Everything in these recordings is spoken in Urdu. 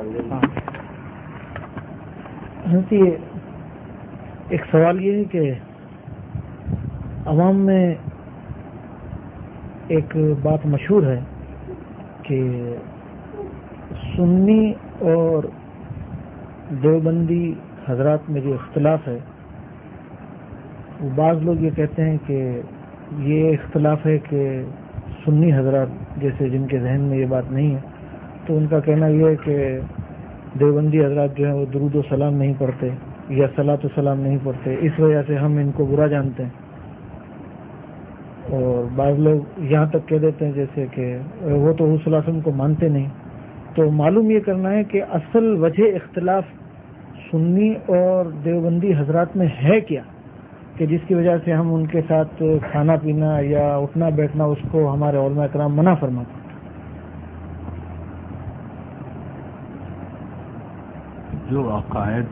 ایک سوال یہ ہے کہ عوام میں ایک بات مشہور ہے کہ سنی اور دیوبندی حضرات میں جو اختلاف ہے، وہ بعض لوگ یہ کہتے ہیں کہ یہ اختلاف ہے کہ سنی حضرات جیسے جن کے ذہن میں یہ بات نہیں ہے، تو ان کا کہنا یہ ہے کہ دیوبندی حضرات جو ہیں وہ درود و سلام نہیں پڑھتے یا صلاۃ و سلام نہیں پڑھتے، اس وجہ سے ہم ان کو برا جانتے ہیں. اور بعض لوگ یہاں تک کہہ دیتے ہیں جیسے کہ وہ تو حضور صلی اللہ علیہ وسلم کو مانتے نہیں. تو معلوم یہ کرنا ہے کہ اصل وجہ اختلاف سنی اور دیوبندی حضرات میں ہے کیا، کہ جس کی وجہ سے ہم ان کے ساتھ کھانا پینا یا اٹھنا بیٹھنا اس کو ہمارے علماء کرام منع فرماتے ہیں. جو عقائد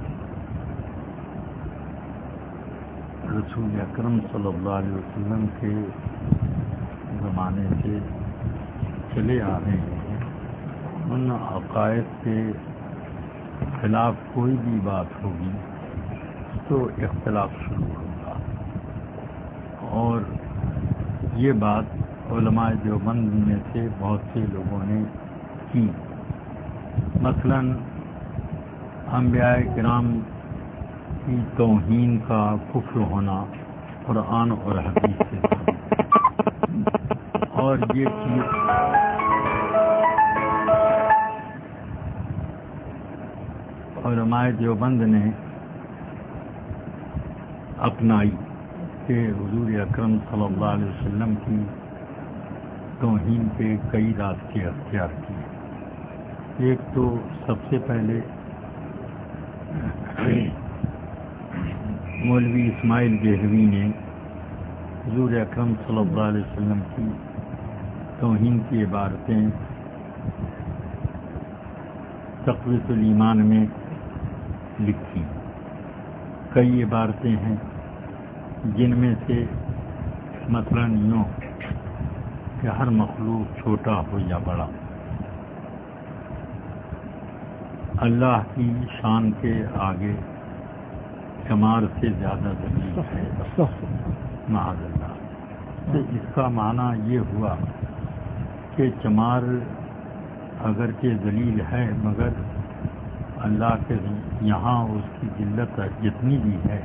رسول اکرم صلی اللہ علیہ وسلم کے زمانے سے چلے آ رہے ہیں، ان عقائد کے خلاف کوئی بھی بات ہوگی تو اختلاف شروع ہوگا. اور یہ بات علماء دیوبند میں سے بہت سے لوگوں نے کی. مثلا انبیاء کرام کی توہین کا کفر ہونا قرآن اور حدیث سے ثابت ہے. اور یہ چیز علماء دیوبند نے اپنائی کہ حضور اکرم صلی اللہ علیہ وسلم کی توہین کے کئی راستے اختیار کیے. ایک تو سب سے پہلے مولوی اسماعیل دہلوی نے حضور اکرم صلی اللہ علیہ وسلم کی توہین کی عبارتیں تقویۃ الایمان میں لکھی. کئی عبارتیں ہیں جن میں سے مثلا یوں کہ ہر مخلوق چھوٹا ہو یا بڑا اللہ کی شان کے آگے چمار سے زیادہ ذلیل ہے معاذ اللہ. تو اس کا معنی یہ ہوا کہ چمار اگرچہ ذلیل ہے مگر اللہ کے یہاں اس کی ذلت جتنی بھی ہے،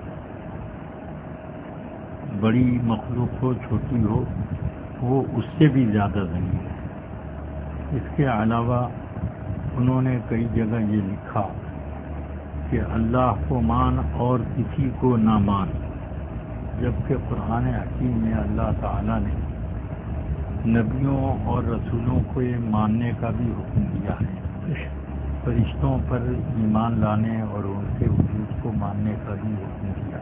بڑی مخلوق ہو چھوٹی ہو، وہ اس سے بھی زیادہ ذلیل ہے. اس کے علاوہ انہوں نے کئی جگہ یہ لکھا کہ اللہ کو مان اور کسی کو نہ مان، جبکہ قرآن حکیم میں اللہ تعالیٰ نے نبیوں اور رسولوں کو یہ ماننے کا بھی حکم دیا ہے، فرشتوں پر ایمان لانے اور ان کے وجود کو ماننے کا بھی حکم دیا.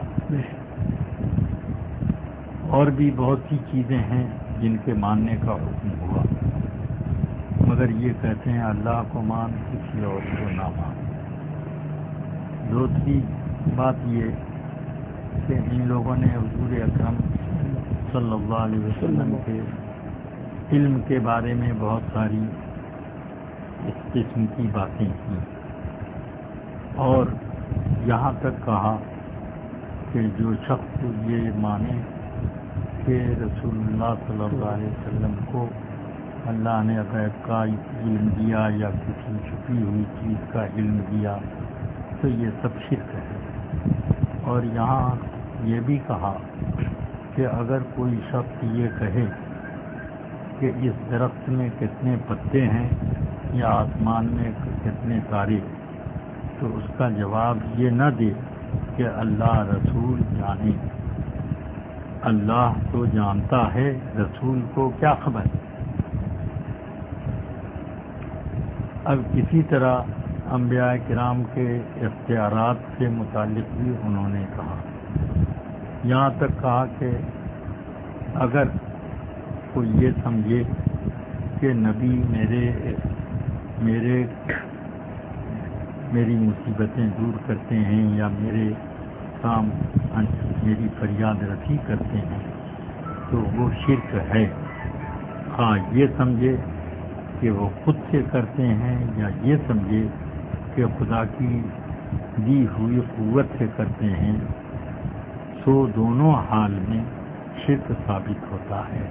اور بھی بہت سی چیزیں ہیں جن کے ماننے کا حکم ہوا، مگر یہ کہتے ہیں اللہ کو مان، کسی اور کو نہ مان. دوسری بات یہ کہ ان لوگوں نے حضور اکرم صلی اللہ علیہ وسلم کے علم کے بارے میں بہت ساری اس قسم کی باتیں کی، اور یہاں تک کہا کہ جو شخص یہ مانے کہ رسول اللہ صلی اللہ علیہ وسلم کو اللہ نے غیب کا علم دیا یا کسی چھپی ہوئی چیز کا علم دیا تو یہ سب شرک ہے. اور یہاں یہ بھی کہا کہ اگر کوئی شخص یہ کہے کہ اس درخت میں کتنے پتے ہیں یا آسمان میں کتنے تارے، تو اس کا جواب یہ نہ دے کہ اللہ رسول جانے. اللہ تو جانتا ہے، رسول کو کیا خبر. اب اسی طرح انبیاء کرام کے اختیارات سے متعلق بھی انہوں نے کہا. یہاں تک کہا کہ اگر کوئی یہ سمجھے کہ نبی میری مصیبتیں دور کرتے ہیں یا میرے کام میری فریاد رسی کرتے ہیں تو وہ شرک ہے. ہاں یہ سمجھے کہ وہ خود سے کرتے ہیں یا یہ سمجھے کہ خدا کی دی ہوئی قوت سے کرتے ہیں، سو دونوں حال میں شرک ثابت ہوتا ہے۔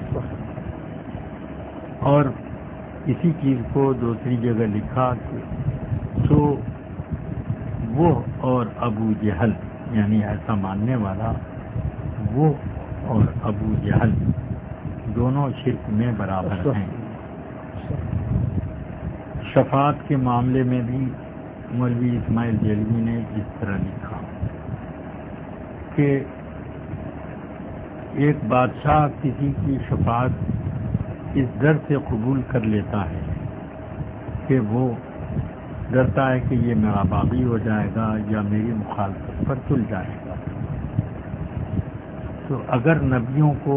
اور اسی چیز کو دوسری جگہ لکھا کہ سو وہ اور ابو جہل، یعنی ایسا ماننے والا وہ اور ابو جہل دونوں شرک میں برابر ہیں۔ شفاعت کے معاملے میں بھی مولوی اسماعیل دہلوی نے اس طرح لکھا کہ ایک بادشاہ کسی کی شفاعت اس ڈر سے قبول کر لیتا ہے کہ وہ ڈرتا ہے کہ یہ میرا باغی ہو جائے گا یا میری مخالفت پر تل جائے گا۔ تو اگر نبیوں کو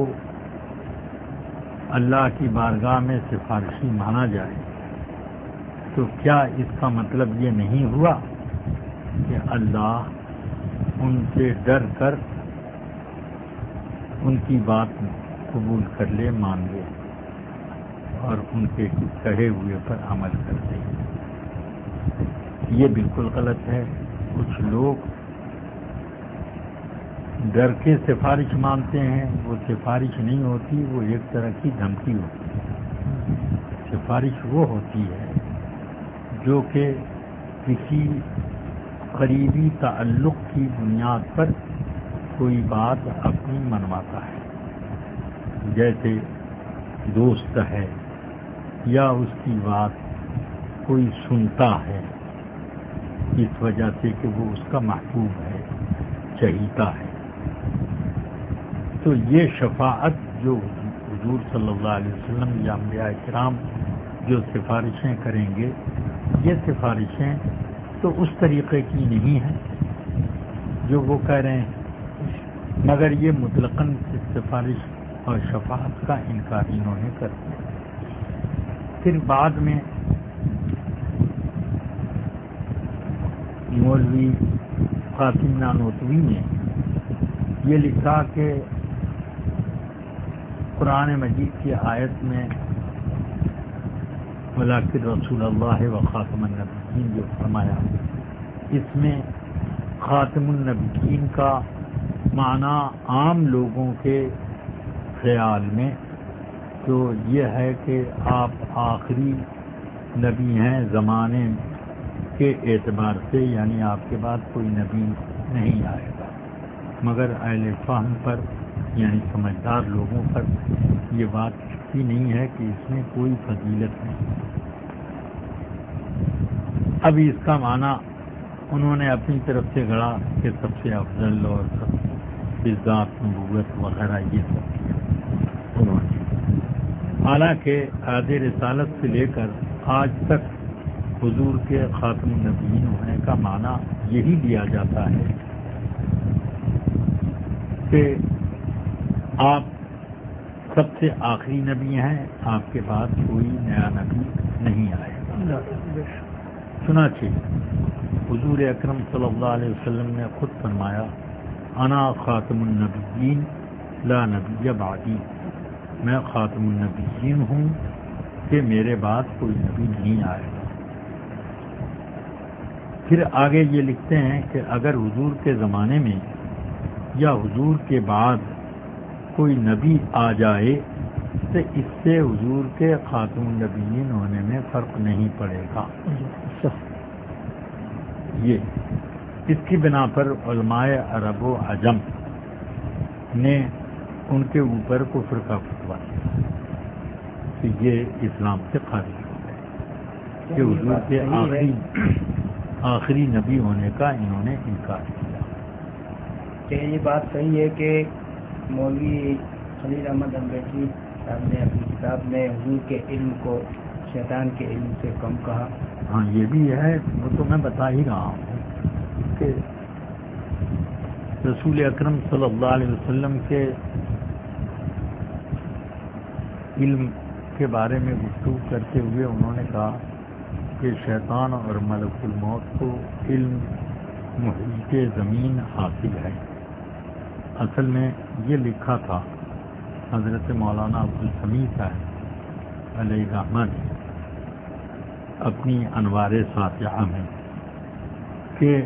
اللہ کی بارگاہ میں سفارشی مانا جائے تو کیا اس کا مطلب یہ نہیں ہوا کہ اللہ ان سے ڈر کر ان کی بات قبول کر لے، مان لے اور ان کے کہے ہوئے پر عمل کر دے؟ یہ بالکل غلط ہے۔ کچھ لوگ ڈر کے سفارش مانتے ہیں، وہ سفارش نہیں ہوتی، وہ ایک طرح کی دھمکی ہوتی ہے۔ سفارش وہ ہوتی ہے جو کہ کسی قریبی تعلق کی بنیاد پر کوئی بات اپنی منواتا ہے، جیسے دوست ہے یا اس کی بات کوئی سنتا ہے اس وجہ سے کہ وہ اس کا محبوب ہے، چہیتا ہے۔ تو یہ شفاعت جو حضور صلی اللہ علیہ وسلم یا انبیاء کرام جو سفارشیں کریں گے، یہ سفارشیں تو اس طریقے کی نہیں ہیں جو وہ کہہ رہے ہیں، مگر یہ مطلقاً سفارش اور شفاعت کا انکار انہوں نے کر دیا۔ پھر بعد میں مولوی قاسم نانوتوی نے یہ لکھا کہ قرآن مجید کی آیت میں وَلَٰكِن رسول اللہ و خاتم النبیین جو فرمایا، اس میں خاتم النبیین کا معنی عام لوگوں کے خیال میں تو یہ ہے کہ آپ آخری نبی ہیں زمانے کے اعتبار سے، یعنی آپ کے بعد کوئی نبی نہیں آئے گا، مگر اہل فہم پر یعنی سمجھدار لوگوں پر یہ بات ہی نہیں ہے کہ اس میں کوئی فضیلت نہیں۔ اب اس کا معنی انہوں نے اپنی طرف سے گڑا کہ سب سے افضل اور سب ذات نبوت وغیرہ یہ سب انہوں نے، حالانکہ عہد رسالت سے لے کر آج تک حضور کے خاتم النبیین ہونے کا معنی یہی دیا جاتا ہے کہ آپ سب سے آخری نبی ہیں، آپ کے بعد کوئی نیا نبی نہیں آئے گا۔ چنانچہ حضور اکرم صلی اللہ علیہ وسلم نے خود فرمایا، انا خاتم النبیین لا نبی بعدی، میں خاتم النبیین ہوں کہ میرے بعد کوئی نبی نہیں آئے گا۔ پھر آگے یہ لکھتے ہیں کہ اگر حضور کے زمانے میں یا حضور کے بعد کوئی نبی آ جائے تو اس سے حضور کے خاتم النبیین ہونے میں فرق نہیں پڑے گا۔ یہ اس کی بنا پر علماء عرب و عجم نے ان کے اوپر کفر کا فتویٰ دیا کہ یہ اسلام سے خارج ہو گئے، کہ حضور کے آخری نبی ہونے کا انہوں نے انکار کیا۔ کہ یہ بات صحیح ہے کہ مولوی خلیل احمد امریکی صاحب نے اپنی کتاب میں حضور کے علم کو شیطان کے علم سے کم کہا؟ ہاں یہ بھی ہے، وہ تو میں بتا ہی رہا ہوں کہ رسول اکرم صلی اللہ علیہ وسلم کے علم کے بارے میں گفتگو کرتے ہوئے انہوں نے کہا کہ شیطان اور ملک الموت کو علم محیط زمین حاصل ہے۔ اصل میں یہ لکھا تھا حضرت مولانا عبدالسمیع صاحب علیہ رحمت اپنی انوار ساطعہ میں کہ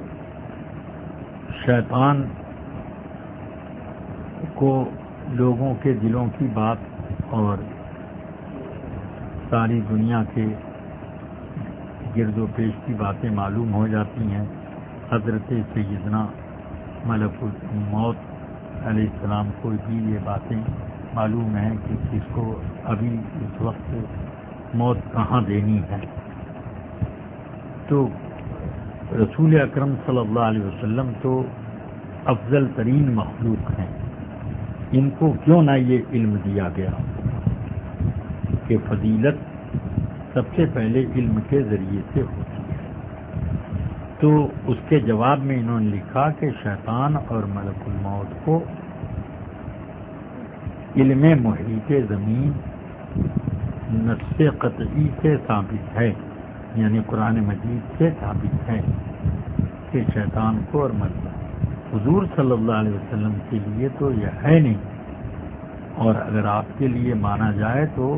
شیطان کو لوگوں کے دلوں کی بات اور ساری دنیا کے گرد و پیش کی باتیں معلوم ہو جاتی ہیں. حضرت سیدنا ملک الموت علیہ السلام کو بھی یہ باتیں معلوم ہیں کہ کس کو ابھی اس وقت موت کہاں دینی ہے. تو رسول اکرم صلی اللہ علیہ وسلم تو افضل ترین مخلوق ہیں. ان کو کیوں نہ یہ علم دیا گیا کہ فضیلت سب سے پہلے علم کے ذریعے سے ہوتی ہے. تو اس کے جواب میں انہوں نے لکھا کہ شیطان اور ملک الموت کو علم محیط زمین نص قطعی سے ثابت ہے، یعنی قرآن مجید سے ثابت ہے کہ شیطان کو اور ملک حضور صلی اللہ علیہ وسلم کے لیے تو یہ ہے نہیں، اور اگر آپ کے لیے مانا جائے تو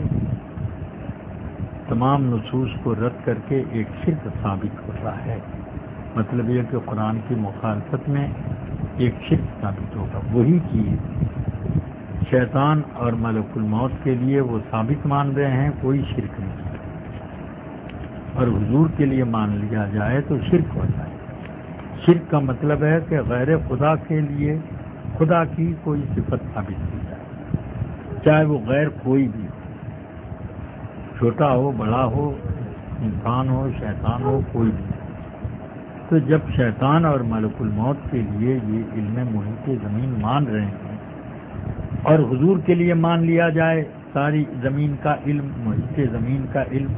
تمام نصوص کو رد کر کے ایک شرک ثابت ہوتا ہے. مطلب یہ کہ قرآن کی مخالفت میں ایک شرک ثابت ہوگا. وہی چیز شیطان اور ملک الموت کے لیے وہ ثابت مان رہے ہیں، کوئی شرک نہیں، اور حضور کے لیے مان لیا جائے تو شرک ہو جائے. شرک کا مطلب ہے کہ غیر خدا کے لیے خدا کی کوئی صفت ثابت کی جائے، چاہے وہ غیر کوئی بھی ہو، چھوٹا ہو بڑا ہو، انسان ہو شیطان ہو، کوئی بھی. تو جب شیطان اور ملک الموت کے لیے یہ علم محیط زمین مان رہے ہیں اور حضور کے لیے مان لیا جائے ساری زمین کا علم، محیط زمین کا علم،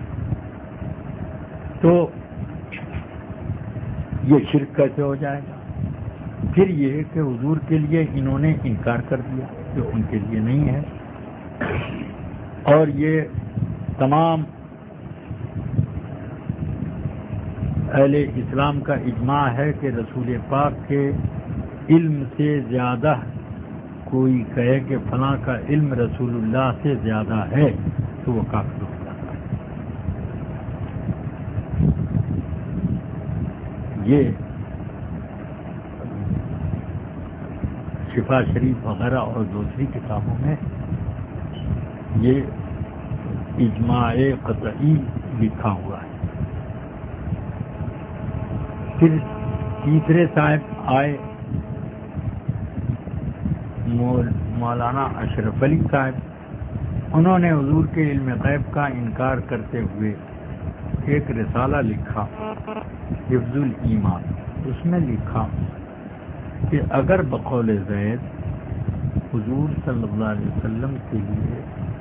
تو یہ شرک کیسے ہو جائے گا؟ پھر یہ کہ حضور کے لیے انہوں نے انکار کر دیا کہ ان کے لیے نہیں ہے. اور یہ تمام اہل اسلام کا اجماع ہے کہ رسول پاک کے علم سے زیادہ کوئی کہے کہ فلاں کا علم رسول اللہ سے زیادہ ہے تو وہ کافر ہو جاتا ہے. یہ شفا شریف وغیرہ اور دوسری کتابوں میں یہ اجماع قطعی لکھا ہوا ہے. پھر تیسرے صاحب آئے مولانا اشرف علی صاحب. انہوں نے حضور کے علم غیب کا انکار کرتے ہوئے ایک رسالہ لکھا حفظ الایمان. اس میں لکھا کہ اگر بقول زید حضور صلی اللہ علیہ وسلم کے لیے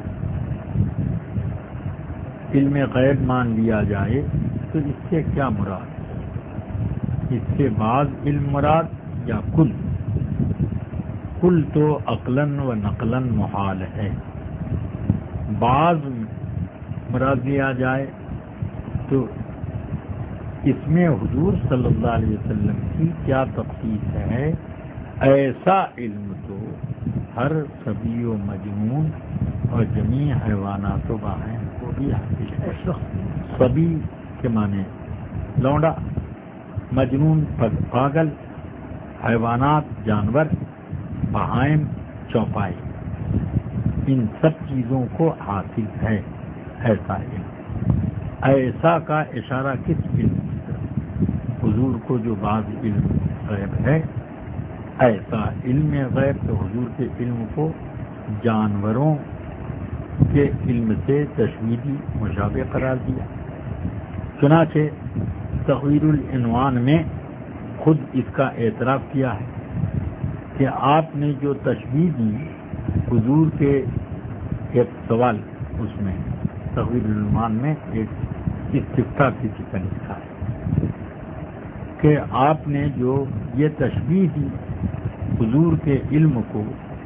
علم غیب مان لیا جائے تو اس سے کیا مراد؟ اس سے بعض علم مراد یا کل؟ کل تو عقلاً و نقلاً محال ہے. بعض مراد لیا جائے تو اس میں حضور صلی اللہ علیہ وسلم کی کیا تخصیص ہے؟ ایسا علم تو ہر صبی و مجنون اور جمیع حیوانات و بہائم کو بھی حاصل ہے. صبی کے معنی لونڈا، مجنون پاگل، حیوانات جانور، بہائم چوپائی، ان سب چیزوں کو حاصل ہے ایسا علم. ایسا کا اشارہ کس علم کی طرف؟ حضور کو جو بعض علم غیب ہے، ایسا علم غیب تو حضور کے علم کو جانوروں کے علم سے تشبیہی مشابہ قرار دیا. چنانچہ تغیر العنوان میں خود اس کا اعتراف کیا ہے کہ آپ نے جو تشبیہ دی حضور کے ایک سوال، اس میں تغیر العنوان میں ایک استفتاء کی ذکر لکھا ہے کہ آپ نے جو یہ تشبیہ دی حضور کے علم کو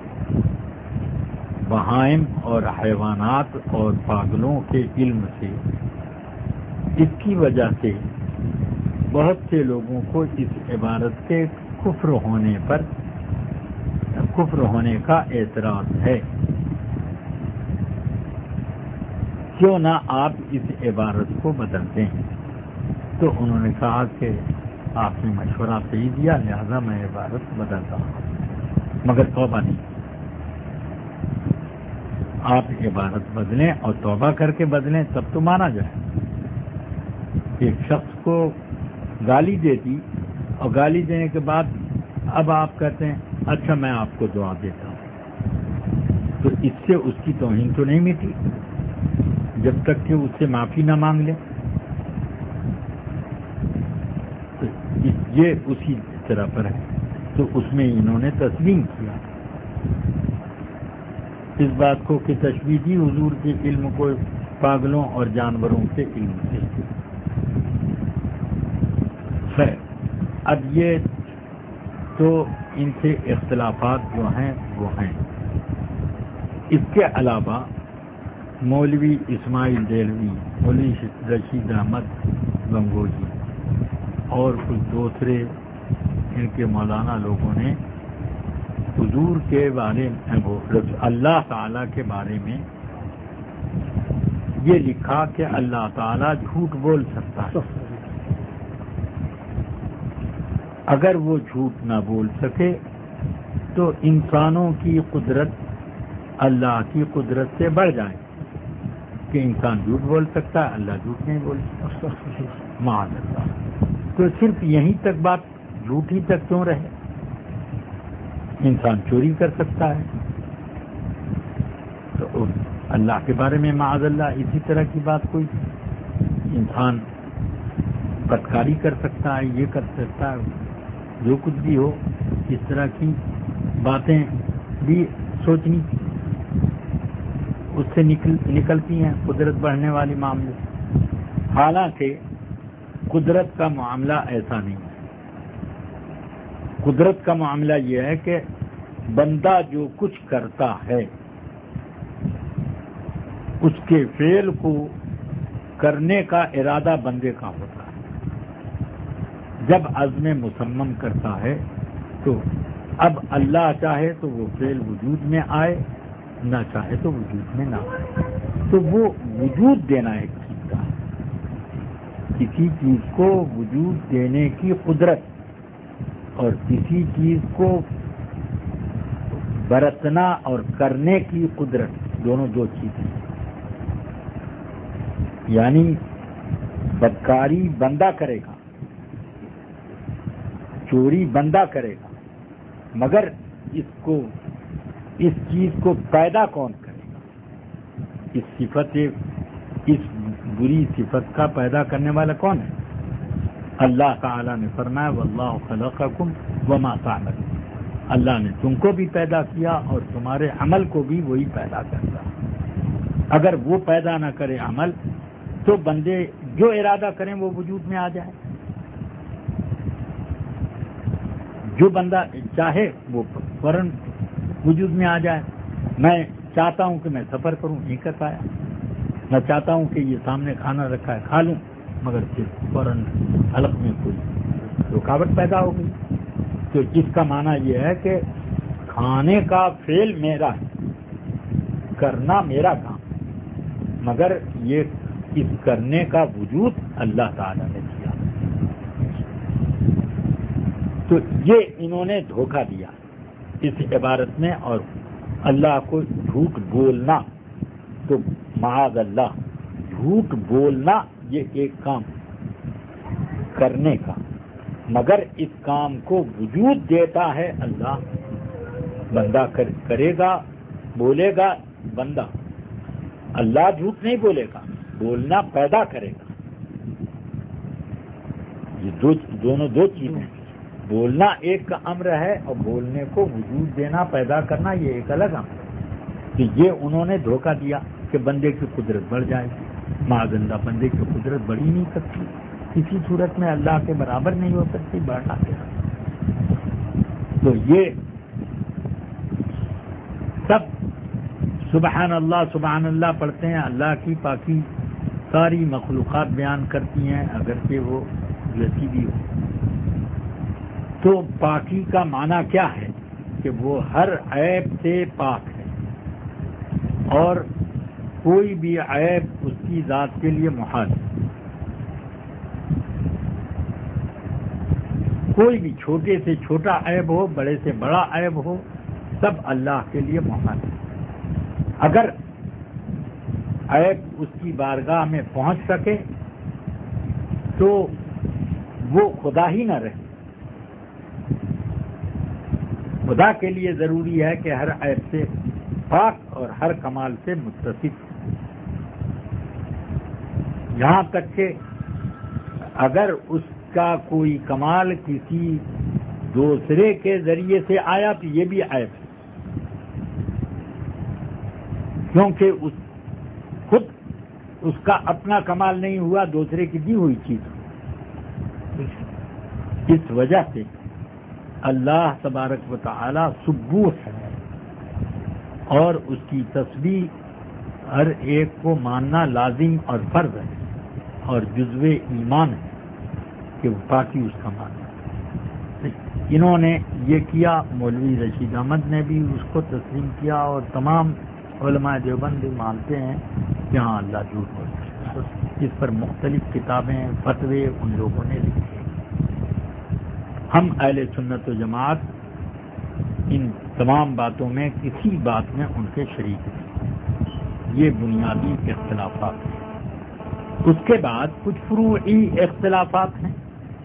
بہائم اور حیوانات اور پاگلوں کے علم سے، اس کی وجہ سے بہت سے لوگوں کو اس عبارت کے کفر ہونے کا اعتراض ہے. کیوں نہ آپ اس عبارت کو بدلتے ہیں؟ تو انہوں نے کہا کہ آپ نے مشورہ صحیح دیا، لہذا میں عبارت بدلتا ہوں، مگر توبہ نہیں۔ آپ عبارت بدلیں اور توبہ کر کے بدلیں تب تو مانا جائے۔ ایک شخص کو گالی دے دی اور گالی دینے کے بعد اب آپ کہتے ہیں اچھا میں آپ کو دعا دیتا ہوں، تو اس سے اس کی توہین تو نہیں مٹی جب تک کہ اس سے معافی نہ مانگ لیں۔ تو یہ اسی طرح پر ہے، تو اس میں انہوں نے تسلیم کیا اس بات کو کہ تشبیہ دی حضور کے علم کو پاگلوں اور جانوروں کے علم سے۔ خیر، اب یہ تو ان سے اختلافات جو ہیں وہ ہیں۔ اس کے علاوہ مولوی اسماعیل دہلوی، مولوی رشید احمد گنگوہی اور کچھ دوسرے ان کے مولانا لوگوں نے حضور کے بارے میں، اللہ تعالی کے بارے میں یہ لکھا کہ اللہ تعالی جھوٹ بول سکتا ہے۔ اگر وہ جھوٹ نہ بول سکے تو انسانوں کی قدرت اللہ کی قدرت سے بڑھ جائے کہ انسان جھوٹ بول سکتا ہے، اللہ جھوٹ نہیں بول سکتا، معاذ اللہ۔ تو صرف یہیں تک بات، جھوٹ ہی تک کیوں رہے؟ انسان چوری کر سکتا ہے تو اللہ کے بارے میں معاذ اللہ اسی طرح کی بات کوئی، انسان بدکاری کر سکتا ہے، یہ کر سکتا ہے، جو کچھ بھی ہو، اس طرح کی باتیں بھی سوچنی اس سے نکلتی ہیں قدرت بڑھنے والی معاملے۔ حالانکہ قدرت کا معاملہ ایسا نہیں ہے۔ قدرت کا معاملہ یہ ہے کہ بندہ جو کچھ کرتا ہے اس کے فعل کو کرنے کا ارادہ بندے کا ہوتا ہے۔ جب عزم مصمم کرتا ہے تو اب اللہ چاہے تو وہ فعل وجود میں آئے، نہ چاہے تو وجود میں نہ آئے، تو وہ وجود دینا ایک چیز کا ہے۔ کسی چیز کو وجود دینے کی قدرت اور کسی چیز کو برتنا اور کرنے کی قدرت، دونوں دو چیزیں ہیں۔ یعنی بدکاری بندہ کرے گا، چوری بندہ کرے گا، مگر اس چیز کو پیدا کون کرے گا؟ اس بری صفت کا پیدا کرنے والا کون ہے؟ اللہ تعالی نے فرمایا واللہ خلقکم وما تعملون، اللہ نے تم کو بھی پیدا کیا اور تمہارے عمل کو بھی وہی پیدا کرتا۔ اگر وہ پیدا نہ کرے عمل تو بندے جو ارادہ کریں وہ وجود میں آ جائے۔ جو بندہ چاہے وہ فوراً وجود میں آ جائے۔ میں چاہتا ہوں کہ میں سفر کروں، نہیں کر پایا۔ میں چاہتا ہوں کہ یہ سامنے کھانا رکھا ہے کھا لوں، مگر پھر فوراً حلق میں کوئی رکاوٹ پیدا ہو گئی۔ تو جس کا معنی یہ ہے کہ کھانے کا فعل میرا ہے، کرنا میرا کام، مگر یہ اس کرنے کا وجود اللہ تعالی نے کیا۔ تو یہ انہوں نے دھوکہ دیا اس عبارت میں، اور اللہ کو جھوٹ بولنا، تو معاذ اللہ جھوٹ بولنا یہ ایک کام کرنے کا، مگر اس کام کو وجود دیتا ہے اللہ۔ بندہ کرے گا، بولے گا بندہ، اللہ جھوٹ نہیں بولے گا، بولنا پیدا کرے گا۔ یہ دونوں دو چیزیں ہیں۔ بولنا ایک کا امر ہے اور بولنے کو وجود دینا، پیدا کرنا، یہ ایک الگ امر ہے۔ کہ یہ انہوں نے دھوکہ دیا کہ بندے کی قدرت بڑھ جائے گی۔ معاذ اللہ، بندے کی قدرت بڑھ ہی نہیں سکتی، کسی صورت میں اللہ کے برابر نہیں ہو سکتی، بڑھنا کیا۔ تو یہ سب سبحان اللہ پڑھتے ہیں، اللہ کی پاکی ساری مخلوقات بیان کرتی ہیں، اگرچہ وہ جیسی بھی ہو۔ تو پاکی کا معنی کیا ہے؟ کہ وہ ہر عیب سے پاک ہے اور کوئی بھی عیب اس کی ذات کے لیے محال ہے. کوئی بھی چھوٹے سے چھوٹا عیب ہو، بڑے سے بڑا عیب ہو، سب اللہ کے لیے محال ہے. اگر عیب اس کی بارگاہ میں پہنچ سکے تو وہ خدا ہی نہ رہے. خدا کے لیے ضروری ہے کہ ہر عیب سے پاک اور ہر کمال سے متصف. یہاں تک کہ اگر اس کا کوئی کمال کسی دوسرے کے ذریعے سے آیا تو یہ بھی عیب ہے، کیونکہ خود اس کا اپنا کمال نہیں ہوا، دوسرے کی دی ہوئی چیز. اس وجہ سے اللہ تبارک و تعالی سبوح ہے اور اس کی تسبیح ہر ایک کو ماننا لازم اور فرض ہے اور جزو ایمان ہے کہ وہ پاکی اس کا ماننا. انہوں نے یہ کیا، مولوی رشید احمد نے بھی اس کو تسلیم کیا اور تمام علماء دیوبند بھی مانتے ہیں کہ ہاں اللہ جھوٹ بولتا ہے. اس پر مختلف کتابیں فتوے ان لوگوں نے لکھے. ہم اہل سنت و جماعت ان تمام باتوں میں کسی بات میں ان کے شریک ہیں. یہ بنیادی اختلافات ہیں. اس کے بعد کچھ فروعی اختلافات ہیں.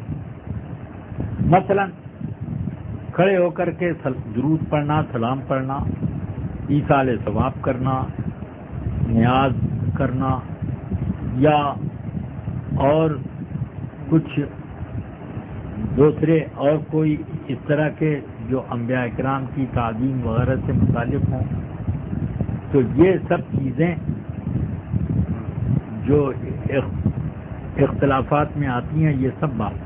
مثلا کھڑے ہو کر کے درود پڑھنا، سلام پڑھنا، ایصال ثواب کرنا، نیاز کرنا، یا اور کچھ دوسرے اور کوئی اس طرح کے جو انبیاء کرام کی تعظیم وغیرہ سے متعلق ہوں، تو یہ سب چیزیں جو اختلافات میں آتی ہیں، یہ سب بات.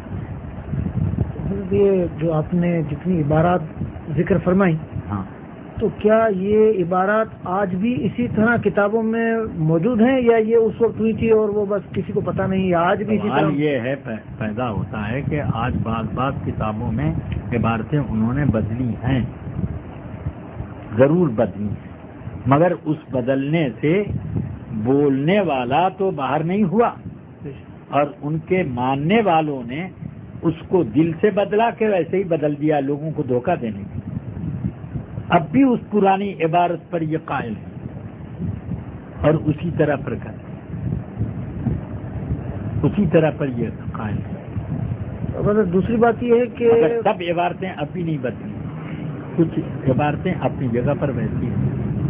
یہ جو آپ نے جتنی عبارات ذکر فرمائی، ہاں، تو کیا یہ عبارات آج بھی اسی طرح کتابوں میں موجود ہیں یا یہ اس وقت ہوئی تھی اور وہ بس کسی کو پتہ نہیں، یا آج بھی اسی طرح؟ یہ ہے پیدا ہوتا ہے کہ آج بعض کتابوں میں عبارتیں انہوں نے بدلی ہیں، ضرور بدلی ہیں، مگر اس بدلنے سے بولنے والا تو باہر نہیں ہوا اور ان کے ماننے والوں نے اس کو دل سے بدلا کہ ویسے ہی بدل دیا لوگوں کو دھوکہ دینے کے. اب بھی اس پرانی عبارت پر یہ قائل ہے اور اسی طرح پر اسی طرح پر یہ قائل ہے. دوسری بات یہ ہے کہ سب عبارتیں اب بھی نہیں بدلی، کچھ عبارتیں اپنی جگہ پر ویسی ہیں.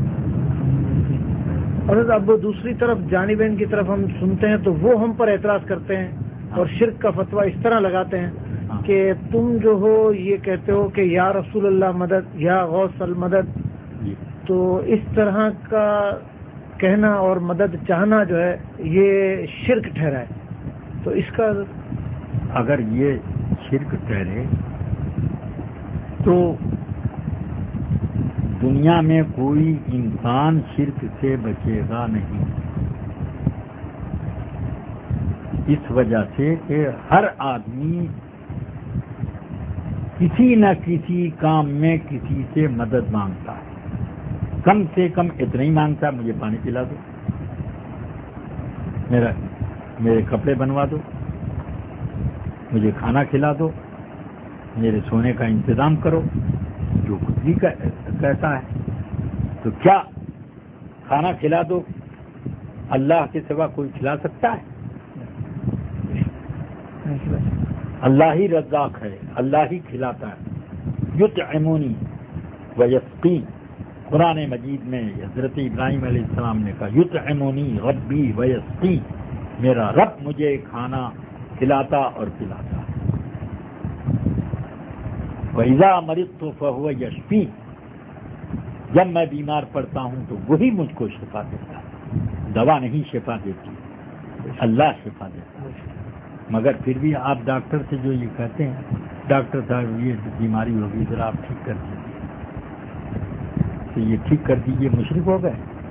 اور اب دوسری طرف جانبین کی طرف ہم سنتے ہیں تو وہ ہم پر اعتراض کرتے ہیں اور شرک کا فتویٰ اس طرح لگاتے ہیں کہ تم جو ہو یہ کہتے ہو کہ یا رسول اللہ مدد، یا غوث المدد، تو اس طرح کا کہنا اور مدد چاہنا جو ہے یہ شرک ٹھہرا ہے. تو اس کا اگر یہ شرک ٹھہرے تو دنیا میں کوئی انسان شرک سے بچے گا نہیں، اس وجہ سے کہ ہر آدمی کسی نہ کسی کام میں کسی سے مدد مانگتا ہے. کم سے کم اتنا ہی مانگتا ہے، مجھے پانی پلا دو، میرے کپڑے بنوا دو، مجھے کھانا کھلا دو، میرے سونے کا انتظام کرو، جو کچھ بھی کہتا ہے. تو کیا کھانا کھلا دو اللہ کے سوا کوئی کھلا سکتا ہے؟ اللہ ہی رزاق ہے، اللہ ہی کھلاتا ہے. یطعمونی ویسقین، قرآن مجید میں حضرت ابراہیم علیہ السلام نے کہا یطعمونی ربی ویسقین، میرا رب مجھے کھانا کھلاتا اور پلاتا. وَإِذَا مَرِضْتُ فَهُوَ يَشْفِينِ، جب میں بیمار پڑتا ہوں تو وہی مجھ کو شفا دیتا ہے. دوا نہیں شفا دیتی، اللہ شفا دیتا ہے. مگر پھر بھی آپ ڈاکٹر سے جو یہ کہتے ہیں ڈاکٹر صاحب یہ بیماری ہوگی ذرا آپ ٹھیک کر دیجیے، تو یہ ٹھیک کر دیجیے، مشرک ہو گئے.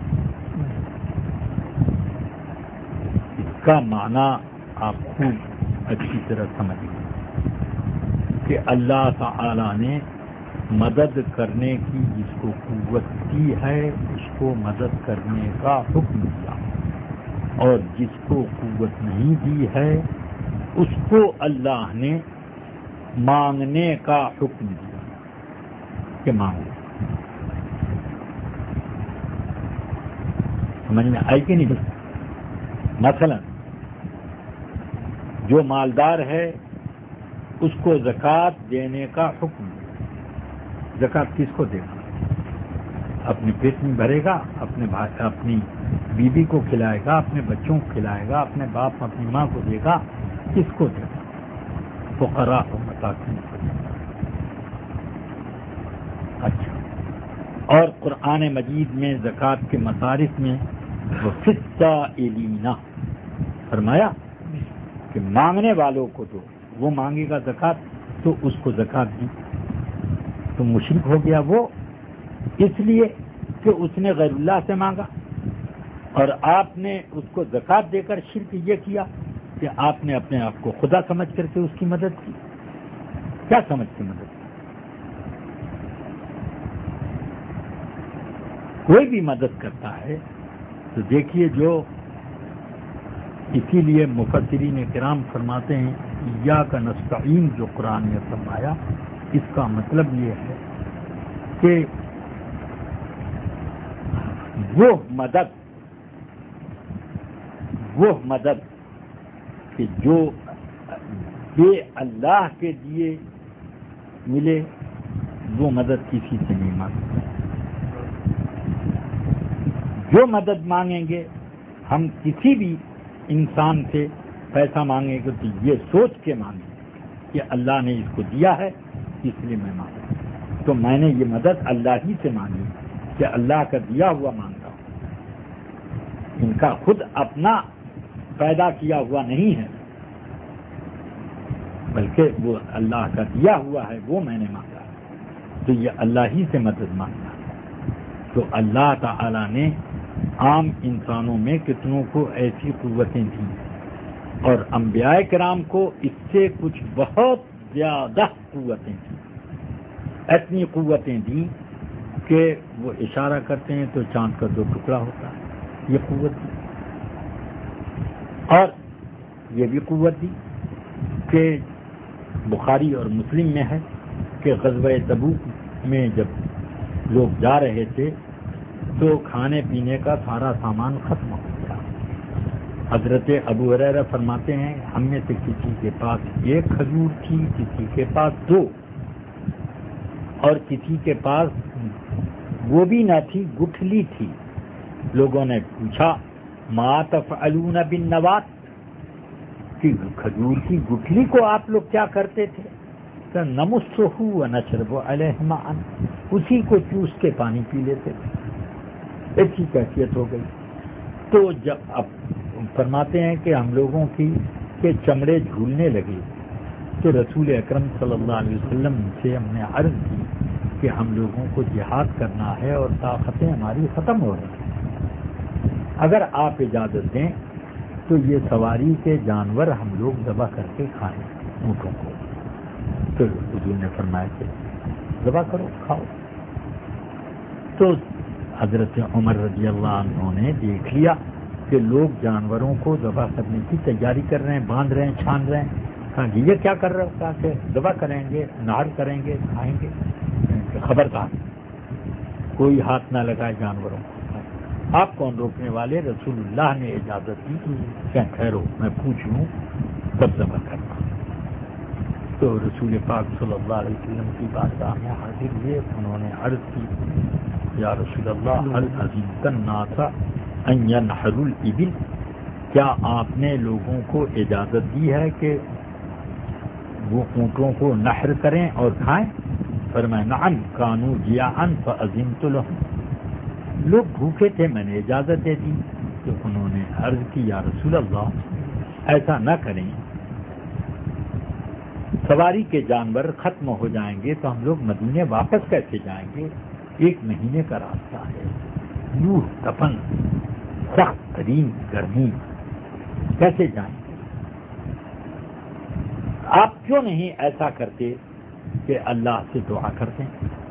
اس کا معنی آپ خوب اچھی طرح سمجھ گئے کہ اللہ تعالی نے مدد کرنے کی جس کو قوت دی ہے اس کو مدد کرنے کا حکم دیا، اور جس کو قوت نہیں دی ہے اس کو اللہ نے مانگنے کا حکم دیا کہ مانگو۔ سمجھ میں آئی کہ نہیں؟ مثلا جو مالدار ہے اس کو زکوٰۃ دینے کا حکم دیا۔ زکوٰۃ کس کو دے گا؟ اپنے پیٹ میں بھرے گا، اپنی بیوی کو کھلائے گا، اپنے بچوں کو کھلائے گا، اپنے باپ اپنی ماں کو دے گا، کس کو دے گا؟ فقراء و مساکین کو دے گا۔ اچھا، اور قرآن مجید میں زکوٰۃ کے مصارف میں وفی السائلین فرمایا کہ مانگنے والوں کو دو، وہ مانگے گا زکوٰۃ تو اس کو زکوٰۃ دی، تو مشرک ہو گیا وہ اس لیے کہ اس نے غیر اللہ سے مانگا، اور آپ نے اس کو زکوٰۃ دے کر شرک یہ کیا کہ آپ نے اپنے آپ کو خدا سمجھ کر کے اس کی مدد کی۔ کیا سمجھ کے مدد کی؟ کوئی بھی مدد کرتا ہے تو دیکھیے، جو اسی لیے مفسرین کرام فرماتے ہیں ایاک نستعین جو قرآن نے فرمایا، اس کا مطلب یہ ہے کہ وہ مدد کہ جو بے اللہ کے دیے ملے، وہ مدد کسی سے نہیں مانگتے۔ جو مدد مانگیں گے ہم کسی بھی انسان سے پیسہ مانگیں گے تو یہ سوچ کے مانگیں کہ اللہ نے اس کو دیا ہے اس لیے میں مانگوں، تو میں نے یہ مدد اللہ ہی سے مانگی کہ اللہ کا دیا ہوا مانگتا ہوں، ان کا خود اپنا پیدا کیا ہوا نہیں ہے، بلکہ وہ اللہ کا دیا ہوا ہے، وہ میں نے مانگا، تو یہ اللہ ہی سے مدد مانگا۔ تو اللہ تعالی نے عام انسانوں میں کتنوں کو ایسی قوتیں دیں، اور انبیاء کرام کو اس سے کچھ بہت زیادہ قوتیں دیں، اتنی قوتیں دیں کہ وہ اشارہ کرتے ہیں تو چاند کا 2 ٹکڑا ہوتا ہے، یہ قوت دی۔ اور یہ بھی قوت دی کہ بخاری اور مسلم میں ہے کہ غزوہ تبوک میں جب لوگ جا رہے تھے تو کھانے پینے کا سارا سامان ختم ہو گیا۔ حضرت ابو ہریرہ فرماتے ہیں ہم میں سے کسی کے پاس 1 کھجور تھی، کسی کے پاس 2، اور کسی کے پاس وہ بھی نہ تھی، گٹھلی تھی۔ لوگوں نے پوچھا ما تفعلون بالنوات، کہ کھجور کی گٹھلی کو آپ لوگ کیا کرتے تھے؟ کہ نمسہ ونشرب علیہ ماء، اسی کو چوس کے پانی پی لیتے تھے، ایسی کیفیت ہو گئی۔ تو جب اب فرماتے ہیں کہ ہم لوگوں کی کہ چمڑے جھولنے لگے تو رسول اکرم صلی اللہ علیہ وسلم سے ہم نے عرض کی کہ ہم لوگوں کو جہاد کرنا ہے اور طاقتیں ہماری ختم ہو رہی ہیں، اگر آپ اجازت دیں تو یہ سواری کے جانور ہم لوگ ذبح کر کے کھائیں اونٹوں کو۔ تو حضور نے فرمایا کہ ذبح کرو، کھاؤ۔ تو حضرت عمر رضی اللہ عنہ نے دیکھ لیا کہ لوگ جانوروں کو ذبح کرنے کی تیاری کر رہے ہیں، باندھ رہے ہیں، چھان رہے ہیں۔ کہا کہ یہ کیا کر رہے ہو؟ کہا کہ ذبح کریں گے، نہار کریں گے، کھائیں گے۔ خبردار کوئی ہاتھ نہ لگائے جانوروں کو۔ آپ کون روکنے والے؟ رسول اللہ نے اجازت دی کہ ٹھہرو میں پوچھ لوں تب ذبح کرنا۔ تو رسول پاک صلی اللہ علیہ وسلم کی بارگاہ میں حاضر ہوئے، انہوں نے عرض کی یا رسول اللہ هل اذنت الناس ان ينحروا الابل، کیا آپ نے لوگوں کو اجازت دی ہے کہ وہ اونٹوں کو نحر کریں اور کھائیں؟ فرمایا نعم کانوا جیاعا فاذنت لهم، لوگ بھوکے تھے میں نے اجازت دے دی۔ تو انہوں نے عرض کی یا رسول اللہ ایسا نہ کریں، سواری کے جانور ختم ہو جائیں گے تو ہم لوگ مدینے واپس کیسے جائیں گے؟ 1 مہینے کا راستہ ہے، لو تپن، سخت ترین گرمی، کیسے جائیں گے؟ آپ کیوں نہیں ایسا کرتے کہ اللہ سے دعا کرتے ہیں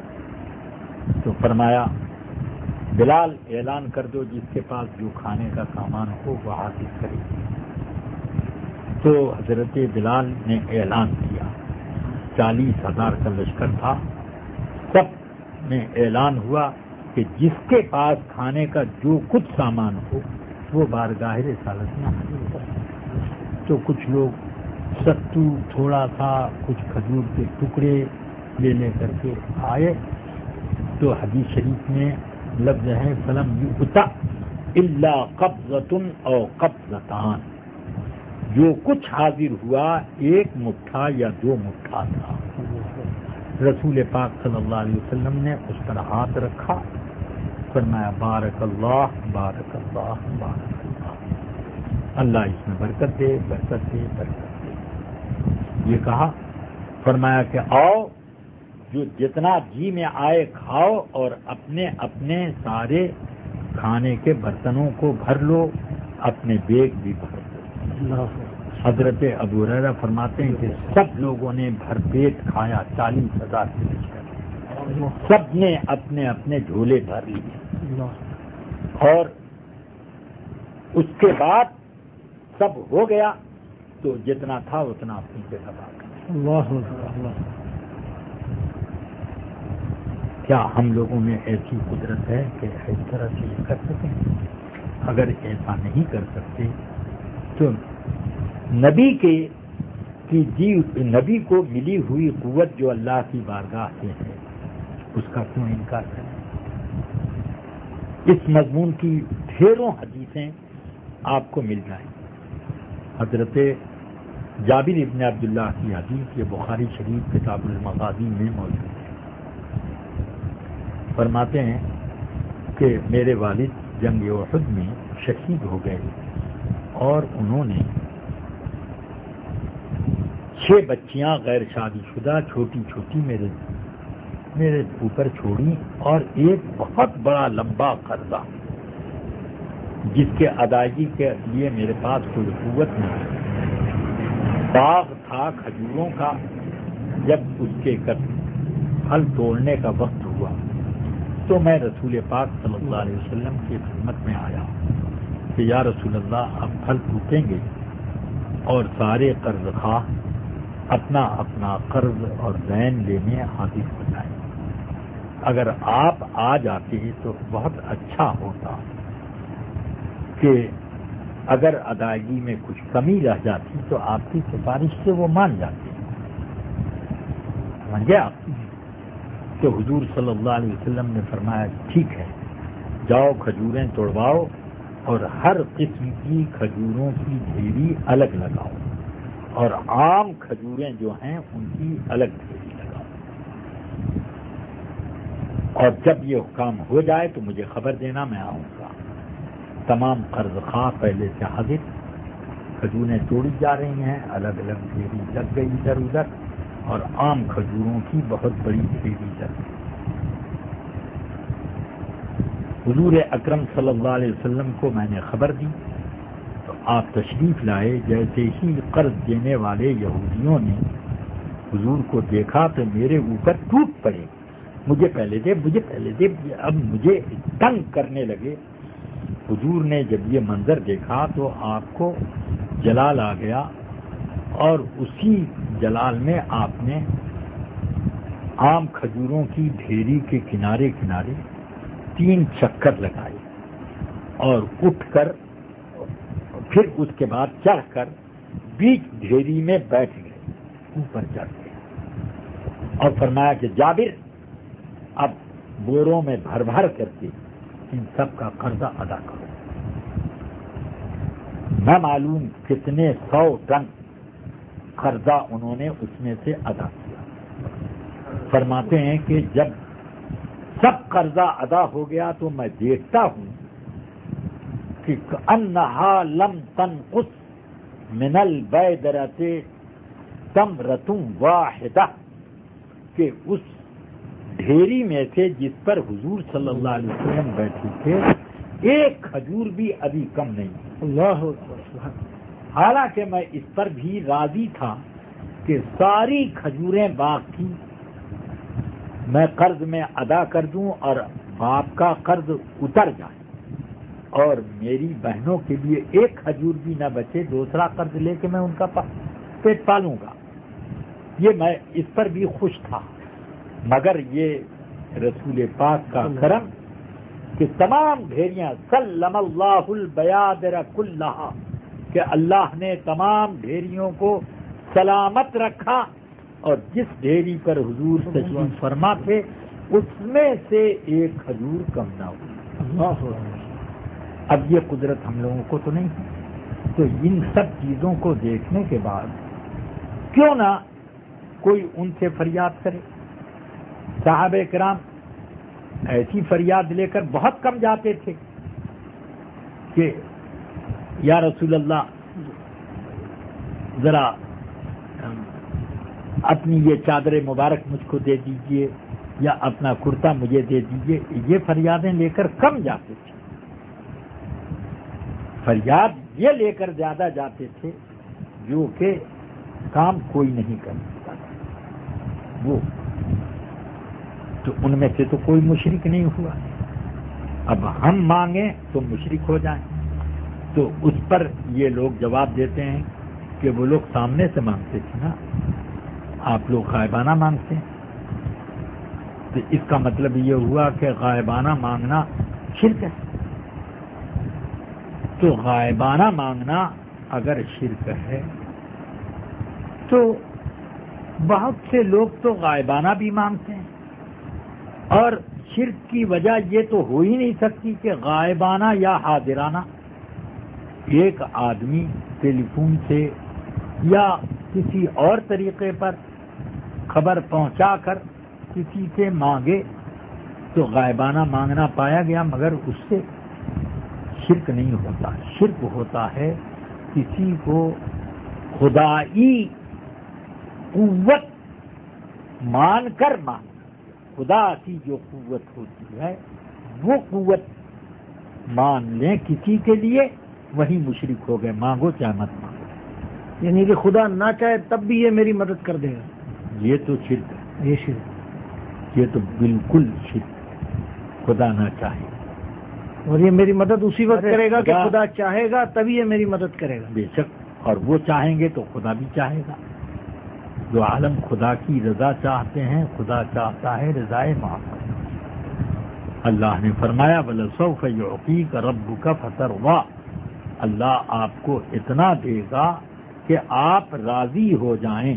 تو فرمایا بلال اعلان کر دو جس کے پاس جو کھانے کا سامان ہو وہ حاصل کرے. تو حضرت بلال نے اعلان کیا. 40,000 کا لشکر تھا. سب میں اعلان ہوا کہ جس کے پاس کھانے کا جو کچھ سامان ہو وہ بارگاہ رسالت میں حاضر ہو. تو کچھ لوگ ستو تھوڑا سا کچھ کھجور کے ٹکڑے لے کر کے آئے. تو حدیث شریف میں لفظ ہے فلم یؤت الا قبضۃ او قبضتان. جو کچھ حاضر ہوا ایک مٹھا یا 2 مٹھا تھا. رسول پاک صلی اللہ علیہ وسلم نے اس پر ہاتھ رکھا. فرمایا بارک اللہ بارک اللہ بارک اللہ. اللہ اس میں برکت دے برکت دے برکت دے. یہ کہا. فرمایا کہ آؤ جو جتنا جی میں آئے کھاؤ اور اپنے اپنے سارے کھانے کے برتنوں کو بھر لو, اپنے بیگ بھی بھر لو. حضرت ابو ہریرہ فرماتے ہیں کہ سب لوگوں نے بھر پیٹ کھایا. 40,000 کے لشکر, سب نے اپنے اپنے جھولے بھر لیے. اور اس کے بعد سب ہو گیا تو جتنا تھا اتنا اپنی جگہ پا. کیا ہم لوگوں میں ایسی قدرت ہے کہ اس طرح سے یہ کر سکیں؟ اگر ایسا نہیں کر سکتے تو نبی کو ملی ہوئی قوت جو اللہ کی بارگاہ سے ہے اس کا کیوں انکار کریں؟ اس مضمون کی ڈھیروں حدیثیں آپ کو مل جائیں. حضرت جابر ابن عبداللہ کی حدیث یہ بخاری شریف کتاب المغازی میں موجود ہے. فرماتے ہیں کہ میرے والد جنگ احد میں شہید ہو گئے اور انہوں نے 6 بچیاں غیر شادی شدہ چھوٹی چھوٹی میرے اوپر چھوڑی اور ایک بہت بڑا لمبا قرضہ جس کے ادائیگی کے لیے میرے پاس کوئی قوت نہیں. باغ تھا کھجوروں کا. جب اس کے پھل توڑنے کا وقت ہوا تو میں رسول پاک صلی اللہ علیہ وسلم کی خدمت میں آیا کہ یا رسول اللہ اب پھل ٹوٹیں گے اور سارے قرض خواہ اپنا اپنا قرض اور دین لینے حاضر ہو جائیں. اگر آپ آ جاتے تو بہت اچھا ہوتا کہ اگر ادائیگی میں کچھ کمی رہ جاتی تو آپ کی سفارش سے وہ مان جاتے. سمجھ گئے آپ؟ تو حضور صلی اللہ علیہ وسلم نے فرمایا ٹھیک ہے جاؤ کھجوریں توڑواؤ اور ہر قسم کی کھجوروں کی ڈھیری الگ لگاؤ اور عام کھجوریں جو ہیں ان کی الگ ڈھیری لگاؤ. اور جب یہ کام ہو جائے تو مجھے خبر دینا, میں آؤں گا. تمام قرض خواہ پہلے سے حاضر. کھجوریں توڑی جا رہی ہیں, الگ الگ ڈھیری لگ گئی ادھر ادھر اور عام کھجوروں کی بہت بڑی ڈھیری لگ گئی. حضور اکرم صلی اللہ علیہ وسلم کو میں نے خبر دی تو آپ تشریف لائے. جیسے ہی قرض دینے والے یہودیوں نے حضور کو دیکھا تو میرے اوپر ٹوٹ پڑے, مجھے پہلے دے مجھے پہلے دے. اب مجھے تنگ کرنے لگے. حضور نے جب یہ منظر دیکھا تو آپ کو جلال آ گیا اور اسی جلال میں آپ نے عام کھجوروں کی ڈھیری کے کنارے کنارے 3 چکر لگائے اور اٹھ کر پھر اس کے بعد چڑھ کر بیچ ڈھیری میں بیٹھ گئے, اوپر چڑھ گئے اور فرمایا کہ جابر اب بوروں میں بھر بھر کر کے ان سب کا قرضہ ادا کرو. نہ معلوم کتنے 100 ٹن قرضہ انہوں نے اس میں سے ادا کیا. فرماتے ہیں کہ جب سب قرضہ ادا ہو گیا تو میں دیکھتا ہوں کہ انہا لم تنقص من البیدرۃ تمرۃ واحدہ, کہ اس ڈھیری میں سے جس پر حضور صلی اللہ علیہ وسلم بیٹھے تھے ایک کھجور بھی ابھی کم نہیں. اللہ اکبر. حالانکہ میں اس پر بھی راضی تھا کہ ساری کھجوریں باغ کی میں قرض میں ادا کر دوں اور باپ کا قرض اتر جائے اور میری بہنوں کے لیے ایک کھجور بھی نہ بچے، دوسرا قرض لے کے میں ان کا پیٹ پالوں گا، یہ میں اس پر بھی خوش تھا۔ مگر یہ رسول پاک کا کرم کہ تمام ڈھیریاں سلم اللہ البیادر کلھا، کہ اللہ نے تمام ڈھیریوں کو سلامت رکھا، اور جس ڈھیری پر حضور تشریف فرما تھے اس میں سے ایک کھجور کم نہ ہوئی۔ اب یہ قدرت ہم لوگوں کو تو نہیں ہے، تو ان سب چیزوں کو دیکھنے کے بعد کیوں نہ کوئی ان سے فریاد کرے۔ صحابہ کرام ایسی فریاد لے کر بہت کم جاتے تھے کہ یا رسول اللہ ذرا اپنی یہ چادر مبارک مجھ کو دے دیجئے یا اپنا کرتا مجھے دے دیجئے، یہ فریادیں لے کر کم جاتے تھے۔ فریاد یہ لے کر زیادہ جاتے تھے جو کہ کام کوئی نہیں کر سکتا وہ، تو ان میں سے تو کوئی مشرک نہیں ہوا۔ اب ہم مانگیں تو مشرک ہو جائیں، تو اس پر یہ لوگ جواب دیتے ہیں کہ وہ لوگ سامنے سے مانگتے تھے نا، آپ لوگ غائبانہ مانگتے ہیں، تو اس کا مطلب یہ ہوا کہ غائبانہ مانگنا شرک ہے۔ تو غائبانہ مانگنا اگر شرک ہے تو بہت سے لوگ تو غائبانہ بھی مانگتے ہیں، اور شرک کی وجہ یہ تو ہو ہی نہیں سکتی کہ غائبانہ یا حاضرانہ۔ ایک آدمی ٹیلی فون سے یا کسی اور طریقے پر خبر پہنچا کر کسی سے مانگے تو غائبانہ مانگنا پایا گیا، مگر اس سے شرک نہیں ہوتا۔ شرک ہوتا ہے کسی کو خدائی قوت مان کر مانگنا۔ خدا کی جو قوت ہوتی ہے وہ قوت مان لیں کسی کے لیے، وہی مشرک ہو گئے، مانگو چاہے مت مانگو۔ یعنی کہ خدا نہ چاہے تب بھی یہ میری مدد کر دے گا، یہ تو شرک ہے، یہ شرک، یہ تو بالکل شرک ہے۔ خدا نہ چاہے اور یہ میری مدد اسی وقت کرے گا کہ خدا چاہے گا تبھی یہ میری مدد کرے گا۔ بے شک، اور وہ چاہیں گے تو خدا بھی چاہے گا۔ جو عالم خدا کی رضا چاہتے ہیں، خدا چاہتا ہے رضائے محمد۔ اللہ نے فرمایا وَلَسَوْفَ يُعْطِيكَ رَبُّكَ فَتَرْضَىٰ، اللہ آپ کو اتنا دے گا کہ آپ راضی ہو جائیں۔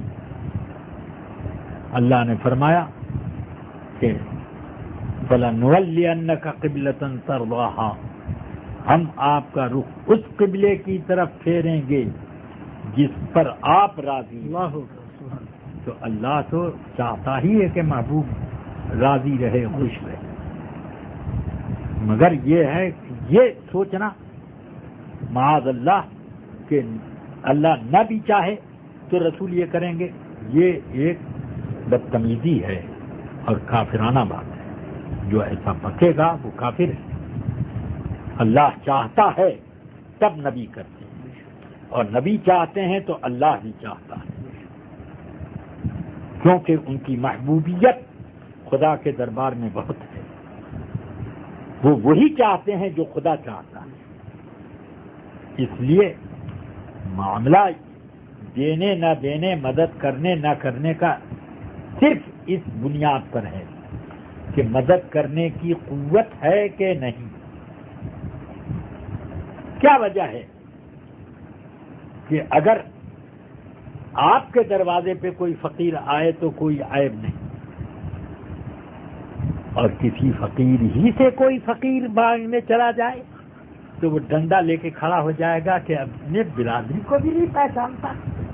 اللہ نے فرمایا کہ فَلَنُوَلِّيَنَّكَ قِبْلَةً تَرْضَاهَا، ہم آپ کا رخ اس قبلے کی طرف پھیریں گے جس پر آپ راضی ہیں۔ تو اللہ تو چاہتا ہی ہے کہ محبوب راضی رہے، خوش رہے، مگر یہ ہے یہ سوچنا معاذ اللہ کہ اللہ نہ بھی چاہے تو رسول یہ کریں گے، یہ ایک بدتمیزی ہے اور کافرانہ بات ہے۔ جو ایسا بکے گا وہ کافر ہے۔ اللہ چاہتا ہے تب نبی کرتے ہیں، اور نبی چاہتے ہیں تو اللہ بھی چاہتا ہے، کیونکہ ان کی محبوبیت خدا کے دربار میں بہت ہے۔ وہ وہی چاہتے ہیں جو خدا چاہتا ہے۔ اس لیے معاملہ دینے نہ دینے، مدد کرنے نہ کرنے کا صرف اس بنیاد پر ہے کہ مدد کرنے کی قوت ہے کہ نہیں۔ کیا وجہ ہے کہ اگر آپ کے دروازے پہ کوئی فقیر آئے تو کوئی عیب نہیں، اور کسی فقیر ہی سے کوئی فقیر مانگنے چلا جائے تو وہ ڈنڈا لے کے کھڑا ہو جائے گا کہ اپنے برادری کو بھی نہیں پہچانتا،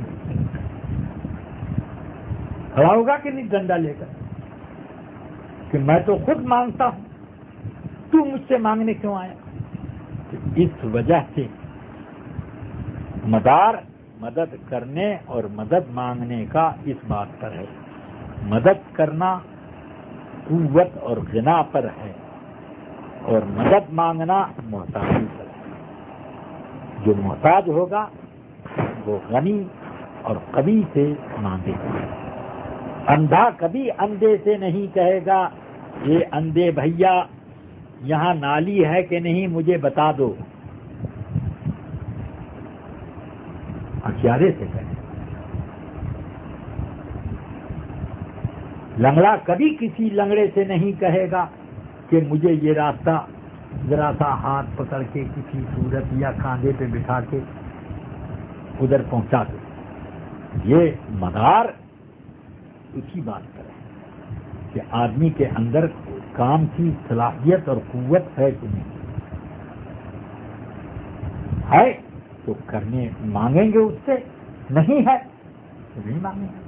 کھڑا ہوگا کہ نہیں ڈنڈا لے کر کہ میں تو خود مانگتا ہوں، تو مجھ سے مانگنے کیوں آیا؟ تو اس وجہ سے مدد کرنے اور مدد مانگنے کا اس بات پر ہے۔ مدد کرنا قوت اور غنا پر ہے، اور مدد مانگنا محتاجی پر ہے۔ جو محتاج ہوگا وہ غنی اور قوی سے مانگے گا۔ اندھا کبھی اندھے سے نہیں کہے گا یہ اندھے بھیا یہاں نالی ہے کہ نہیں مجھے بتا دو، اشارے سے کہے۔ لنگڑا کبھی کسی لنگڑے سے نہیں کہے گا کہ مجھے یہ راستہ ذرا سا ہاتھ پکڑ کے کسی صورت یا کاندھے پہ بٹھا کے ادھر پہنچا دو۔ یہ مدار اسی بات پر ہے کہ آدمی کے اندر کام کی صلاحیت اور قوت ہے کہ نہیں ہے تو کرنے مانگیں گے اس سے، نہیں ہے تو نہیں مانگیں گے۔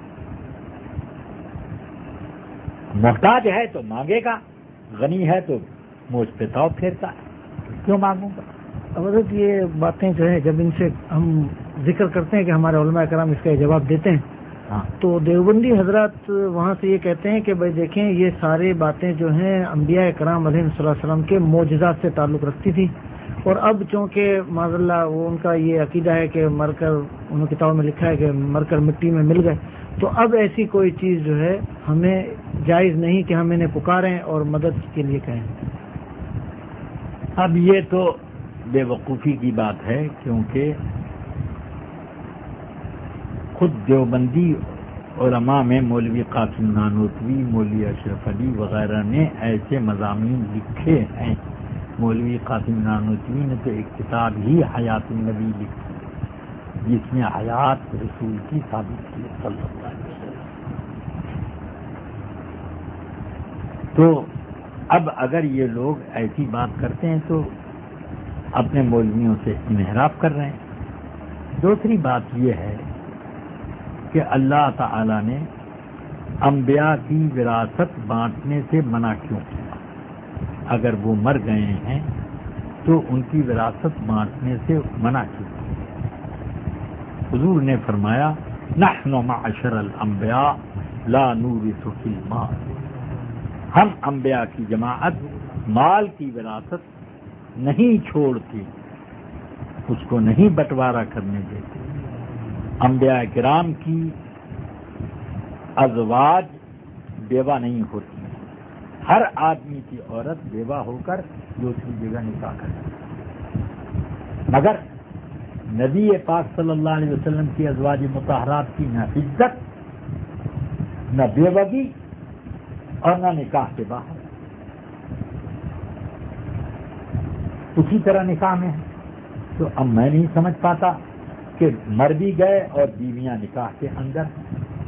محتاج ہے تو مانگے گا، غنی ہے تو مجھ پہ تاؤ پھیرتا ہے، کیوں مانگوں گا؟ حضرت یہ باتیں جو ہے جب ان سے ہم ذکر کرتے ہیں کہ ہمارے علماء کرام اس کا جواب دیتے ہیں، ہاں تو دیوبندی حضرات وہاں سے یہ کہتے ہیں کہ بھائی دیکھیں یہ ساری باتیں جو ہیں انبیاء کرام علیہ السلام کے معجزات سے تعلق رکھتی تھی، اور اب چونکہ معاذ اللہ وہ ان کا یہ عقیدہ ہے کہ مر کر انہوں نے کتابوں میں لکھا ہے کہ مر کر مٹی میں مل گئے، تو اب ایسی کوئی چیز جو ہے ہمیں جائز نہیں کہ ہم انہیں پکاریں اور مدد کے لیے کہیں۔ اب یہ تو بے وقوفی کی بات ہے، کیونکہ خود دیوبندی علماء میں مولوی قاسم نانوتوی، مولوی اشرف علی وغیرہ نے ایسے مضامین لکھے ہیں۔ مولوی قاسم نانوتوی نے تو ایک کتاب ہی حیات النبی لکھی جس میں حیات رسول کی ثابت کی صلی اللہ علیہ وسلم۔ تو اب اگر یہ لوگ ایسی بات کرتے ہیں تو اپنے مولویوں سے انحراف کر رہے ہیں۔ دوسری بات یہ ہے کہ اللہ تعالی نے انبیاء کی وراثت بانٹنے سے منع کیوں کیا؟ اگر وہ مر گئے ہیں تو ان کی وراثت بانٹنے سے منع کیوں کیا؟ حضور نے فرمایا نحن معشر الانبیاء لا نورث فی المال، ہم انبیاء کی جماعت مال کی وراثت نہیں چھوڑتے، اس کو نہیں بٹوارا کرنے دیتے۔ انبیاء کرام کی ازواج بیوہ نہیں ہوتی، ہر آدمی کی عورت بیوہ ہو کر دوسری جگہ نکاح کرتی، مگر نبی پاک صلی اللہ علیہ وسلم کی ازواج مطہرات کی نہ عزت، نہ بیوگی اور نہ نکاح کے باہر، اسی طرح نکاح میں ہے۔ تو اب میں نہیں سمجھ پاتا کہ مر بھی گئے اور بیویاں نکاح کے اندر ہیں۔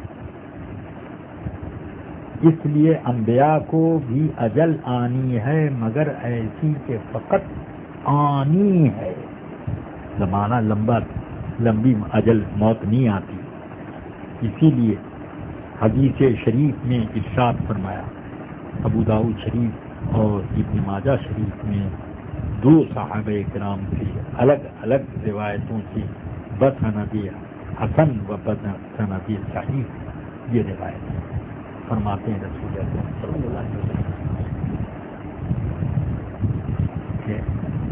اس لیے انبیاء کو بھی اجل آنی ہے، مگر ایسی کہ فقط آنی ہے، زمانہ لمبی اجل موت نہیں آتی۔ اسی لیے حدیث شریف میں ارشاد فرمایا، ابو داؤد شریف اور ابن ماجہ شریف میں دو صحابہ کرام کی الگ الگ روایتوں سے بسند حسن و بسند صحیح یہ روایت ہے۔ فرماتے ہیں رسول اللہ صلی اللہ علیہ وسلم کہ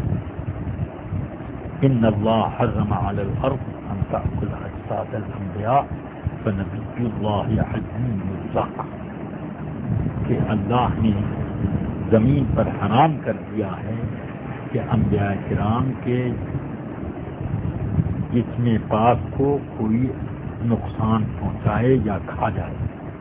ان اللہ حرم علی الارض ان تأکل اجساد الانبیاء فنبی اللہ حی یرزق، کہ اللہ نے زمین پر حرام کر دیا ہے کہ انبیاء کرام کے جسم پاک کو کوئی نقصان پہنچائے یا کھا جائے۔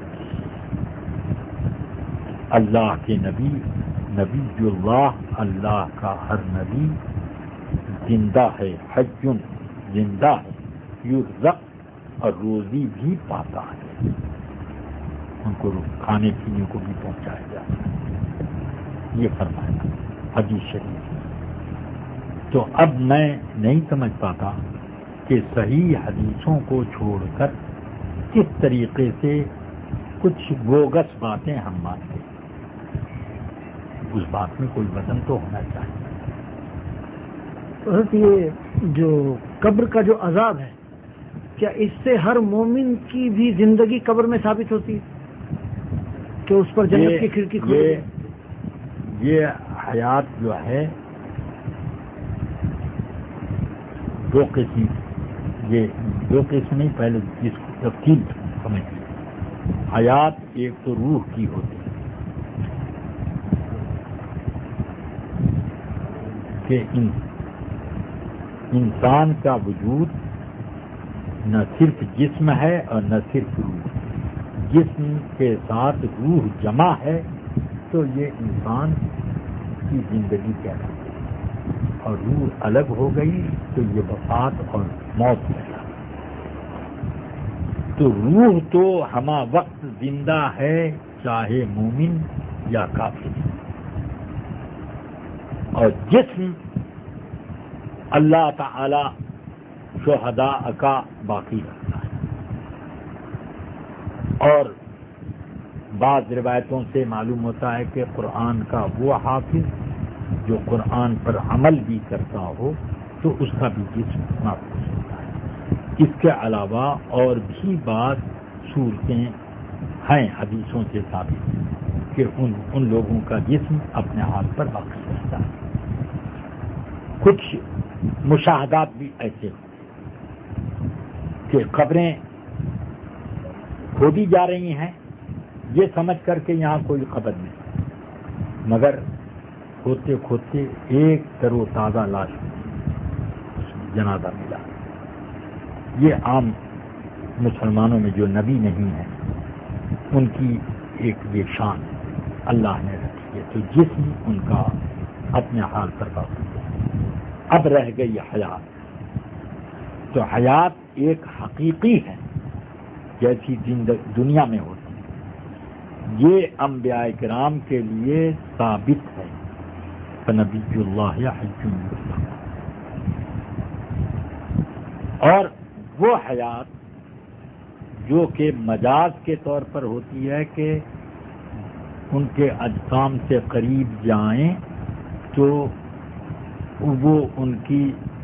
اللہ کے نبی اللہ، اللہ کا ہر نبی زندہ ہے، حی زندہ ہے، یرزق اور روزی بھی پاتا ہے، ان کو کھانے پینے کو بھی پہنچایا جاتا ہے، یہ فرمایا حدیث شریف۔ تو اب میں نہیں سمجھ پاتا کہ صحیح حدیثوں کو چھوڑ کر کس طریقے سے کچھ بوگس باتیں ہم مانتے ہیں۔ اس بات میں کوئی وزن تو ہونا چاہیے۔ حضرت یہ جو قبر کا جو عذاب ہے، کیا اس سے ہر مومن کی بھی زندگی قبر میں ثابت ہوتی ہے کہ اس پر جنت کی کھڑکی کھولے؟ یہ حیات جو ہے دو قسم، یہ دو قسم نہیں، پہلے اس کو تفصیل سمجھیں۔ حیات ایک تو روح کی ہوتی ہے کہ انسان کا وجود نہ صرف جسم ہے اور نہ صرف روح. جسم کے ساتھ روح جمع ہے تو یہ انسان کی زندگی کہلاتی ہے، اور روح الگ ہو گئی تو یہ وفات اور موت کہلاتی. تو روح تو ہمہ وقت زندہ ہے، چاہے مومن یا کافر، اور جسم اللہ تعالی شہداء کا باقی رکھتا ہے. اور بعض روایتوں سے معلوم ہوتا ہے کہ قرآن کا وہ حافظ جو قرآن پر عمل بھی کرتا ہو تو اس کا بھی جسم محفوظ ہوتا ہے. اس کے علاوہ اور بھی بعض صورتیں ہیں حدیثوں سے ثابت کہ ان لوگوں کا جسم اپنے حال پر باقی رہتا ہے. کچھ مشاہدات بھی ایسے ہوتے کہ قبریں کھودی جا رہی ہیں یہ سمجھ کر کے یہاں کوئی قبر نہیں، مگر کھودتے کھودتے ایک تر و تازہ لاش اس میں جنازہ ملا. یہ عام مسلمانوں میں جو نبی نہیں ہیں ان کی ایک یہ شان اللہ نے رکھی ہے. تو جسم ان کا اپنے حال پر باقی ہے. اب رہ گئی حیات. تو حیات ایک حقیقی ہے جیسی دنیا میں ہوتی ہے. یہ انبیاء کرام کے لیے ثابت ہے. فنبی اللہ حج یرزق. اور وہ حیات جو کہ مجاز کے طور پر ہوتی ہے کہ ان کے اجسام سے قریب جائیں تو وہ ان کی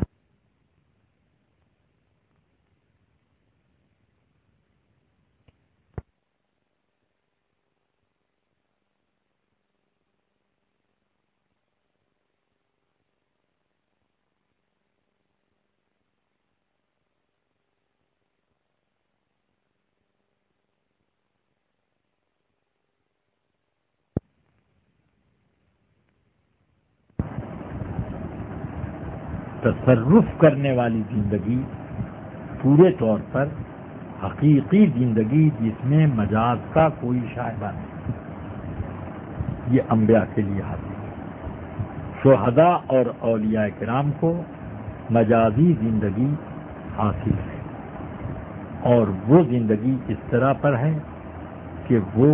تصرف کرنے والی زندگی پورے طور پر حقیقی زندگی جس میں مجاز کا کوئی شائبہ نہیں، یہ انبیاء کے لیے حاصل ہے. شہداء اور اولیاء کرام کو مجازی زندگی حاصل ہے، اور وہ زندگی اس طرح پر ہے کہ وہ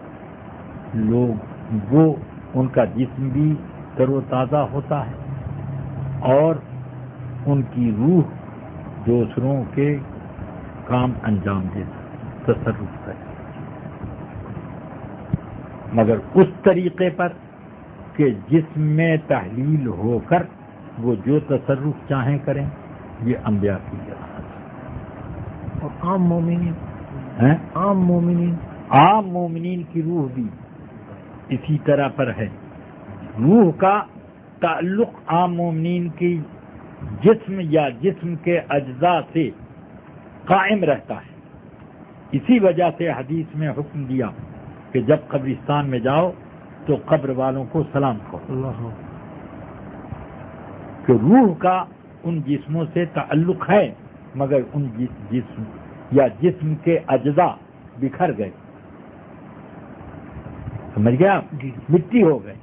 ان کا جسم بھی تر و تازہ ہوتا ہے اور ان کی روح دوسروں کے کام انجام دے تصرف کرے، مگر اس طریقے پر کہ جسم میں تحلیل ہو کر وہ جو تصرف چاہیں کریں. یہ انبیاء کی جہاز. اور عام مومنین کی روح بھی اسی طرح پر ہے. روح کا تعلق عام مومنین کی جسم یا جسم کے اجزاء سے قائم رہتا ہے. اسی وجہ سے حدیث میں حکم دیا کہ جب قبرستان میں جاؤ تو قبر والوں کو سلام کرو، کہ روح کا ان جسموں سے تعلق ہے مگر ان جسم یا جسم کے اجزاء بکھر گئے، سمجھ گیا، مٹی ہو گئے،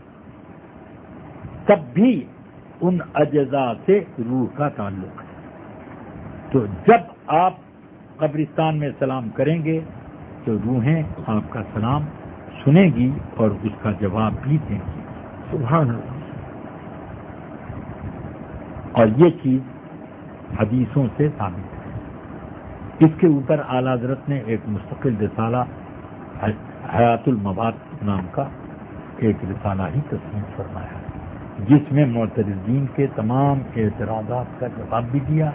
تب بھی ان اجزاء سے روح کا تعلق ہے. تو جب آپ قبرستان میں سلام کریں گے تو روحیں آپ کا سلام سنیں گی اور اس کا جواب بھی دیں گی. سبحان اللہ. اور یہ چیز حدیثوں سے ثابت ہے. اس کے اوپر اعلیٰ حضرت نے ایک مستقل رسالہ حیات المواد نام کا ایک رسالہ ہی تصنیف فرمایا جس میں معترضین کے تمام اعتراضات کا جواب بھی دیا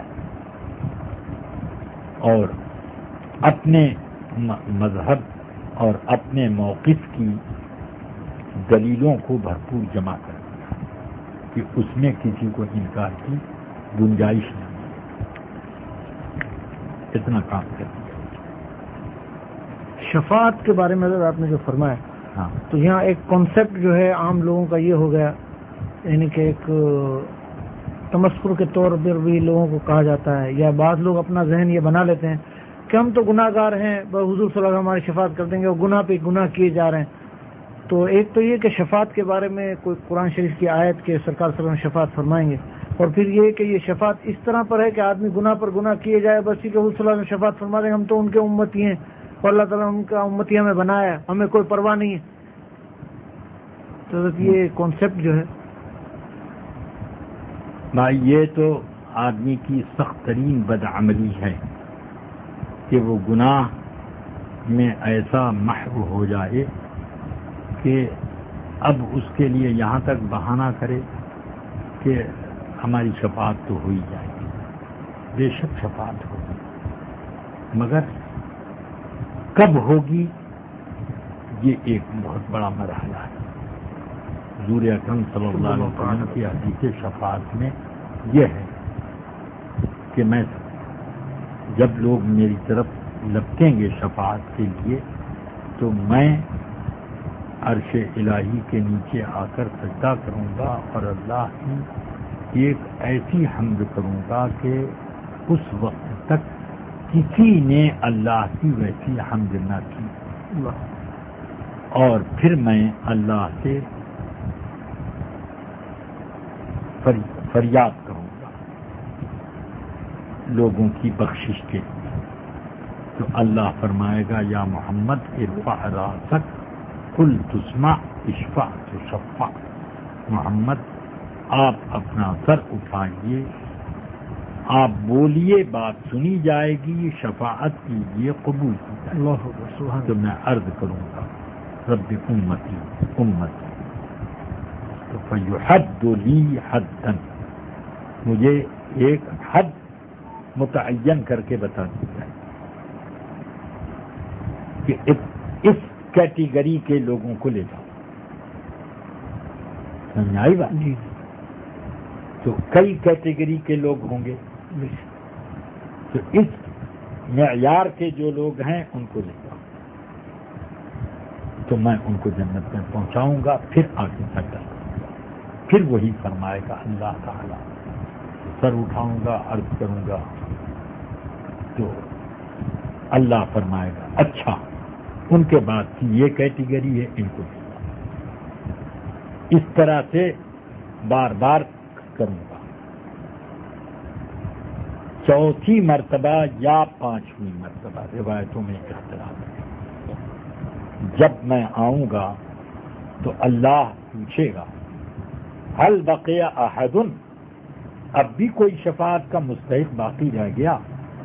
اور اپنے مذہب اور اپنے موقف کی دلیلوں کو بھرپور جمع کر دیا کہ اس میں کسی کو انکار کی گنجائش نہیں ہے. اتنا کام کر دیا. شفاعت کے بارے میں اگر آپ نے جو فرمایا ہاں تو یہاں ایک کانسیپٹ جو ہے عام لوگوں کا یہ ہو گیا، یعنی کہ ایک تمسخر کے طور پر بھی لوگوں کو کہا جاتا ہے، یا بعض لوگ اپنا ذہن یہ بنا لیتے ہیں کہ ہم تو گناہ گار ہیں، حضور صلی اللہ علیہ وسلم ہماری شفاعت کر دیں گے، اور گناہ پہ گناہ کیے جا رہے ہیں۔ تو ایک تو یہ کہ شفاعت کے بارے میں کوئی قرآن شریف کی آیت کے سرکار صلی اللہ علیہ وسلم شفاعت فرمائیں گے، اور پھر یہ کہ یہ شفاعت اس طرح پر ہے کہ آدمی گناہ پر گناہ کیے جائے، بس یہ کہ حضور صلی اللہ علیہ وسلم شفاعت فرما دیں گے، ہم تو ان کے امتی ہیں اور اللہ تعالیٰ نے ان کا امتی ہمیں بنایا ہے، ہمیں کوئی پرواہ نہیں ہے۔ تو یہ کانسیپٹ جو ہے بھائی یہ تو آدمی کی سخت ترین بدعملی ہے کہ وہ گناہ میں ایسا محو ہو جائے کہ اب اس کے لیے یہاں تک بہانہ کرے کہ ہماری شفاعت تو ہو ہی جائے گی۔ بے شک شفاعت ہوگی، مگر کب ہوگی یہ ایک بہت بڑا مرحلہ ہے۔ حضور اکرم صلی اللہ علیہ وسلم کی حدیث شفاعت میں یہ ہے کہ میں جب لوگ میری طرف لپٹیں گے شفاعت کے لیے تو میں عرش الہی کے نیچے آ کر سجدہ کروں گا اور اللہ کی ایک ایسی حمد کروں گا کہ اس وقت تک کسی نے اللہ کی ویسی حمد نہ کی، اور پھر میں اللہ سے فریاد کروں گا لوگوں کی بخشش کے لیے۔ تو اللہ فرمائے گا یا محمد ارفع راسک قل تسمع اشفع تشفع، محمد آپ اپنا سر اٹھائیے، آپ بولیے بات سنی جائے گی، شفاعت کیجیے قبول کی جائے گی۔ تو میں عرض کروں گا رب امتی امتی، تو فیحد لی حدا، مجھے ایک حد متعین کر کے بتا دی جائے کہ اس کیٹیگری کے لوگوں کو لے جاؤ۔ سمجھ آئی بات؟ جی۔ تو کئی کیٹیگری کے لوگ ہوں گے، تو اس معیار کے جو لوگ ہیں ان کو لے جاؤ، تو میں ان کو جنت میں پہنچاؤں گا، پھر آگے سجدہ کروں گا، پھر وہی فرمائے گا اللہ تعالیٰ، سر اٹھاؤں گا عرض کروں گا، تو اللہ فرمائے گا اچھا ان کے بعد کی یہ کیٹیگری ہے، ان کو اس طرح سے بار بار کروں گا۔ چوتھی مرتبہ یا پانچویں مرتبہ روایتوں میں اختلاف ہے، جب میں آؤں گا تو اللہ پوچھے گا هل بقي احد، اب بھی کوئی شفاعت کا مستحق باقی رہ گیا؟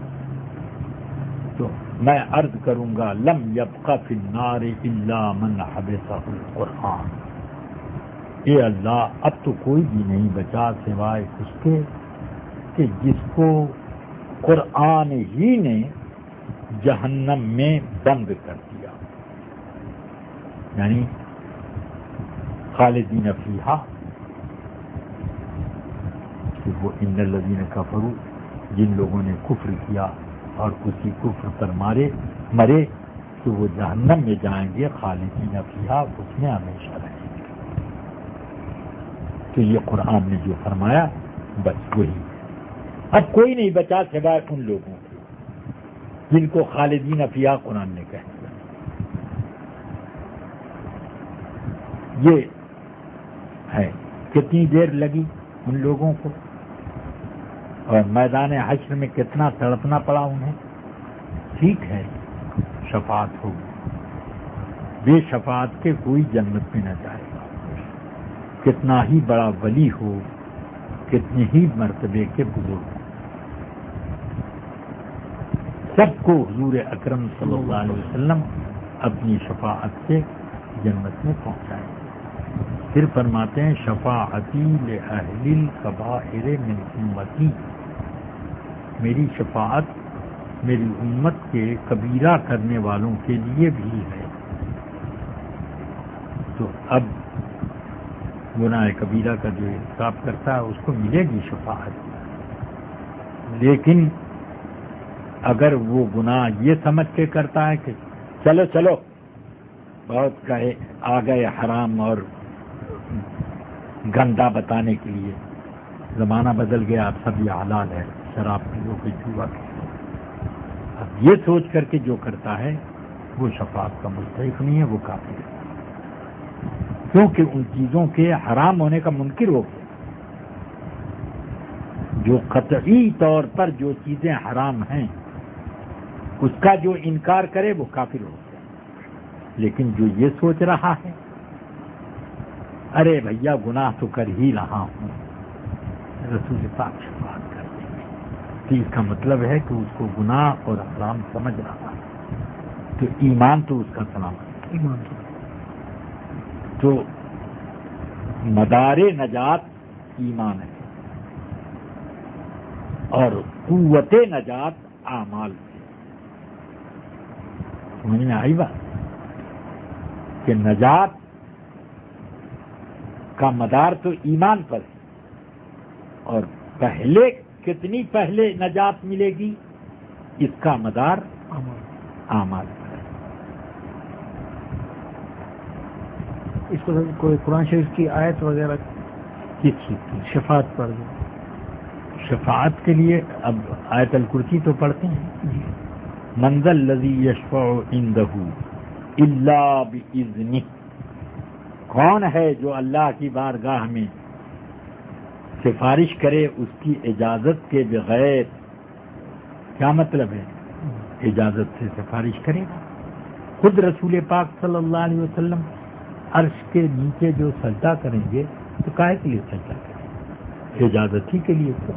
تو میں عرض کروں گا لم يبق في النار الا من حبسه القرآن، اے اللہ اب تو کوئی بھی نہیں بچا سوائے اس کے کہ جس کو قرآن ہی نے جہنم میں بند کر دیا، یعنی خالدین فیہا، کہ وہ ان الذین کفروا، جن لوگوں نے کفر کیا اور اسی کفر پر مرے تو وہ جہنم میں جائیں گے، خالدین فیہا، اس میں ہمیشہ رہیں گے۔ تو یہ قرآن نے جو فرمایا بس وہی ہے، اب کوئی نہیں بچا سوائے ان لوگوں کے جن کو خالدین فیہا قرآن نے کہہ دیا۔ یہ ہے کتنی دیر لگی ان لوگوں کو، اور میدان حشر میں کتنا تڑپنا پڑا انہیں۔ ٹھیک ہے شفاعت ہوگی، بے شفاعت کے کوئی جنت میں نہ جائے گا، کتنا ہی بڑا ولی ہو، کتنے ہی مرتبے کے بزرگ، سب کو حضور اکرم صلی اللہ علیہ وسلم اپنی شفاعت سے جنت میں پہنچائیں گے۔ پھر فرماتے ہیں شفاعتی لأہل الکبائر من امتی، میری شفاعت میری امت کے کبیرہ کرنے والوں کے لیے بھی ہے۔ تو اب گناہ کبیرہ کا جو حساب کرتا ہے اس کو ملے گی شفاعت، لیکن اگر وہ گناہ یہ سمجھ کے کرتا ہے کہ چلو چلو بہت کہے آ گئے حرام اور گندا بتانے کے لیے. زمانہ بدل گیا، اب سب یہ حلال ہے، شراب پیو کہ جوا پیو. اب یہ سوچ کر کے جو کرتا ہے وہ شفاعت کا مستحق نہیں ہے، وہ کافر ہے، کیونکہ ان چیزوں کے حرام ہونے کا منکر ہو گیا. جو قطعی طور پر جو چیزیں حرام ہیں اس کا جو انکار کرے وہ کافر ہو گیا. لیکن جو یہ سوچ رہا ہے ارے بھیا گناہ تو کر ہی رہا ہوں، رسول پاک شفاعت کر دیں گے، تو اس کا مطلب ہے کہ اس کو گناہ اور حرام سمجھ رہا ہے، تو ایمان تو اس کا سلامت ہے. تو مدار نجات ایمان ہے اور قوت نجات اعمال ہے. سمجھ میں آئی بات کہ نجات کا مدار تو ایمان پر ہے، اور پہلے کتنی پہلے نجات ملے گی اس کا مدار اعمال پر ہے. اس کو کوئی قرآن شریف کی آیت وغیرہ کس چیز کی شفاعت پر دیں؟ شفاعت کے لیے اب آیت الکرسی تو پڑھتے ہیں. من ذا الذی یشفع عندہ الا باذنہ، کون ہے جو اللہ کی بارگاہ میں سفارش کرے اس کی اجازت کے بغیر؟ کیا مطلب ہے؟ اجازت سے سفارش کرے گا. خود رسول پاک صلی اللہ علیہ وسلم عرش کے نیچے جو سجدہ کریں گے تو کاہے کے لیے سجدہ کریں گے؟ اجازت ہی کے لیے تو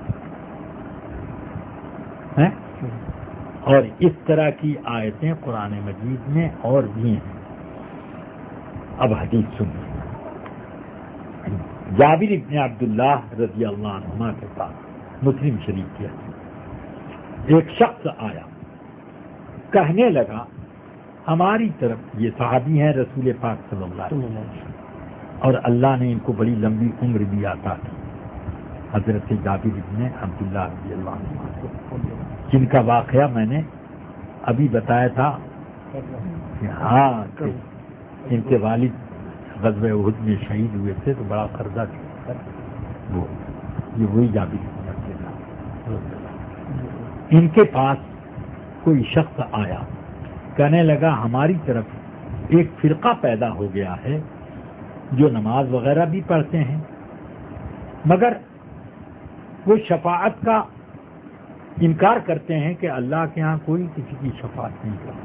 ہے. اور اس طرح کی آیتیں قرآن مجید میں اور بھی ہیں. اب حدیث سنیے. جابر ابن عبداللہ رضی اللہ عنہما کے پاس مسلم شریف کی حدیث، ایک شخص آیا کہنے لگا ہماری طرف، یہ صحابی ہیں رسول پاک صلی اللہ علیہ وسلم اور اللہ نے ان کو بڑی لمبی عمر دی عطا کی، حضرت جابر ابن عبداللہ رضی اللہ عنہ، جن کا واقعہ میں نے ابھی بتایا تھا کہ ہاں کہ ان کے والد غزوہ احد میں شہید ہوئے تھے تو بڑا قرضہ کیا وہ یہ وہی جابر ابن عبداللہ. ان کے پاس کوئی شخص آیا کہنے لگا ہماری طرف ایک فرقہ پیدا ہو گیا ہے جو نماز وغیرہ بھی پڑھتے ہیں مگر وہ شفاعت کا انکار کرتے ہیں کہ اللہ کے ہاں کوئی کسی کی شفاعت نہیں کرتا.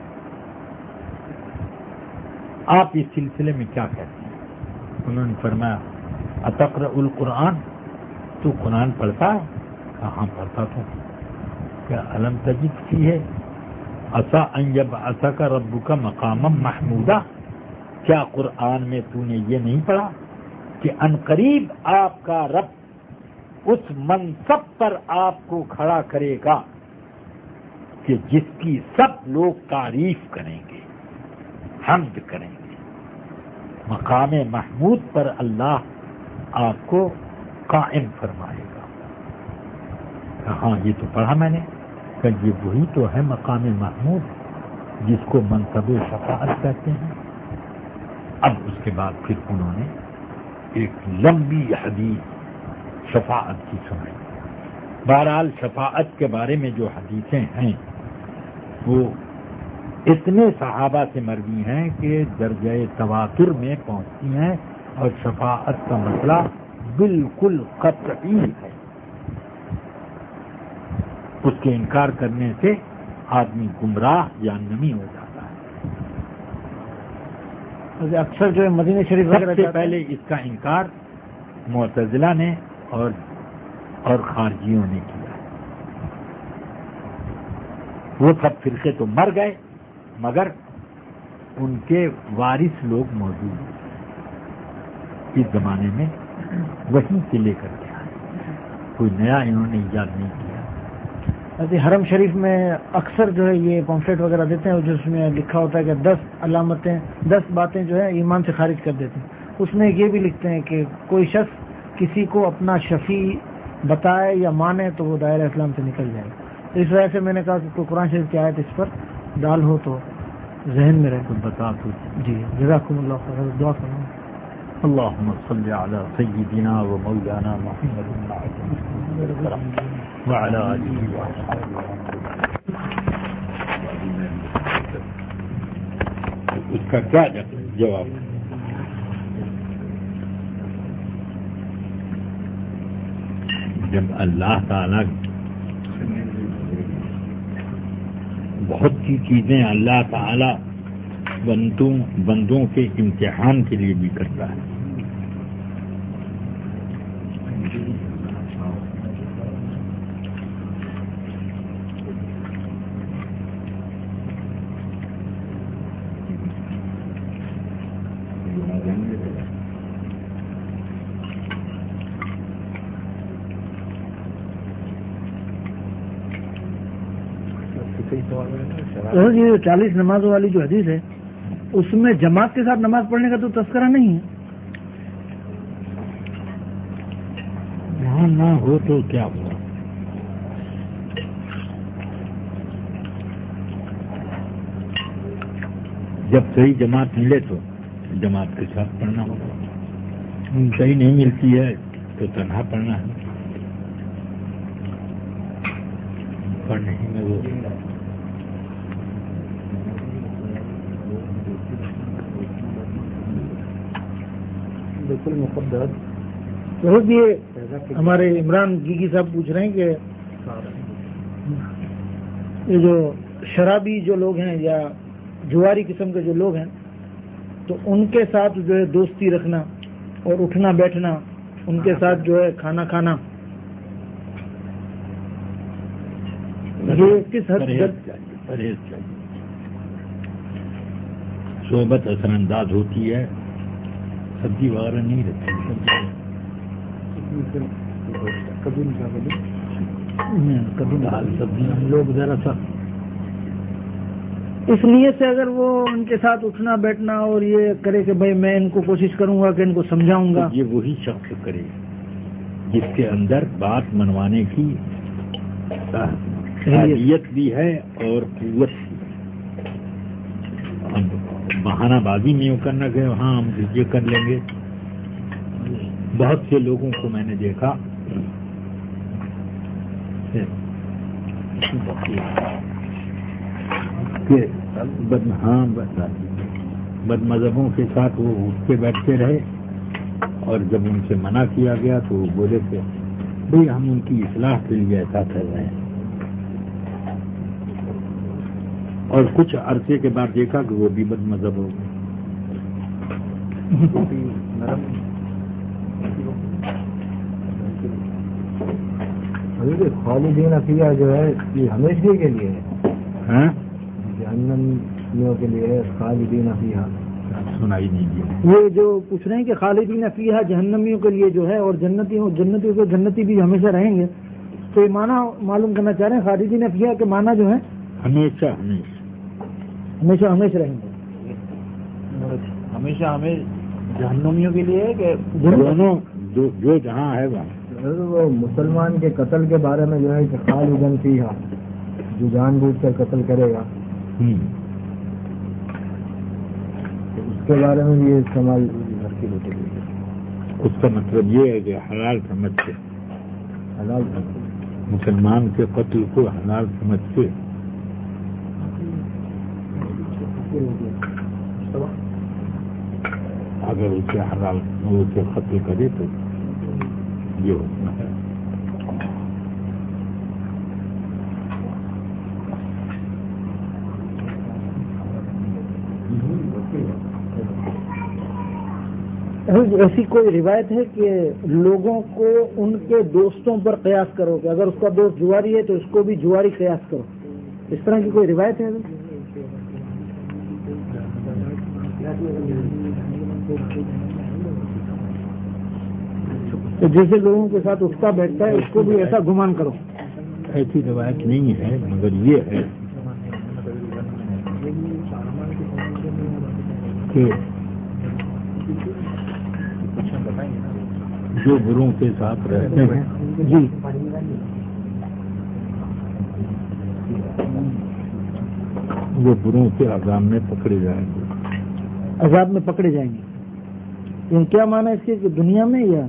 آپ اس سلسلے میں کیا کہتے ہیں؟ انہوں نے فرمایا اتقرأ القرآن، تو قرآن پڑھتا ہے؟ کہاں پڑھتا تو. کیا علم تجد فیہ عسیٰ ان یبعثک ربک مقاما محمودا، کیا قرآن میں تو نے یہ نہیں پڑھا کہ عنقریب آپ کا رب اس منصب پر آپ کو کھڑا کرے گا کہ جس کی سب لوگ تعریف کریں گے، حمد کریں گے. مقام محمود پر اللہ آپ کو قائم فرمائے گا. ہاں یہ تو پڑھا میں نے کہ یہ وہی تو ہے مقام محمود جس کو منصب شفاعت کہتے ہیں. اب اس کے بعد پھر انہوں نے ایک لمبی حدیث شفاعت کی سنائی. بہرحال شفاعت کے بارے میں جو حدیثیں ہیں وہ اتنے صحابہ سے مروی ہیں کہ درجہ تواتر میں پہنچتی ہیں، اور شفاعت کا مسئلہ بالکل قطعی ہے. اس کے انکار کرنے سے آدمی گمراہ جہنمی ہو جاتا ہے. اکثر جو ہے مدینہ شریف سب سے پہلے اس کا انکار معتزلہ نے اور خارجیوں نے کیا. وہ سب فرقے تو مر گئے مگر ان کے وارث لوگ موجود ہیں. اس زمانے میں وہیں سے لے کر کے آئے، کوئی نیا انہوں نے ایجاد نہیں کیا. حرم شریف میں اکثر جو ہے یہ پمفلیٹ وغیرہ دیتے ہیں جس میں لکھا ہوتا ہے کہ 10 علامتیں 10 باتیں جو ہے ایمان سے خارج کر دیتے ہیں. اس میں یہ بھی لکھتے ہیں کہ کوئی شخص کسی کو اپنا شفیع بتائے یا مانے تو وہ دائرہ اسلام سے نکل جائے. اس وجہ سے میں نے کہا کہ کوئی قرآن شریف کی آیت اس پر ڈال ہو تو ذہن میں رہے. تو بتا تو جی جزاکم اللہ خیر. دعا فرمائیں. اللهم صل على سيدنا ومولانا محمد وعلى آله وصحبه. اس کا کیا جواب؟ جب اللہ تعالی بہت سی چیزیں اللہ تعالی بندوں کے امتحان کے لیے بھی کرتا ہے. یہ 40 نمازوں والی جو حدیث ہے اس میں جماعت کے ساتھ نماز پڑھنے کا تو تذکرہ نہیں ہے. وہاں نہ ہو تو کیا ہوا؟ جب صحیح جماعت ملے تو جماعت کے ساتھ پڑھنا ہوگا. صحیح نہیں ملتی ہے تو تنہا پڑھنا ہے. پڑھنے ہی میں وہ بالکل مقدس. یہ ہمارے عمران جی صاحب پوچھ رہے ہیں کہ یہ جو شرابی جو لوگ ہیں یا جواری قسم کے جو لوگ ہیں تو ان کے ساتھ جو ہے دوستی رکھنا اور اٹھنا بیٹھنا، ان کے ساتھ جو ہے کھانا کھانا، یہ کس حد تک پرہیز چاہیے. صحبت اثر انداز ہوتی ہے، سبزی وغیرہ نہیں رکھتی. کبھی دال سبزی ہم لوگ ذرا سا اس نیت سے اگر وہ ان کے ساتھ اٹھنا بیٹھنا اور یہ کرے کہ بھائی میں ان کو کوشش کروں گا کہ ان کو سمجھاؤں گا، یہ وہی شخص کرے جس کے اندر بات منوانے کی صلاحیت بھی ہے اور قوت بھی. بہانہ بازی میں یوں کرنا کہ ہاں ہم یہ کر لیں گے. بہت سے لوگوں کو میں نے دیکھا کہ بد مذہبوں کے ساتھ وہ اٹھ کے بیٹھتے رہے، اور جب ان سے منع کیا گیا تو وہ بولے کہ بھئی ہم ان کی اصلاح کے لیے ایسا کر رہے ہیں. اور کچھ عرصے کے بعد دیکھا کہ وہ بھی بد مذہب ہو گئے. خالدین فیہا جو ہے یہ ہمیشہ کے لیے ہے، جہنمیوں کے لیے ہے. خالدین فیہا سنائی نہیں دیا. یہ جو پوچھ رہے ہیں کہ خالدین فیہا جہنمیوں کے لیے جو ہے اور جنتیوں کو جنتی بھی ہمیشہ رہیں گے، تو یہ معنی معلوم کرنا چاہ رہے ہیں خالدین فیہا کے معنی جو ہے ہمیشہ رہیں گے. ہمیشہ ہمیں جہنمیوں کے لیے ہے کہ دونوں جو جہاں ہے وہاں. وہ مسلمان کے قتل کے بارے میں جو ہے کہ خالدن فیہا، جو جان بوجھ کر قتل کرے گا تو اس کے بارے میں بھی یہ استعمال ہوتے ہیں. اس کا مطلب یہ ہے کہ حلال سمجھ کے حلال مسلمان کے قتل کو حلال سمجھ کے اگر اسے حلال اسے قتل کرے تو یہ ہوتا ہے. ایسی کوئی روایت ہے کہ لوگوں کو ان کے دوستوں پر قیاس کرو کہ اگر اس کا دوست جواری ہے تو اس کو بھی جواری قیاس کرو، اس طرح کی کوئی روایت ہے؟ تو جیسے لوگوں کے ساتھ اٹھتا بیٹھتا ہے اس کو بھی ایسا گمان کرو. ایسی روایت نہیں ہے، مگر یہ ہے کہ جو گروہوں کے ساتھ رہتے ہیں جی وہ بروں کے عذاب میں پکڑے جائیں گے. عذاب میں پکڑے جائیں گے. یہ کیا معنی ہے اس کے کہ دنیا میں یا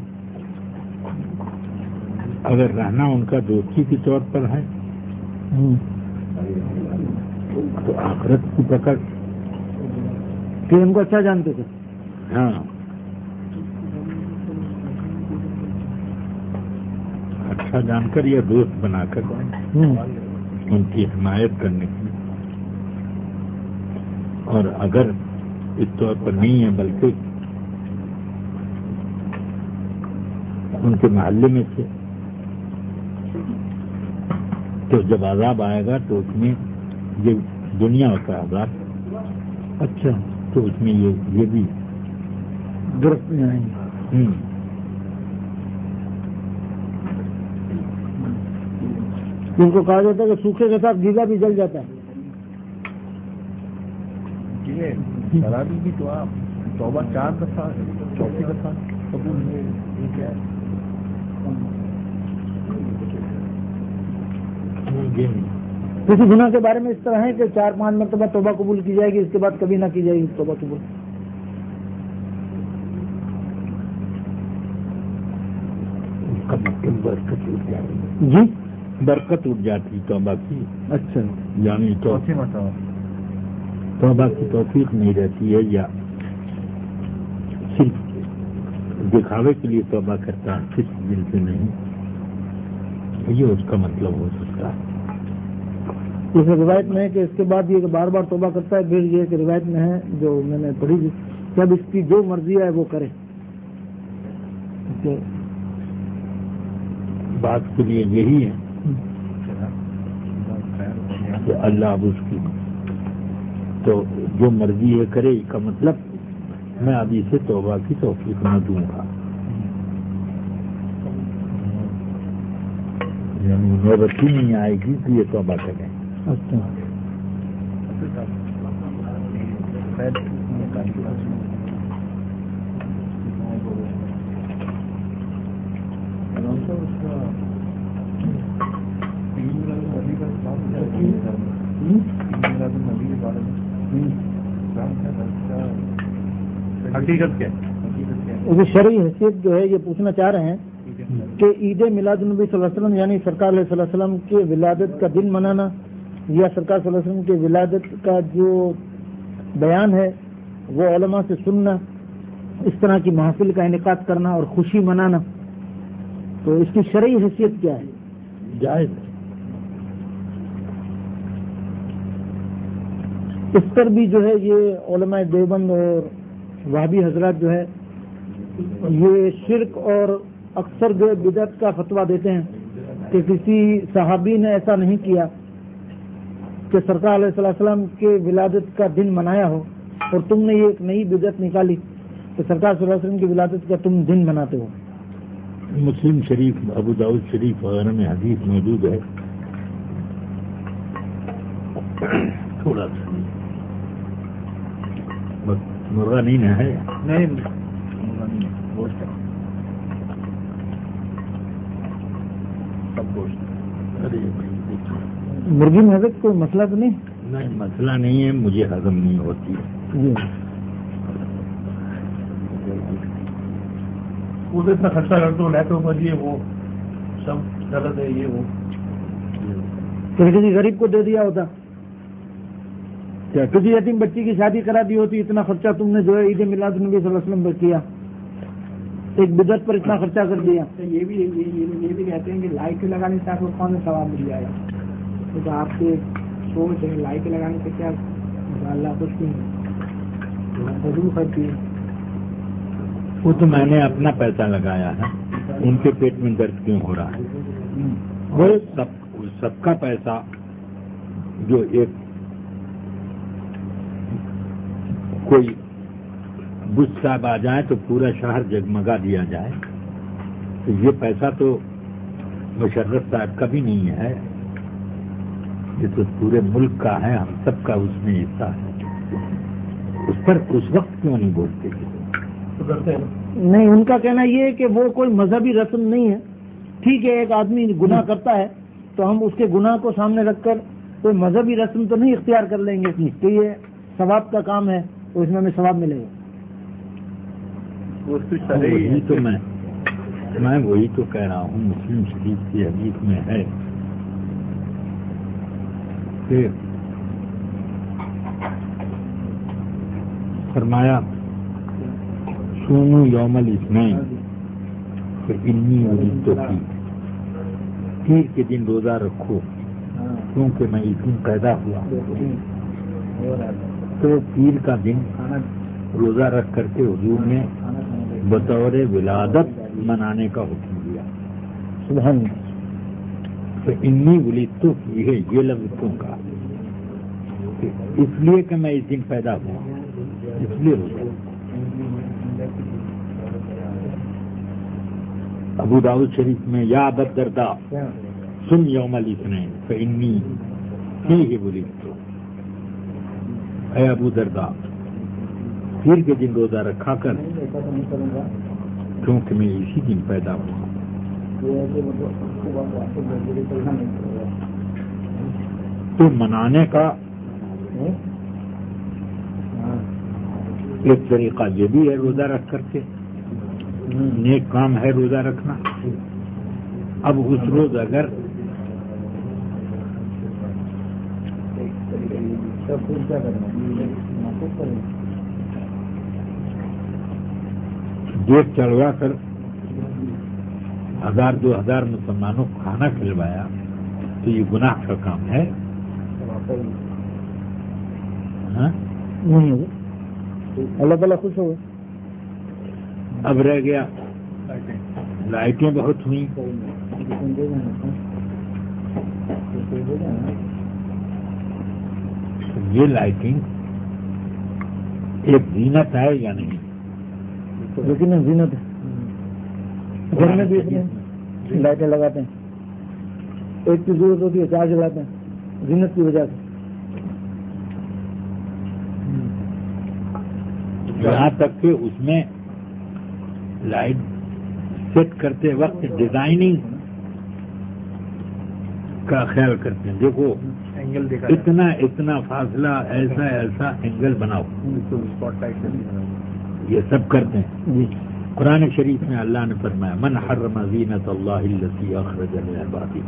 اگر رہنا ان کا دوستی کے طور پر ہے تو آخرت کی پکڑ کہ ان کو اچھا جانتے تھے. ہاں اچھا جان کر یا دوست بنا کر ان کی حمایت کرنے کی. اور اگر اس طور پر نہیں ہے بلکہ ان کے محلے میں سے تو جب عذاب آئے گا تو اس میں یہ دنیا ہوتا ہے عذاب. اچھا تو اس میں یہ بھی گرفت میں آئیں گے. ان کو کہا جاتا ہے کہ سوکھے کے ساتھ گیلا بھی جل جاتا ہے. شرابی کی تو آپ توبہ 4 دفعہ 34 دفعہ قبول ہوئے. یہ کیا ہے؟ کسی گناہ کے بارے میں اس طرح ہے کہ 4-5 مرتبہ توبہ قبول کی جائے گی، اس کے بعد کبھی نہ کی جائے گی توبہ قبول. برکت اٹھ جاتی. جی برکت اٹھ جاتی توبہ کی. اچھا یعنی توبہ کی توفیق نہیں رہتی ہے یا صرف دکھاوے کے لیے توبہ کرتا ہے صرف دل سے نہیں. یہ اس کا مطلب ہو سکتا ہے. اس روایت میں ہے کہ اس کے بعد یہ کہ بار بار توبہ کرتا ہے. پھر یہ کہ روایت میں ہے جو میں نے پڑھی تھی کہ اب اس کی جو مرضی ہے وہ کرے. بات کے لیے یہی ہے کہ اللہ اب اس کی تو جو مرضی ہے کرے کا مطلب میں اب اسے توبہ کی توفیق نہ دوں گا. یعنی نوبت ہی نہیں آئے گی کہ یہ توبہ کریں. حقیقت کیا شرعی حیثیت جو ہے یہ پوچھنا چاہ رہے ہیں کہ عید میلاد النبی صلی اللہ علیہ وسلم یعنی سرکار علیہ وسلم کے ولادت کا دن منانا یا سرکار صلی اللہ علیہ وسلم کے ولادت کا جو بیان ہے وہ علماء سے سننا، اس طرح کی محافل کا انعقاد کرنا اور خوشی منانا، تو اس کی شرعی حیثیت کیا ہے؟ جائز. اس پر بھی جو ہے یہ علماء دیوبند اور وہابی حضرات جو ہے یہ شرک اور اکثر جو بدعت کا فتویٰ دیتے ہیں کہ کسی صحابی نے ایسا نہیں کیا کہ سرکار علیہ السلام کے ولادت کا دن منایا ہو اور تم نے یہ ایک نئی بدعت نکالی کہ سرکار صلی اللہ علیہ وسلم کی ولادت کا تم دن مناتے ہو. مسلم شریف ابو داؤد شریف وغیرہ میں حدیث موجود ہے. تھوڑا سا مرغا نہیں نہ ہے نہیں سب گوشت. مرغی میں حضرت کوئی مسئلہ تو نہیں؟ نہیں مسئلہ نہیں ہے، مجھے ہضم نہیں ہوتی ہے. وہ اتنا خرچہ کر دو لیٹو پر یہ وہ سب غلط ہے. یہ وہ کسی غریب کو دے دیا ہوتا، کیا کسی یتیم بچی کی شادی کرا دی ہوتی. اتنا خرچہ تم نے جو ہے عید میلاد النبی صلی اللہ علیہ وسلم پر کیا، ایک بدعت پر اتنا خرچہ کر دیا. یہ بھی کہتے ہیں کہ لائٹ لگانے سے آپ کو کون سا ثواب مل جائے گا؟ تو آپ کی سوچ ہے لائٹ لگانے سے کیا اللہ کچھ نہیں بدل کرتی ہے. وہ تو میں نے اپنا پیسہ لگایا ہے، ان کے پیٹ میں درد کیوں ہو رہا ہے؟ وہ سب کا پیسہ جو ایک کوئی بش صاحب آ جائے تو پورا شہر جگمگا دیا جائے، تو یہ پیسہ تو مشرف صاحب کا بھی نہیں ہے، یہ تو پورے ملک کا ہے، ہم سب کا اس میں حصہ ہے. اس پر اس وقت کیوں نہیں بولتے؟ نہیں، ان کا کہنا یہ ہے کہ وہ کوئی مذہبی رسم نہیں ہے. ٹھیک ہے، ایک آدمی گناہ کرتا ہے تو ہم اس کے گناہ کو سامنے رکھ کر کوئی مذہبی رسم تو نہیں اختیار کر لیں گے کہ یہ ثواب کا کام ہے تو اس میں ہمیں ثواب ملے گا. وہی تو میں وہی تو کہہ رہا ہوں. مسلم شریف کی حدیث میں ہے کہ فرمایا سونو یوم الاثنین فإنی ولدت فیہ، پیر کے دن روزہ رکھو کیونکہ میں اس دن پیدا ہوا. تو پیر کا دن روزہ رکھ کر کے حضور نے بطور ولادت منانے کا حکم دیا. سبحان اللہ. فإنی ولدت فیہ، یہ لفظ کیوں کہا؟ اس لیے کہ میں اس دن پیدا ہوا، اس لیے روزہ. ابو داؤد شریف میں یا ابا الدرداء سن یوم الاثنین فإنی فیہ ولدت، اے ابو درداء پیر کے دن روزہ رکھا کر کیونکہ میں اسی دن پیدا ہوا. تو منانے کا ایک طریقہ یہ بھی ہے روزہ رکھ کر کے، نیک کام ہے روزہ رکھنا. اب اس روز اگر دیکھ چڑھوا کر 1000-2000 مسلمانوں کو کھانا کھلوایا تو یہ گناہ کا کام ہے. نہیں اللہ تعالیٰ خوش ہوگا. اب رہ گیا لائٹیں بہت ہوئیں، یہ لائٹنگ ایک زینت ہے یا نہیں؟ لیکن زینت ہے. گھر میں بھی اتنے لائٹیں لگاتے ہیں، ایک کی ضرورت ہوتی ہے 4 جلاتے ہیں زینت کی وجہ سے. یہاں تک کہ اس میں لائٹ سیٹ کرتے وقت ڈیزائننگ کا خیال کرتے ہیں. دیکھو اتنا فاصلہ، ایسا اینگل بناؤ، یہ سب کرتے ہیں. قرآن شریف میں اللہ نے فرمایا من حرم زینت اللہ التی اخرج لعباده،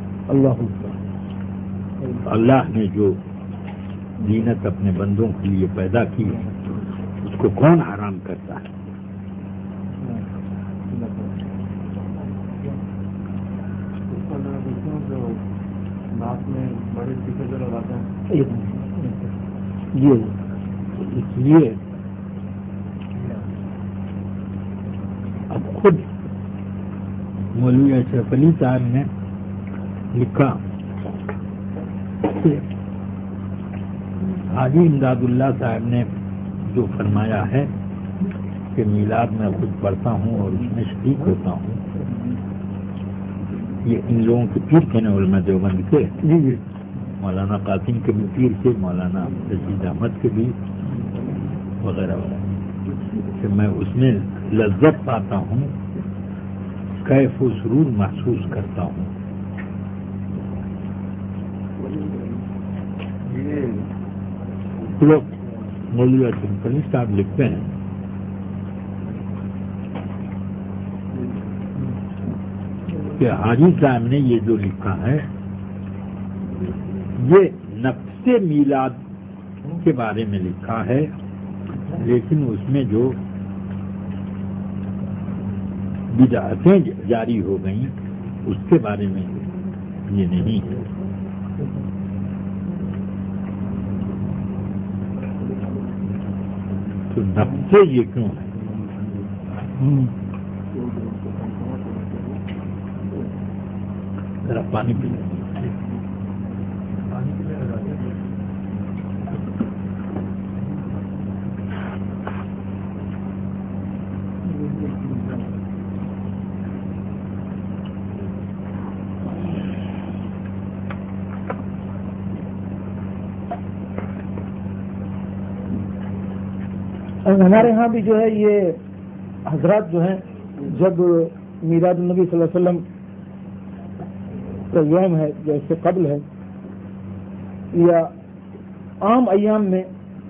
اللہ نے جو زینت اپنے بندوں کے لیے پیدا کی اس کو کون حرام کرتا ہے؟ اس لیے اب خود مولوی اشرف علی صاحب نے لکھا کہ حاجی امداد اللہ صاحب نے جو فرمایا ہے کہ میلاد میں خود پڑھتا ہوں اور اس میں شریک ہوتا ہوں، یہ ان لوگوں کے پیر تھے نا علماء دیوبند کے، مولانا قاسم کے بھی پیر تھے، مولانا رشید احمد کے بھی وغیرہ وغیرہ، کہ میں اس میں لذت پاتا ہوں، کیف و سرور محسوس کرتا ہوں. لوگ مولوی اشرف علی صاحب لکھتے ہیں کہ حاجی صاحب نے یہ جو لکھا ہے یہ نفس میلاد کے بارے میں لکھا ہے، لیکن اس میں جو بدعتیں جاری ہو گئیں اس کے بارے میں یہ نہیں ہے. تو نفس یہ کیوں ہے؟ ذرا پانی پی لیں. اور ہمارے ہاں بھی جو ہے یہ حضرات جو ہیں جب میلاد النبی صلی اللہ علیہ وسلم کا یوم ہے یا اس سے قبل ہے یا عام ایام میں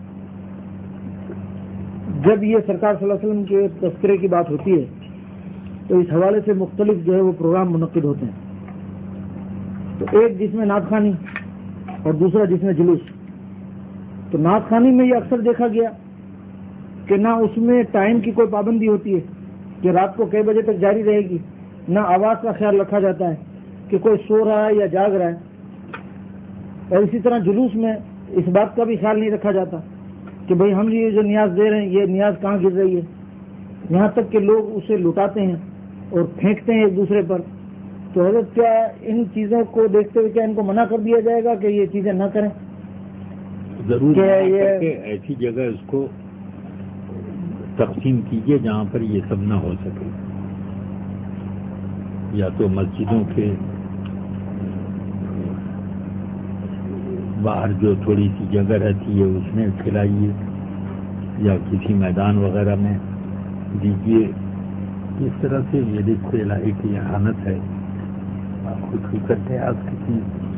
جب یہ سرکار صلی اللہ علیہ وسلم کے تذکرے کی بات ہوتی ہے تو اس حوالے سے مختلف جو ہے وہ پروگرام منعقد ہوتے ہیں. تو ایک جس میں نعت خوانی اور دوسرا جس میں جلوس. تو نعت خوانی میں یہ اکثر دیکھا گیا کہ نہ اس میں ٹائم کی کوئی پابندی ہوتی ہے کہ رات کو کئی بجے تک جاری رہے گی، نہ آواز کا خیال رکھا جاتا ہے کہ کوئی سو رہا ہے یا جاگ رہا ہے. اور اسی طرح جلوس میں اس بات کا بھی خیال نہیں رکھا جاتا کہ بھئی ہم یہ جو نیاز دے رہے ہیں یہ نیاز کہاں گر رہی ہے. یہاں تک کہ لوگ اسے لٹاتے ہیں اور پھینکتے ہیں ایک دوسرے پر. تو حضرت کیا ان چیزوں کو دیکھتے ہوئے کیا ان کو منع کر دیا جائے گا کہ یہ چیزیں نہ کریں؟ ضرور کہ ایسی جگہ اس کو تقسیم کیجیے جہاں پر یہ سب نہ ہو سکے. یا تو مسجدوں کے باہر جو تھوڑی سی جگہ رہتی ہے اس میں کھلائیے یا کسی میدان وغیرہ میں دیجیے. اس طرح سے یہ رزق الہی کی احانت ہے. آپ خود بھی کرتے ہیں آپ کسی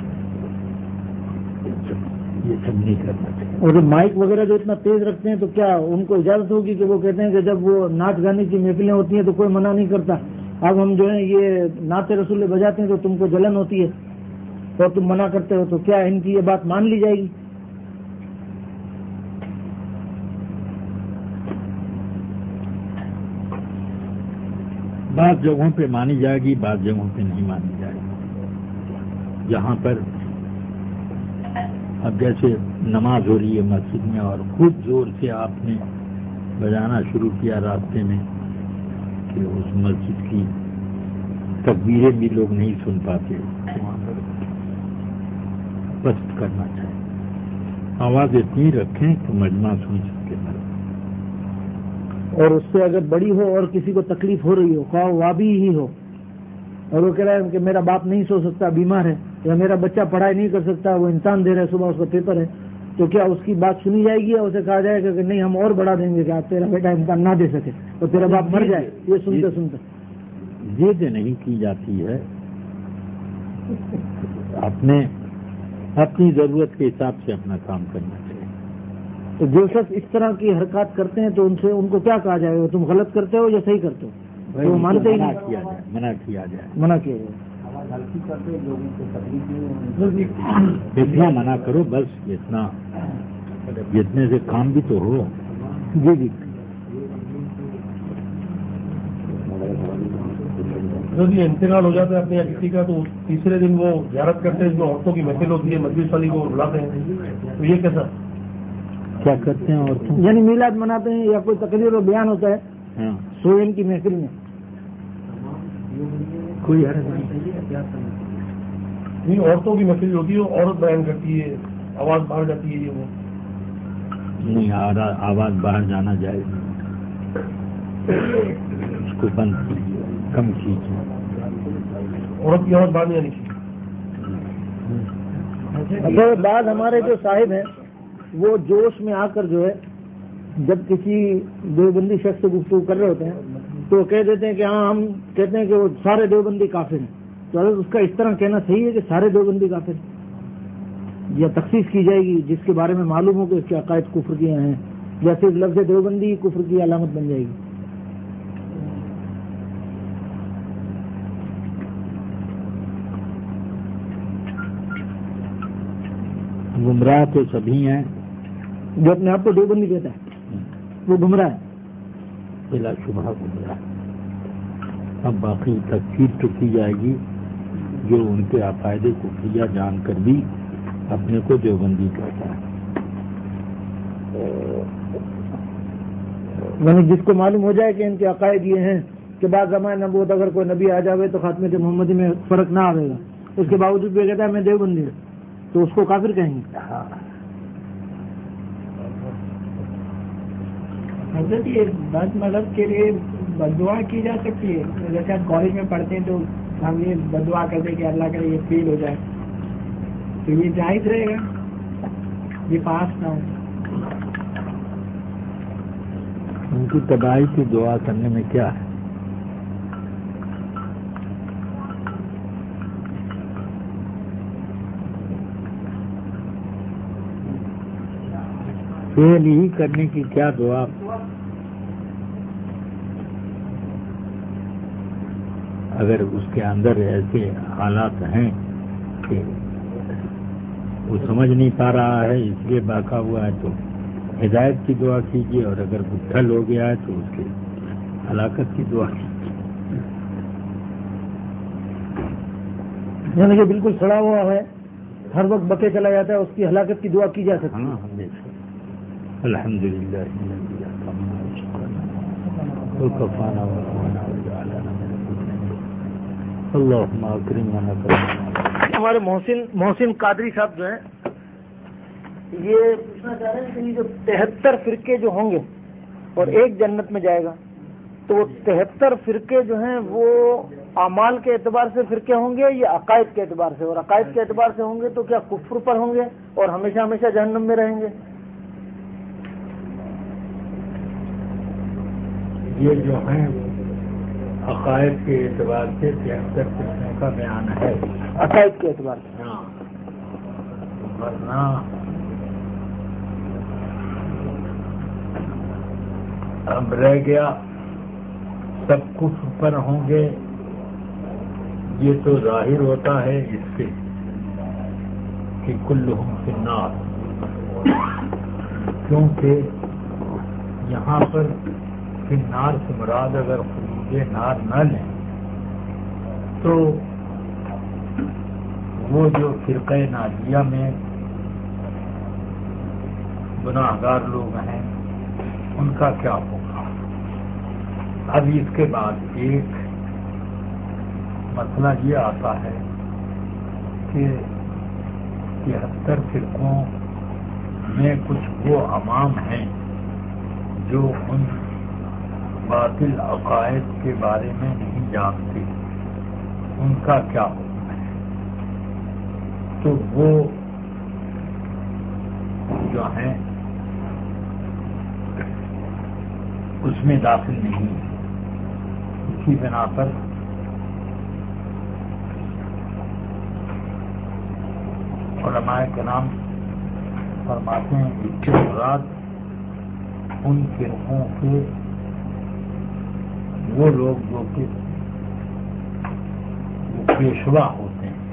یہ سب نہیں کرنا چاہیے. اور جو مائک وغیرہ جو اتنا تیز رکھتے ہیں تو کیا ان کو اجازت ہوگی کہ وہ کہتے ہیں کہ جب وہ نعت گانے کی محفلیں ہوتی ہیں تو کوئی منع نہیں کرتا، اب ہم جو ہے یہ نعت رسول بجاتے ہیں تو تم کو جلن ہوتی ہے اور تم منع کرتے ہو، تو کیا ان کی یہ بات مان لی جائے گی؟ بعض جگہوں پہ مانی جائے گی، بعض جگہوں پہ نہیں مانی جائے گی. جہاں پر اب جیسے نماز ہو رہی ہے مسجد میں اور خود زور سے آپ نے بجانا شروع کیا راستے میں کہ اس مسجد کی تکبیریں بھی لوگ نہیں سن پاتے، وہاں پر پست کرنا چاہیے. آواز اتنی رکھیں کہ مجمع سن سکے. اور اس سے اگر بڑی ہو اور کسی کو تکلیف ہو رہی ہو، خواہ وابی ہی ہو، اور وہ کہہ رہا ہے کہ میرا باپ نہیں سو سکتا، بیمار ہے، یا میرا بچہ پڑھائی نہیں کر سکتا، وہ امتحان دے رہا ہے، صبح اس کا پیپر ہے، تو کیا اس کی بات سنی جائے گی یا اسے کہا جائے گا کہ نہیں ہم اور بڑھا دیں گے کہ آپ تیرا بیٹا امتحان نہ دے سکے اور تیرا باپ مر جائے؟ یہ سنتے سنتے ضد نہیں کی جاتی ہے، اپنی ضرورت کے حساب سے اپنا کام کرنا چاہیے. تو جو شخص اس طرح کی حرکات کرتے ہیں تو ان کو کیا کہا جائے گا؟ تم غلط کرتے ہو یا صحیح کرتے ہو؟ تو وہ مانتے ہی نہیں. منع کیا جائے. اتنا منع کرو بس، اتنا جتنے سے کام بھی تو ہو. جی جی. جب یہ انتقال ہو جاتا ہے اپنے کسی کا تو تیسرے دن وہ زیارت کرتے ہیں، اس میں عورتوں کی محفل ہوتی ہے، مجلس والی کو بلاتے ہیں، تو یہ کیسا کیا کرتے ہیں عورتوں؟ یعنی میلاد مناتے ہیں یا کوئی تقریر و بیان ہوتا ہے سوئن کی محفل میں، کوئی حرج نہیں. عورتوں کی محفل ہوتی ہے، عورت بیان کرتی ہے، آواز باہر جاتی ہے، یہ وہ نہیں. آواز باہر جانا جائز نہیں، اس کو بند کیجیے، کم کیجیے. عورت کی آواز باہر نہیں آنی چاہیے. بعد ہمارے جو صاحب ہیں وہ جوش میں آ کر جو ہے جب کسی دیوبندی شخص سے گفتگو کر رہے ہوتے ہیں تو کہہ دیتے ہیں کہ ہاں ہم کہتے ہیں کہ وہ سارے دیوبندی کافر ہیں. تو اگر اس کا اس طرح کہنا صحیح ہے کہ سارے دیوبندی کافر ہیں، یا تخصیص کی جائے گی جس کے بارے میں معلوم ہو کہ اس کے عقائد کفر کیے ہیں، یا صرف لفظ دیوبندی کفر کی علامت بن جائے گی؟ گمراہ تو سبھی ہیں، جو اپنے آپ کو دیوبندی کہتا ہے وہ گمراہ ہے بلا شبہ گمراہ. اب باقی تکفیر تو کی جائے گی جو ان کے عقائد کفریہ جان کر بھی اپنے کو دیوبندی کہتا ہے. یعنی جس کو معلوم ہو جائے کہ ان کے عقائد یہ ہیں کہ بعض زمانے نبوت اگر کوئی نبی آ جاوے تو خاتمے کے محمدی میں فرق نہ آئے گا، اس کے باوجود بھی کہتا ہے میں دیوبندی ہوں، تو اس کو کافر کہیں گے. حضرت یہ بد مذہب کے لیے بددعا کی جا سکتی ہے؟ جیسے آپ کالج میں پڑھتے ہیں تو ہم یہ بددعا کرتے ہیں کہ اللہ کرے یہ فیل ہو جائے، تو یہ جائز رہے گا یہ پاس نہ ہو؟ ان کی تباہی کی دعا کرنے میں کیا ہے؟ فیل ہی کرنے کی کیا دعا؟ اگر اس کے اندر ایسے حالات ہیں کہ وہ سمجھ نہیں پا رہا ہے اس لیے باقا ہوا ہے تو ہدایت کی دعا کیجیے، اور اگر بدھل ہو گیا ہے تو اس کی ہلاکت کی دعا کیجیے۔ یعنی کہ بالکل سڑا ہوا ہے، ہر وقت بکے چلا جاتا ہے، اس کی ہلاکت کی دعا کی جا سکتی ہے۔ ہمیشہ الحمدللہ اللہم اکرمنا ہمارے محسن قادری صاحب جو ہیں یہ پوچھنا چاہ رہے ہیں کہ یہ جو 73 فرقے جو ہوں گے اور ایک جنت میں جائے گا، تو وہ 73 فرقے جو ہیں وہ اعمال کے اعتبار سے فرقے ہوں گے یا عقائد کے اعتبار سے؟ اور عقائد کے اعتبار سے ہوں گے تو کیا کفر پر ہوں گے اور ہمیشہ ہمیشہ جہنم میں رہیں گے؟ یہ جو ہیں عقائد کے اعتبار سے 73 فرقے کا بیان ہے، عقائد کے اعتبار سے۔ ہاں، ورنہ اب رہ گیا سب کفر پر ہوں گے، یہ تو ظاہر ہوتا ہے اس سے کہ کلہم فی النار، کیونکہ یہاں پر فی النار سے مراد اگر خلود نار نہ لیں تو وہ جو فرقہ ناجیہ میں گناہگار لوگ ہیں ان کا کیا ہوگا؟ اب اس کے بعد ایک مسئلہ یہ آتا ہے کہ 73 فرقوں میں کچھ وہ عوام ہیں جو ان باطل عقائد کے بارے میں نہیں جانتے، ان کا کیا حکم ہے؟ تو وہ جو ہیں اس میں داخل نہیں ہے۔ اسی بنا پر علماء کرام فرماتے ہیں اس کے مراد ان فرقوں کے وہ لوگ جو کہ پیشوا ہوتے ہیں،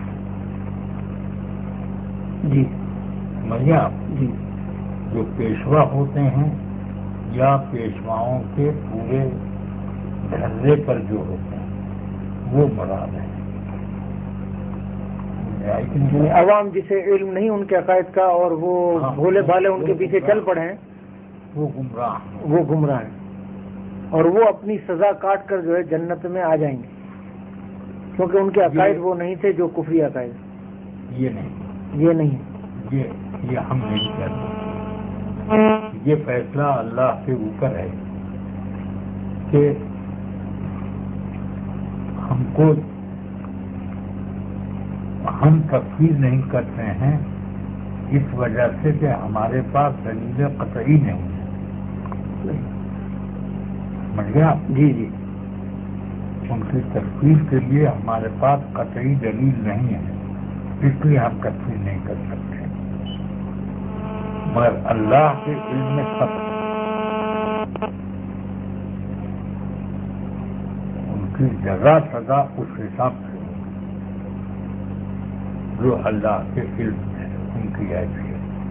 جی سمجھا، جی، جو پیشوا ہوتے ہیں یا پیشواؤں کے پورے دھرے پر جو ہوتے ہیں وہ مراد ہے۔ یعنی عوام جسے علم نہیں ان کے عقائد کا اور وہ بھولے بھالے ان کے پیچھے چل پڑے ہیں، وہ گمراہ ہیں اور وہ اپنی سزا کاٹ کر جو ہے جنت میں آ جائیں گے، کیونکہ ان کے عقائد وہ نہیں تھے جو کفری عقائد۔ یہ نہیں یہ ہم نہیں کرتے، یہ فیصلہ اللہ کے اوپر ہے کہ ہم تکفیر نہیں کرتے ہیں اس وجہ سے کہ ہمارے پاس دلیل قطعی نہیں ہے۔ سمجھ گیا؟ جی جی، ان کی تکفیر کے لیے ہمارے پاس قطعی دلیل نہیں ہے، اس لیے ہم تکفیر نہیں کر سکتے، مگر اللہ کے علم میں سب ان کی جزا سزا اس حساب سے جو اللہ کے علم میں ان کی حیثیت۔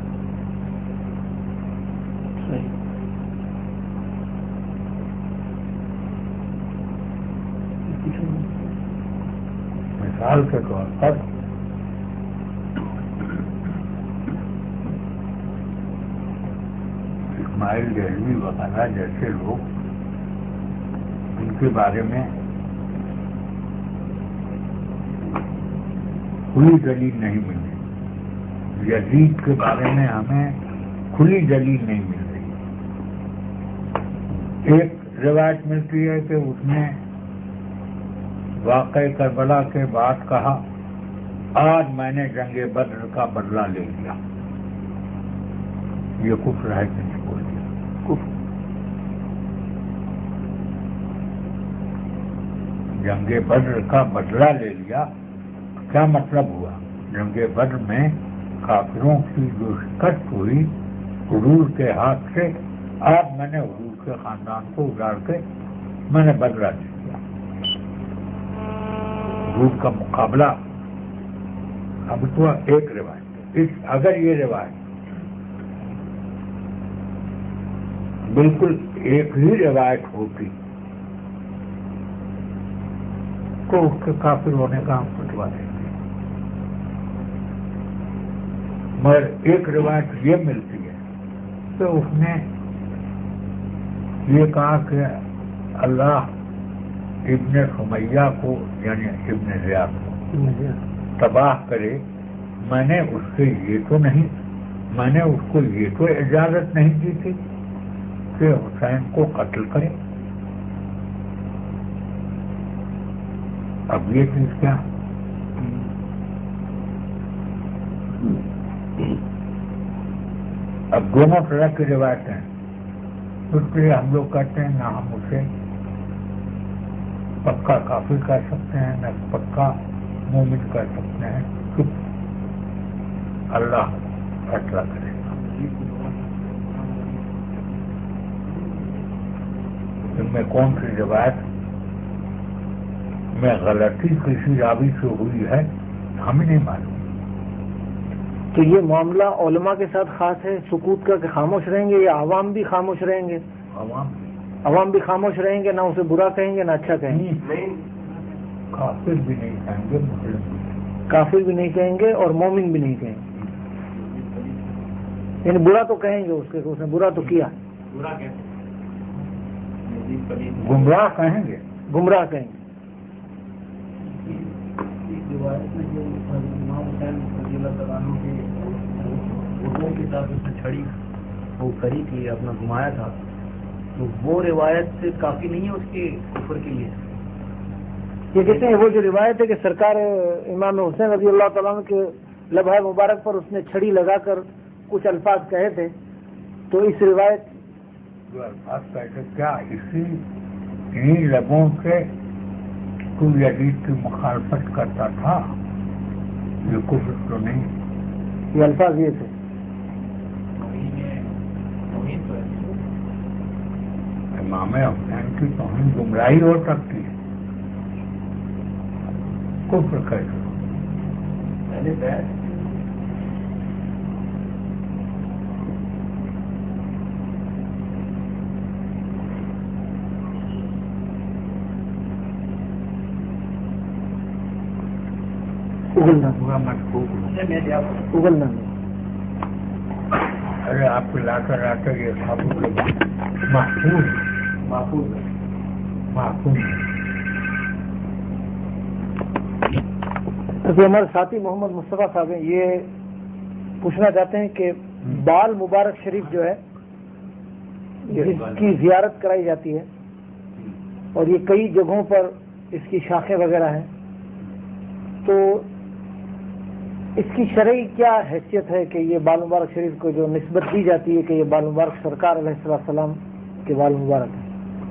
مثال کے طور پر اسماعیل دہلوی وغیرہ جیسے لوگ، ان کے بارے میں کھلی دلیل نہیں مل رہی، یزید کے بارے میں ہمیں کھلی دلیل نہیں مل رہی۔ ایک روایت ملتی ہے کہ اس نے واقعہ کربلا کے بعد کہا آج میں نے جنگ بدر کا بدلہ لے لیا۔ یہ کفر ہے کہ نہیں؟ بول دیا کفر۔ جنگ بدر کا بدلہ لے لیا، کیا مطلب ہوا؟ جنگ بدر میں کافروں کی جو شکست ہوئی حضور کے ہاتھ سے آج میں نے حضور کے خاندان کو اجاڑ کے میں نے بدلا دیا. حضور کا مقابلہ اب تو ایک روایت. اگر یہ روایت بالکل ایک ہی روایت ہوتی تو اس کے کافر ہونے کا ہم فتوا دیتے. مگر ایک روایت یہ ملتی ہے کہ اس نے یہ کہا کہ اللہ ابن سمیہ کو یعنی ابن زیاد کو تباہ کرے. میں نے اس سے یہ تو نہیں، میں نے اس کو یہ تو اجازت نہیں دی تھی کہ حسین کو قتل کرے. اب یہ چیز کیا؟ اب دونوں طرح کی روایتیں ہیں. اس لیے ہم لوگ کہتے ہیں نہ ہم اسے پکا کافر کہہ سکتے ہیں نہ پکا مومن کہہ سکتے ہیں. چپ، اللہ فیصلہ کرے گا. ان میں کون سی روایت میں غلطی کسی راوی سے ہوئی ہے ہمیں نہیں معلوم. تو یہ معاملہ علماء کے ساتھ خاص ہے سکوت کا کہ خاموش رہیں گے، یا عوام بھی خاموش رہیں گے؟ عوام بھی خاموش رہیں گے، نہ اسے برا کہیں گے نہ اچھا کہیں گے. کافر بھی نہیں کہیں گے، مسلم بھی کافر بھی نہیں کہیں گے اور مومن بھی نہیں کہیں گے. یعنی برا تو کہیں گے اس نے برا تو کیا، گمراہ کہیں گے. گمراہ کہیں گے. کے ساتھ اس نے چھڑی وہ کری تھی، اپنا گھمایا تھا، تو وہ روایت سے کافی نہیں ہے اس کے کفر کے لیے. یہ کہتے ہیں وہ جو روایت ہے کہ سرکار امام حسین رضی اللہ تعالیٰ عنہ کے لبہ مبارک پر اس نے چھڑی لگا کر کچھ الفاظ کہے تھے، تو اس روایت جو الفاظ کہتے کیا اسی انہیں لبوں سے تو یزید کی مخالفت کرتا تھا، یہ کفر تو نہیں. یہ الفاظ یہ تھے. امام حسین کی توہین گمراہی ہو سکتی ہے، کفر کیسے؟ اگلنا پورا مشکوک اگلنا. ارے آپ کو لاتا یہ سب محفوظ ہمارے ساتھی محمد مصطفیٰ صاحب ہیں، یہ پوچھنا چاہتے ہیں کہ بال مبارک شریف جو ہے اس کی زیارت کرائی جاتی ہے اور یہ کئی جگہوں پر اس کی شاخیں وغیرہ ہیں، تو اس کی شرعی کیا حیثیت ہے کہ یہ بال مبارک شریف کو جو نسبت دی جاتی ہے کہ یہ بال مبارک سرکار علیہ السلام کے بال مبارک ہیں؟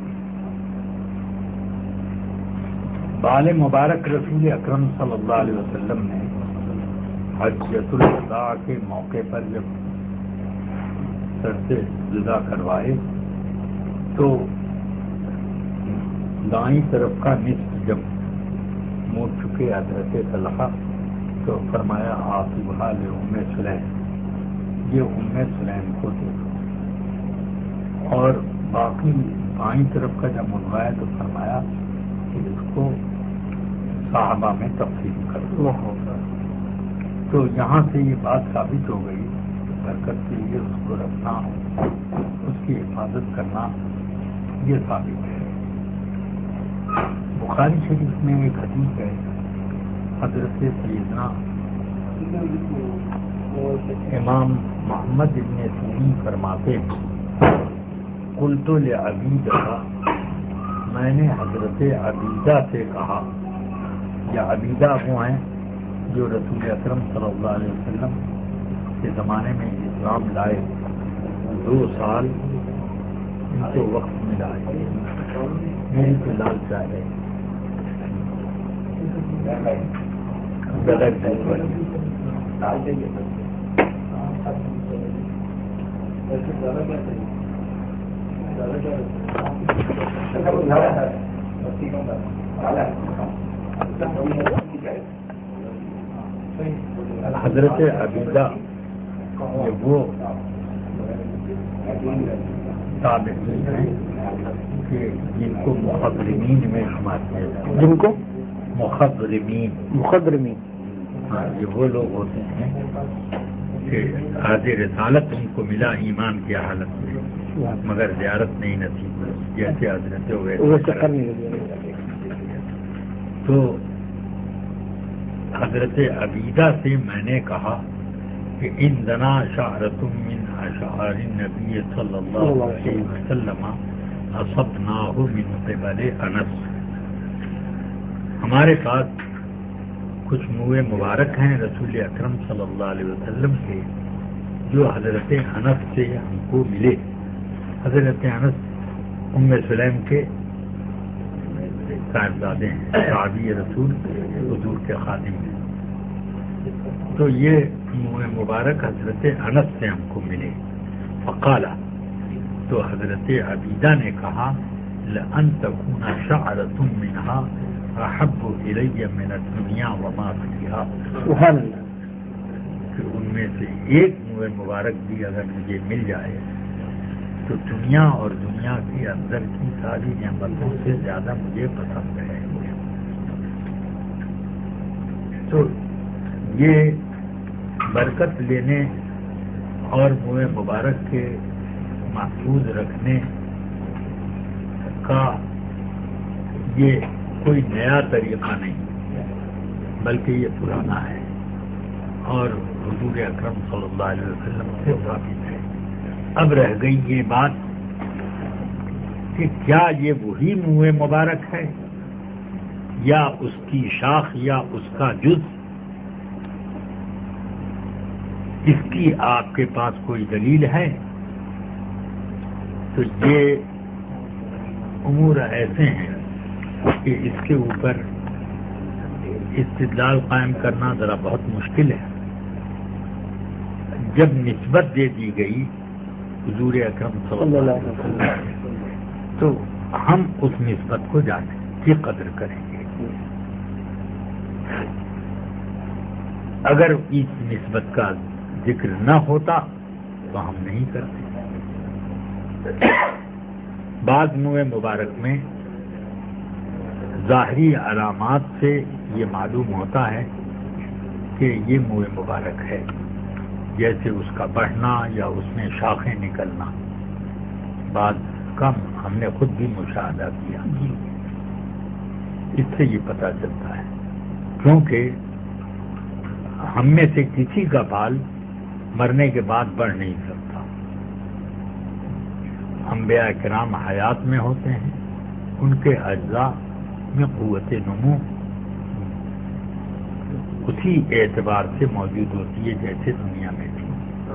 بال مبارک رسول اکرم صلی اللہ علیہ وسلم نے حجۃ الوداع کے موقع پر جب سر سے جدا کروائے تو دائیں طرف کا نصف جب موڑ چکے حضرت طلحہ تو فرمایا آصبھا لأم سلیم، یہ ام سلیم کو دے دو. اور باقی بائیں طرف کا جب منوایا تو فرمایا کہ اس کو صحابہ میں تقسیم کر دو. تو یہاں سے یہ بات ثابت ہو گئی کہ برکت کے لیے اس کو رکھنا، اس کی حفاظت کرنا یہ ثابت ہے. بخاری شریف میں ایک حدیث ہے، حضرت سیدنا امام محمد ابن سیرین فرماتے قلت لعبیدہ، میں نے حضرت عبیدہ سے کہا، یا عبیدہ وہ ہیں جو رسول اکرم صلی اللہ علیہ وسلم کے زمانے میں اسلام لائے، 2 سال ان کو وقت ملا ہے. میری تو لال چائے ہے بغیر دودھ والی. حضرت عبیدہ یہ وہ تابعین ہیں کہ جن کو مخضرمین میں شمار کیا جاتا ہے. جن کو مخضرمین یہ وہ لوگ ہوتے ہیں کہ عہد رسالت ان کو ملا ایمان کی حالت میں مگر زیارت نہیں نصیب ہوئی جیسے حضرت ہوئے. تو حضرت عبیدہ سے میں نے کہا کہ ان دنا شعرۃ من اشعار النبی صلی اللہ علیہ وسلم اصبناہ من قبل انس. ہمارے پاس کچھ منہ مبارک ہیں رسول اکرم صلی اللہ علیہ وسلم کے جو حضرت انس سے ہم کو ملے. حضرت انس ام سلیم کے صاحبزادے ہیں, صحابی رسول حضور کے خادم ہیں. تو یہ منہ مبارک حضرت انس سے ہم کو ملے. فقالا تو حضرت عبیدہ نے کہا لأن تكون شعرة منها احب الی من الدنیا وما فیہا. سبحان اللہ. کہ ان میں سے ایک منہ مبارک بھی اگر مجھے مل جائے تو دنیا اور دنیا کے اندر کی ساری نعمتوں سے زیادہ مجھے پسند ہے. تو یہ برکت لینے اور منہ مبارک کے محفوظ رکھنے کا یہ کوئی نیا طریقہ نہیں بلکہ یہ پرانا ہے اور حضور اکرم صلی اللہ علیہ وسلم سے ثابت ہے. اب رہ گئی یہ بات کہ کیا یہ وہی منہ مبارک ہے یا اس کی شاخ یا اس کا جز. اس کی آپ کے پاس کوئی دلیل ہے؟ تو یہ امور ایسے ہیں کہ اس کے اوپر استدلال قائم کرنا ذرا بہت مشکل ہے. جب نسبت دے دی گئی حضور اکرم صلی اللہ علیہ وسلم تو ہم اس نسبت کو جانیں کی قدر کریں گے. اگر اس نسبت کا ذکر نہ ہوتا تو ہم نہیں کرتے. بعض منہ مبارک میں ظاہری علامات سے یہ معلوم ہوتا ہے کہ یہ منہ مبارک ہے, جیسے اس کا بڑھنا یا اس میں شاخیں نکلنا. بعض کم ہم نے خود بھی مشاہدہ کیا. اس سے یہ پتہ چلتا ہے کیونکہ ہم میں سے کسی کا بال مرنے کے بعد بڑھ نہیں سکتا. انبیاء کرام حیات میں ہوتے ہیں, ان کے اجزاء میں قوت نمو اسی اعتبار سے موجود ہوتی ہے جیسے دنیا میں تھی.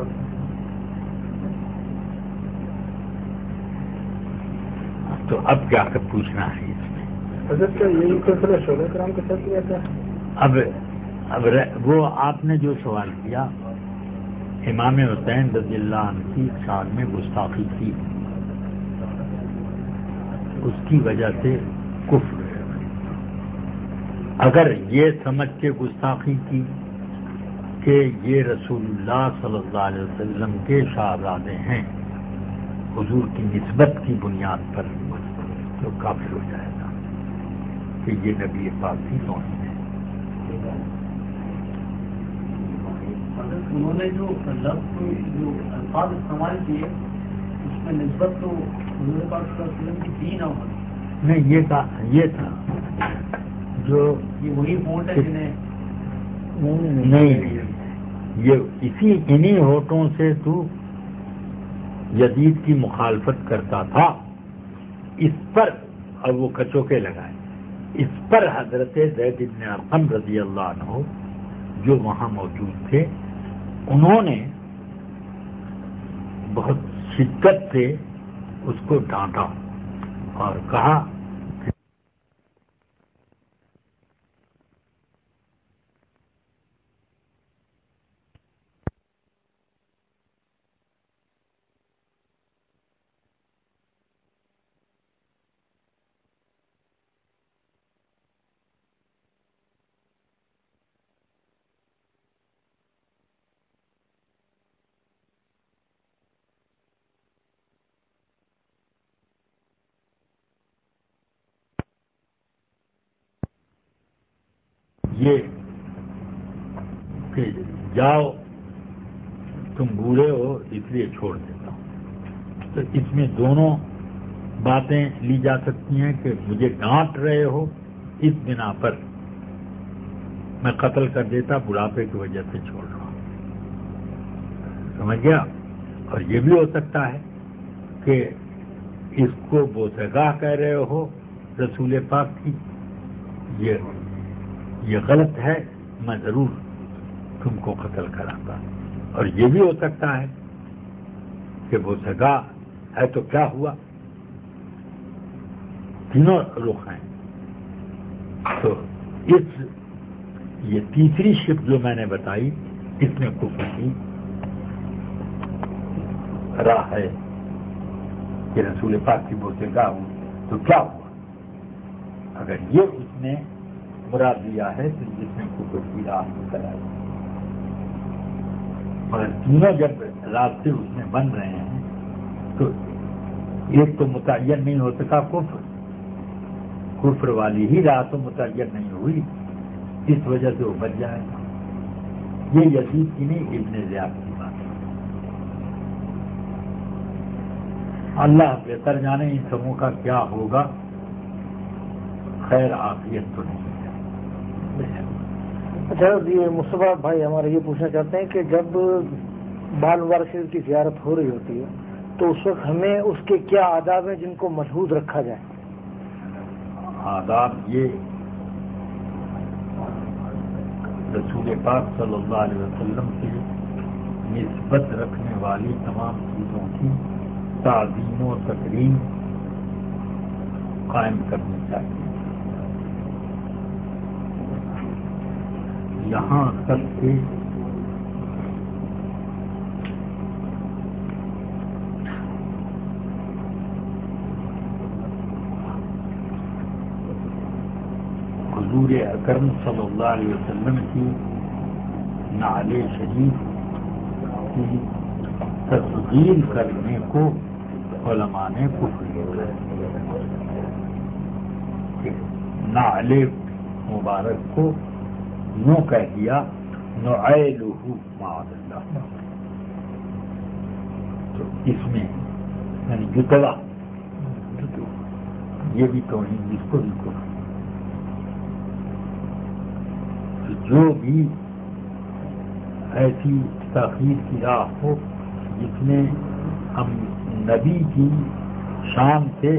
تو اب کیا کر پوچھنا ہے اس میں؟ یہی سلسلہ شعبہ کرام کے ساتھ رہتا ہے. اب وہ آپ نے جو سوال کیا امام حسین رضی اللہ عنہ کی شان میں گستاخی کی, اس کی وجہ سے کفر. اگر یہ سمجھ کے گستاخی کی کہ یہ رسول اللہ صلی اللہ علیہ وسلم کے شہزادے ہیں حضور کی نسبت کی بنیاد پر, تو کافر ہو جائے گا کہ یہ نبی پاک کی توہین ہے. انہوں نے جو لفظ جو الفاظ استعمال کیے اس میں نسبت تو حضور پاک صلی اللہ علیہ وسلم کی تھی نہ ہوئی. نہیں, یہ تھا جو یہ وہی فونٹ ہے جنہیں نہیں, یہ انہی ہوٹوں سے تو یزید کی مخالفت کرتا تھا. اس پر اور وہ کچوکے لگائے, اس پر حضرت زید بن ارقم رضی اللہ عنہ جو وہاں موجود تھے انہوں نے بہت شدت سے اس کو ڈانٹا اور کہا یہ کہ جاؤ تم بوڑھے ہو اس لیے چھوڑ دیتا ہوں، تو اس میں دونوں باتیں لی جا سکتی ہیں کہ مجھے ڈانٹ رہے ہو اس بنا پر میں قتل کر دیتا، بڑھاپے کی وجہ سے چھوڑ رہا ہوں، سمجھ گیا؟ اور یہ بھی ہو سکتا ہے کہ اس کو بوسگاہ کہہ رہے ہو رسول پاک کی، یہ غلط ہے، میں ضرور تم کو قتل کراتا، اور یہ بھی ہو سکتا ہے کہ بوسگاہ ہے تو کیا ہوا، تینوں رخ ہیں۔ تو یہ تیسری شپ جو میں نے بتائی اس میں کفر کی راہ ہے کہ رسول پاک کی بوسگاہ ہو تو کیا ہوا، اگر یہ اس نے مراد لیا ہے تو جس میں کفر کی راہ بتائی، مگر تینوں جب راستے اس میں بن رہے ہیں تو ایک تو متعین نہیں ہو سکا، کفر والی ہی راہ تو متعین نہیں ہوئی، اس وجہ سے وہ بچ جائے گا۔ یہ یزید کی نہیں، ابن زیاد کی بات ہے۔ اللہ بہتر جانے ان سبوں کا کیا ہوگا، خیر عافیت تو نہیں ہے۔ اچھا، یہ مصطفیٰ بھائی ہمارے یہ پوچھنا چاہتے ہیں کہ جب بال مبارک شریف کی زیارت ہو رہی ہوتی ہے تو اس وقت ہمیں اس کے کیا آداب ہیں جن کو ملحوظ رکھا جائے؟ آداب یہ رسول پاک صلی اللہ علیہ وسلم سے نسبت رکھنے والی تمام چیزوں کی تعظیم و تکریم قائم کرنی چاہیے، یہاں تک کہ حضور اکرم صلی اللہ علیہ وسلم کی نعل شریف کی تصغیر کرنے کو علماء نے کفر کیا کہ نعل مبارک کو یوں کہہ دیا نعیلہ معاذ اللہ، تو اس میں یعنی جتوا یہ بھی توہین، اس کو بھی کفر۔ جو بھی ایسی تاخیر کی راہ ہو جس میں ہم نبی کی شان سے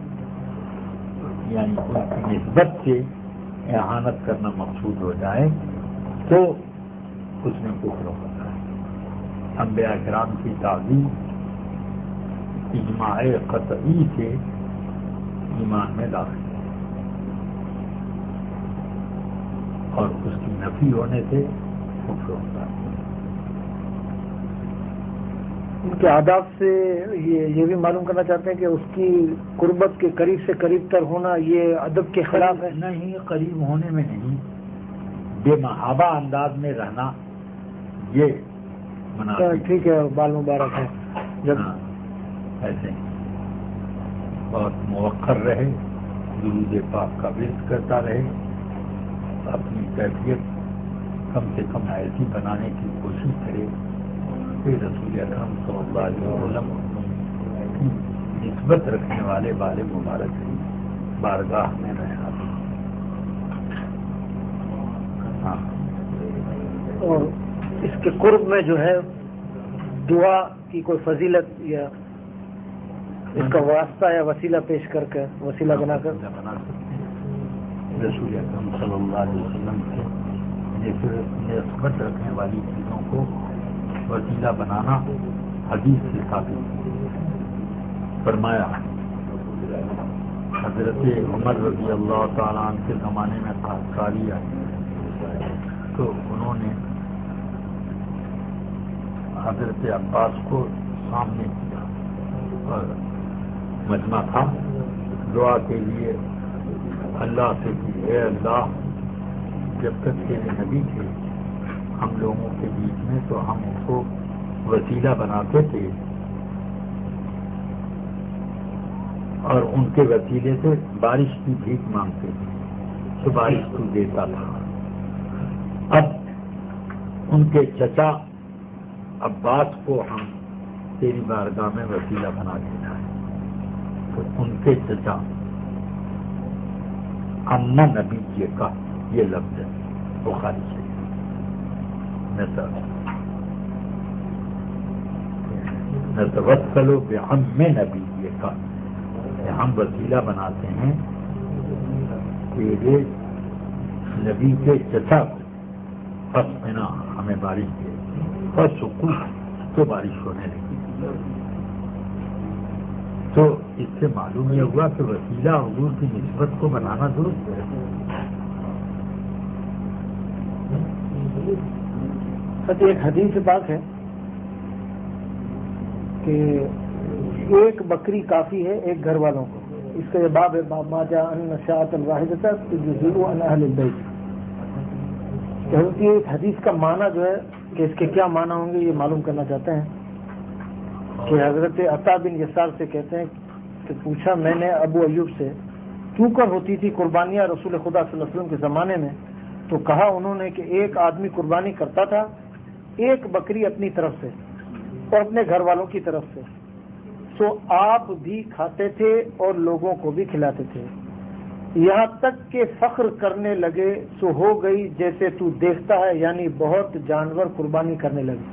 یعنی ان کی نسبت سے احانت کرنا مقصود ہو جائے تو اس میں کفر ہوتا ہے۔ انبیاء کرام کی تعظیم اجماع قطعی سے ایمان میں داخل ہے، اور اس کی نفی ہونے سے کفر ہوتا ہے۔ ان کے آداب سے یہ بھی معلوم کرنا چاہتے ہیں کہ اس کی قربت کے قریب سے قریب تر ہونا یہ ادب کے خلاف ہے؟ نہیں، قریب ہونے میں نہیں، بے محابہ انداز میں رہنا یہ مناسب۔ ٹھیک ہے، بال مبارک ہے جب ایسے بہت موقر رہے، درود پاک کا ورد کرتا رہے، اپنی کیفیت کم سے کم ایسی بنانے کی کوشش کرے کہ رسول اکرم صلی اللہ علیہ وسلم کی نسبت رکھنے والے بال مبارک کی بارگاہ میں رہنا۔ ہاں، اور اس کے قرب میں جو ہے دعا کی کوئی فضیلت یا اس کا واسطہ یا وسیلہ پیش کر کے وسیلہ بنا سکتے ہیں۔ رسول اکرم صلی اللہ علیہ وسلم سے نسبت رکھنے والی چیزوں کو وسیلہ بنانا حدیث سے ثابت فرمایا۔ حضرت عمر رضی اللہ تعالیٰ عنہ کے زمانے میں قحطی آئی تو انہوں نے حضرت عباس کو سامنے کیا اور مجمع تھا، دعا کے لیے اللہ سے کہ اے اللہ، جب تک تیرے نبی تھے ہم لوگوں کے بیچ میں تو ہم اس کو وسیلہ بناتے تھے اور ان کے وسیلے سے بارش کی بھیک مانگتے تھے تو بارش کو دیتا تھا، اب ان کے چچا عباس کو ہم تیری بارگاہ میں وسیلہ بنا دینا ہے، تو ان کے چچا اما نبی جی کا یہ لفظ ہے بخاری سے نتوسل بعم نبی جی کا، ہم وسیلہ بناتے ہیں تیرے نبی کے چچا کو، بس بنا ہمیں بارش دے، بس سکون تو بارش ہونے لگی۔ تو اس سے معلوم یہ ہوا کہ وسیلہ حضور کی نسبت کو بنانا درست ہے۔ ایک حدیث بات ہے کہ ایک بکری کافی ہے ایک گھر والوں کو، اس کا یہ باب ہے باب ما جاء ان شاءۃ الواحدۃ تجزئ عن اہل البیت۔ کہ ایک حدیث کا معنی جو ہے کہ اس کے کیا معنی ہوں گے یہ معلوم کرنا چاہتے ہیں کہ حضرت عطا بن یسار سے کہتے ہیں کہ پوچھا میں نے ابو ایوب سے کیوں کر ہوتی تھی قربانیاں رسول خدا صلی اللہ علیہ وسلم کے زمانے میں، تو کہا انہوں نے کہ ایک آدمی قربانی کرتا تھا ایک بکری اپنی طرف سے اور اپنے گھر والوں کی طرف سے، سو آپ بھی کھاتے تھے اور لوگوں کو بھی کھلاتے تھے، یہاں تک کہ فخر کرنے لگے سو ہو گئی جیسے تو دیکھتا ہے، یعنی بہت جانور قربانی کرنے لگے۔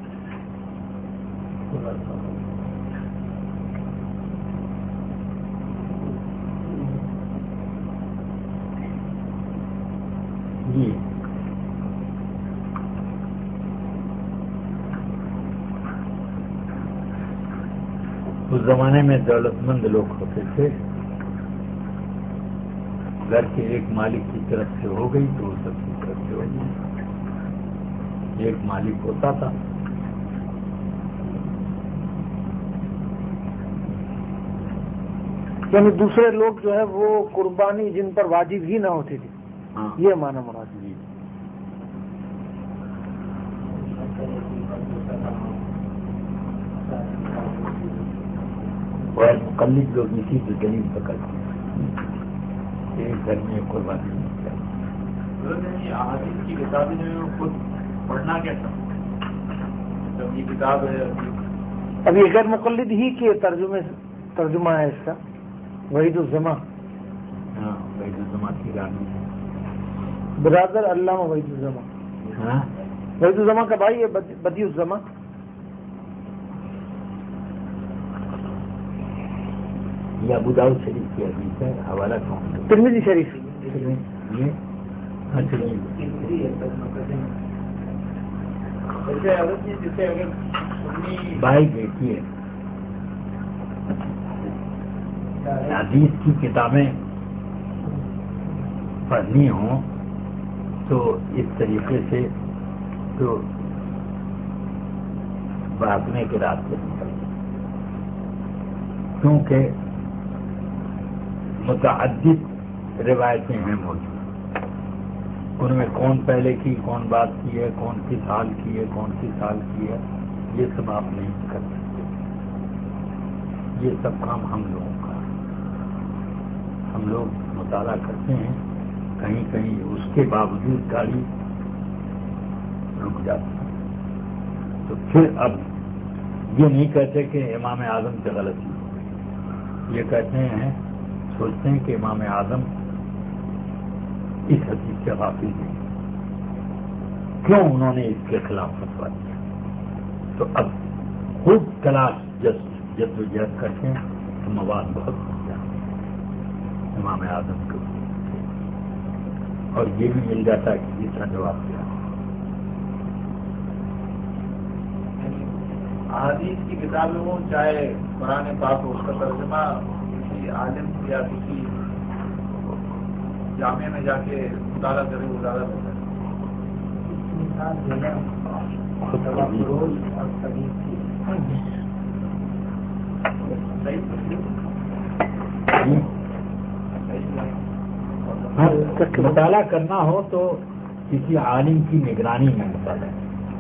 جی اس زمانے میں دولت مند لوگ ہوتے تھے، گھر کے ایک مالک کی طرف سے ہو گئی تو وہ سب کی طرف سے ہو گئی، ایک مالک ہوتا تھا۔ یعنی دوسرے لوگ جو ہے وہ قربانی جن پر واجب ہی نہ ہوتی تھی، یہ معنی مراد ہے۔ اور مقلد لوگ اسی کی دلیل پکڑتے ہیں، ایک گھر میں قربانی نہیں کرتی۔ احادیث کی کتابیں جو ہے خود پڑھنا کیسا؟ جب یہ کتاب ہے اب یہ غیر مقلد ہی کے ترجمہ ہے اس کا، وحید الزماں۔ ہاں وحید الزماں کی رانی برادر علامہ وحید الزماں۔ ہاں وحید الزماں کا بھائی ہے بدیع الزماں۔ یہ ابو داؤد شریف کی حدیث ہے، حوالہ کون؟ ترمذی شریف۔ یہ اچھا جیسے اگر بھائی دیکھیے حدیث کی کتابیں پڑھنی ہوں تو اس طریقے سے تو بھاگنے کے راستے نکلتے، کیونکہ متعدد روایتیں ہیں موجود، ان میں کون پہلے کی کون بات کی ہے، کون سی سال کی ہے کون سی سال کی ہے، یہ سب آپ نہیں کر سکتے، یہ سب کام ہم لوگوں کا، ہم لوگ مطالعہ کرتے ہیں، کہیں کہیں اس کے باوجود گاڑی رک جاتی ہے، تو پھر اب یہ نہیں کہتے کہ امام اعظم سے غلطی ہو گئی، یہ کہتے ہیں سوچتے ہیں کہ امام اعظم اس حدیث سے غافل نہیں، کیوں انہوں نے اس کے خلاف فتویٰ دیا، تو اب خوب تلاش جد و جہد کرتے ہیں تو مواد بہت مل جاتے ہیں امام اعظم کو، اور یہ بھی مل جاتا ہے کہ اس کا جواب دیا۔ احادیث کی کتابیں ہوں چاہے قرآن پاک ہو، اس کا ترجمہ کسی عالم یا کسی جامعہ میں جا کے مطالعہ کرے وہ زیادہ بہتر ہے۔ مطالعہ کرنا ہو تو کسی عالم کی نگرانی میں مطالعہ،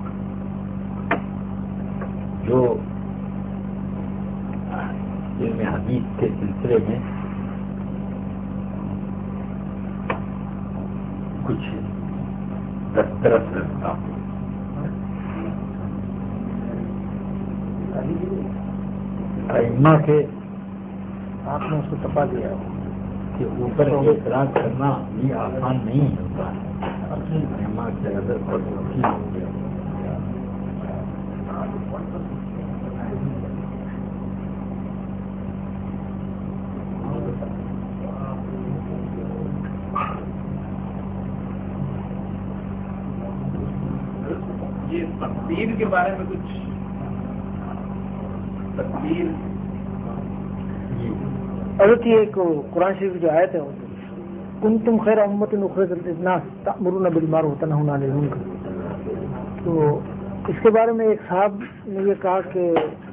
جو علم حدیث کے سلسلے میں کچھ दस्तरस रखता हूँ। अइम्मा के आपने उसको तपा दिया कि ऊपर एतराज करना ये आसान नहीं होता है। अइम्मा के अदर पर वकील हो गया। ये तकदीर के बारे में कुछ तकदीर हज़रत ये एक कुरान शरीफ जो आयत है कुंतुम खैर उम्मतिन उखरिजत लिन्नास तअमुरुना बिल मारूफ व तनहौना अनिल मुनकर। तो इसके बारे में एक साहब ने ये कहा कि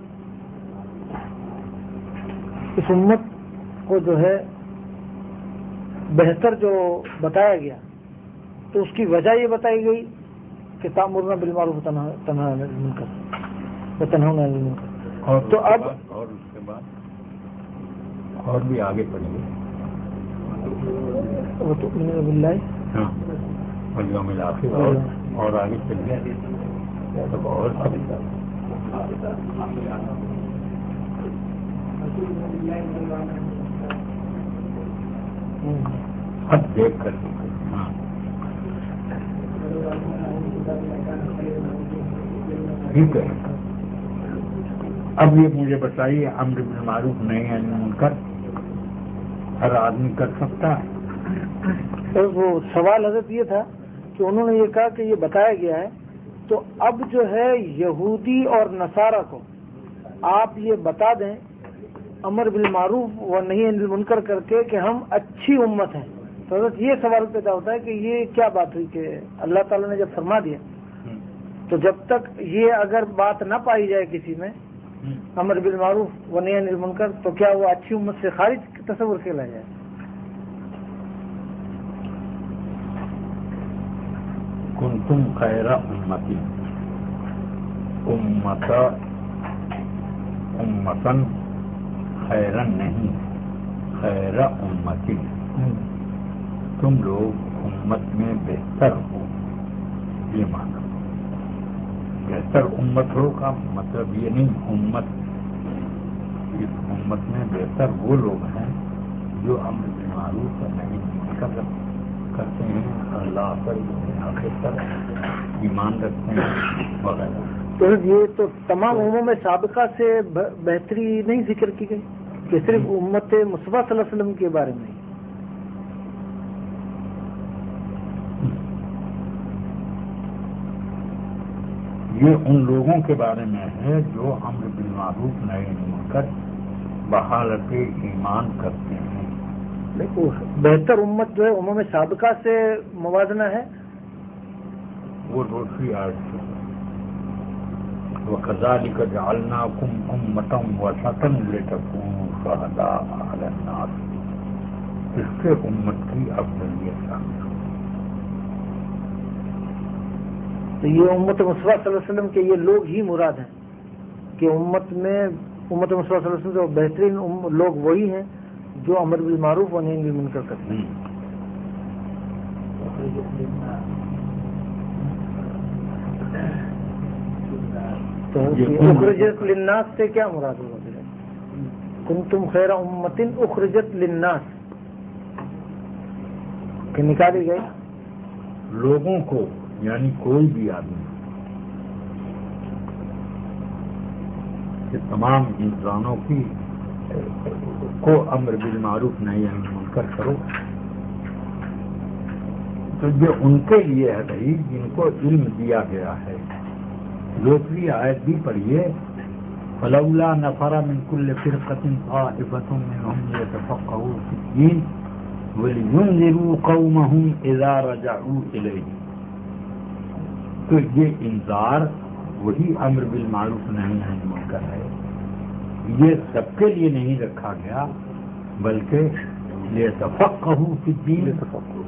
इस उम्मत को जो है बेहतर जो बताया गया तो उसकी वजह ये बताई गई कि तअमुरुना बिल मारूफ व तनहौना अनिल मुनकर। और तो अब और उसके बाद और भी आगे पढ़िए। वो तो बिल्लाह हाँ, और यौमिल आखिर और आगे चलिए तब और अब देख कर हाँ ठीक है। अब ये मुझे बताइए, अम्र बिल मारूफ नहीं अनिल मुनकर हर आदमी कर सकता है? तो वो सवाल हजरत ये था कि उन्होंने ये कहा कि ये बताया गया है, तो अब जो है यहूदी और नसारा को आप ये बता दें अमर बिल मारूफ व नहीं अनिल मुनकर करके कि हम अच्छी उम्मत हैं। तो हजरत ये सवाल पैदा होता है कि ये क्या बात हुई कि अल्लाह ताला ने जब फरमा दिया तो जब तक ये अगर बात ना पाई जाए किसी में अमर बिल मारूफ व नहीं अनिल मुनकर तो क्या वो अच्छी उम्मत से खारिज तस्वुर खेला जाए? कुंतुम खैरा उम्मती उम्मतन खैरन नहीं खैरा उम्मती, तुम लोग उम्मत में बेहतर हो ये मानो। बेहतर उम्मत हो का मतलब ये नहीं उम्मत, इस उम्मत में बेहतर वो लोग हैं जो अम्र बिल मारूफ और नहीं मुनकर करते हैं, अल्लाह पर आखिर पर ईमान रखते हैं वगैरह। तो ये तो तमाम उम्मों में साबिका से बेहतरी नहीं जिक्र की गई कि सिर्फ उम्मत मुस्तफा सल्लल्लाहु अलैहि वसल्लम के बारे में। ये उन लोगों के बारे में है जो अम्र बिल मारूफ नही अनिल मुनकर बहालत ईमान करते हैं। देखो बेहतर उम्मत जो है उम्मों में साबिका से मुवाजना है वो दूसरी आयत से वकज़ालिक जअलनाकुम उम्मतन वसतन लितकूनू शुहदा अलन नास, इससे उम्मत की अफजलियत शामिल। तो ये उम्मत मुस्तफा सल्लल्लाहु अलैहि वसल्लम के ये लोग ही मुराद हैं कि उम्मत मुस्तफा सल्लल्लाहु अलैहि वसल्लम के बेहतरीन लोग वही हैं जो अमर बिल मारूफ व नही अनिल मुनकर करते हैं। तो उखरिजत लिन्नास से क्या मुराद होगा? कुंतुम खैरा उम्मतिन उखरिजत लिन्नास कि निकाली गई लोगों को यानी कोई भी आदमी कि तमाम इंसानों की को अम्र बिल मारूफ नहीं अनिल मुनकर करो, तो ये उनके लिए है भाई जिनको इल्म दिया गया है। दूसरी आयत भी पढ़िए, फलौला नफरा मिन कुल्ल फिरक़तिन ताइफ़तुम मिनहुम लियतफ़क़हू फ़िद्दीन वलियुनज़िरू क़ौमहुम इज़ा रजअू इलैहिम। तो ये इंजार वही अम्र बिल मारूफ नहीं अनिल मुनकर है। ये सबके लिए नहीं रखा गया बल्कि लियतफ़क़हू फ़िद्दीन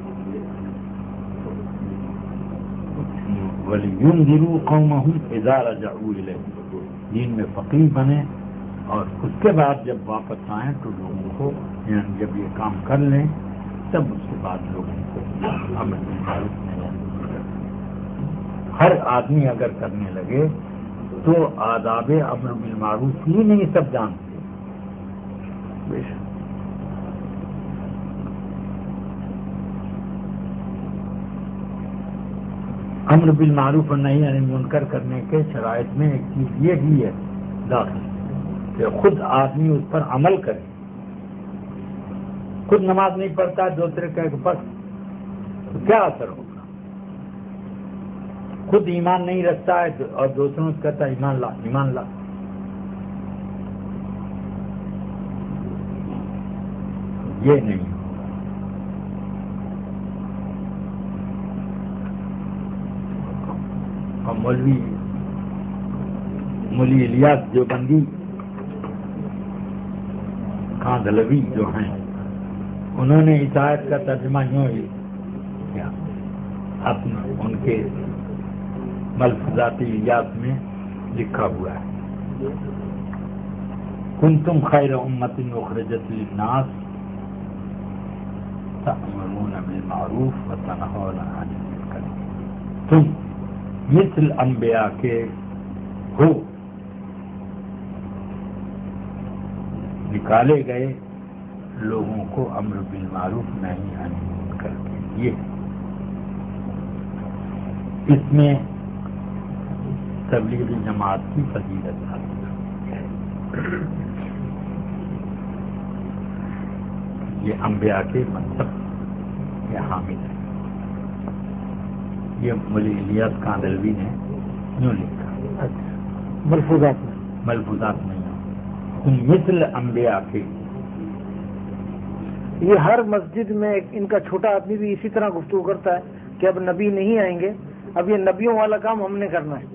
वलियुनज़िरू क़ौमहुम इज़ा रजअू इलैहिम, दीन में फ़क़ीह बने और उसके बाद जब वापस आए तो लोगों को यानी जब ये काम कर लें तब उसके बाद लोगों को अमर बिल मारूफ नहीं अनिल मुनकर ہر آدمی اگر کرنے لگے تو آداب امر بالمعروف ہی نہیں سب جانتے. امر بالمعروف اور نہی عن المنکر کرنے کے شرائط میں ایک چیز یہ بھی ہے داخل کہ خود آدمی اس پر عمل کرے. خود نماز نہیں پڑھتا دوسرے کہ بس تو کیا اثر ہوگا؟ خود ایمان نہیں رکھتا ہے اور دوسروں سے کہتا ہے ایمان لا ایمان لا. یہ نہیں ہوگا. اور مولوی الیاس دیوبندی کاندھلوی جو ہیں انہوں نے اس آیت کا ترجمہ یوں ہی کیا اپنے ان کے ملفوظات الیاس میں لکھا ہوا ہے کنتم خیر امت اخرجت للناس تأمرون بالمعروف وتنہون عن المنکر. تم مثل انبیاء کے ہو نکالے گئے لوگوں کو امر بالمعروف نہی عن المنکر کے لیے. اس میں تبلیغی جماعت کی فضیلت ہے. یہ انبیاء کے منصب یہ حامل ہے. یہ مولوی الیاس کاندھلوی نے یوں لکھا ملفوظات نہیں تم مثل انبیاء کے. یہ ہر مسجد میں ان کا چھوٹا آدمی بھی اسی طرح گفتگو کرتا ہے کہ اب نبی نہیں آئیں گے، اب یہ نبیوں والا کام ہم نے کرنا ہے.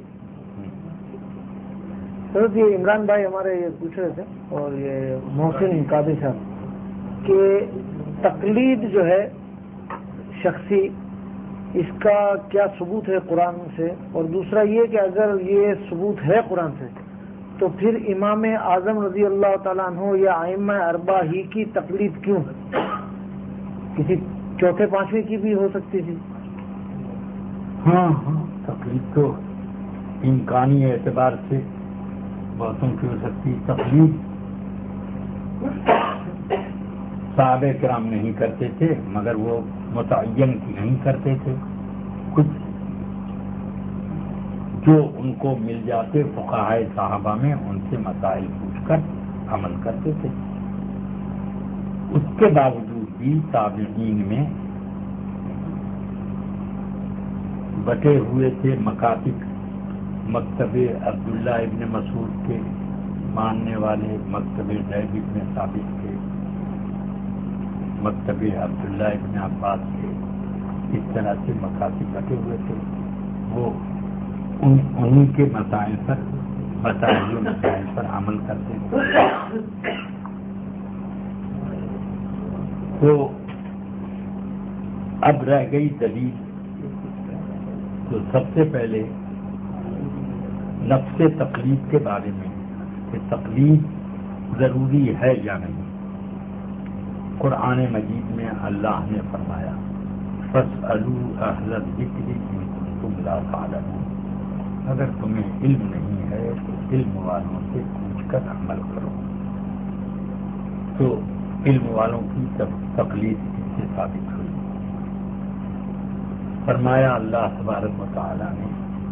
حضرت یہ عمران بھائی ہمارے یہ پوچھ رہے تھے اور یہ محسن قادری صاحب کہ تقلید جو ہے شخصی اس کا کیا ثبوت ہے قرآن سے، اور دوسرا یہ کہ اگر یہ ثبوت ہے قرآن سے تو پھر امام اعظم رضی اللہ تعالیٰ عنہ یا ائمہ اربعہ ہی کی تقلید کیوں؟ کسی چوتھے پانچویں کی بھی ہو سکتی تھی. ہاں تقلید تو امکانی اعتبار سے بہتوں کی ہو سکتی. تقلید صحابہ کرام نہیں کرتے تھے مگر وہ متعین کی نہیں کرتے تھے. کچھ جو ان کو مل جاتے فقہائے صحابہ میں ان سے مسائل پوچھ کر عمل کرتے تھے. اس کے باوجود بھی تابعین میں بٹے ہوئے تھے مکاتب. مکتب عبداللہ ابن مسعود کے ماننے والے مکتب زید ابن ثابت کے، مکتب عبداللہ ابن عباس کے، اس طرح سے مکاتب بٹے ہوئے تھے. وہ انہی کے مسائل پر عمل کرتے تھے. تو اب رہ گئی دلیل. تو سب سے پہلے نفس تقلید کے بارے میں کہ تقلید ضروری ہے یا نہیں. قرآن مجید میں اللہ نے فرمایا فاسألوا اہل الذکر ان کنتم لا تعلمون. اگر تمہیں علم نہیں ہے تو علم والوں سے پوچھ کر عمل کرو. تو علم والوں کی تقلید اس سے ثابت ہوئی. فرمایا اللہ تبارک و تعالی نے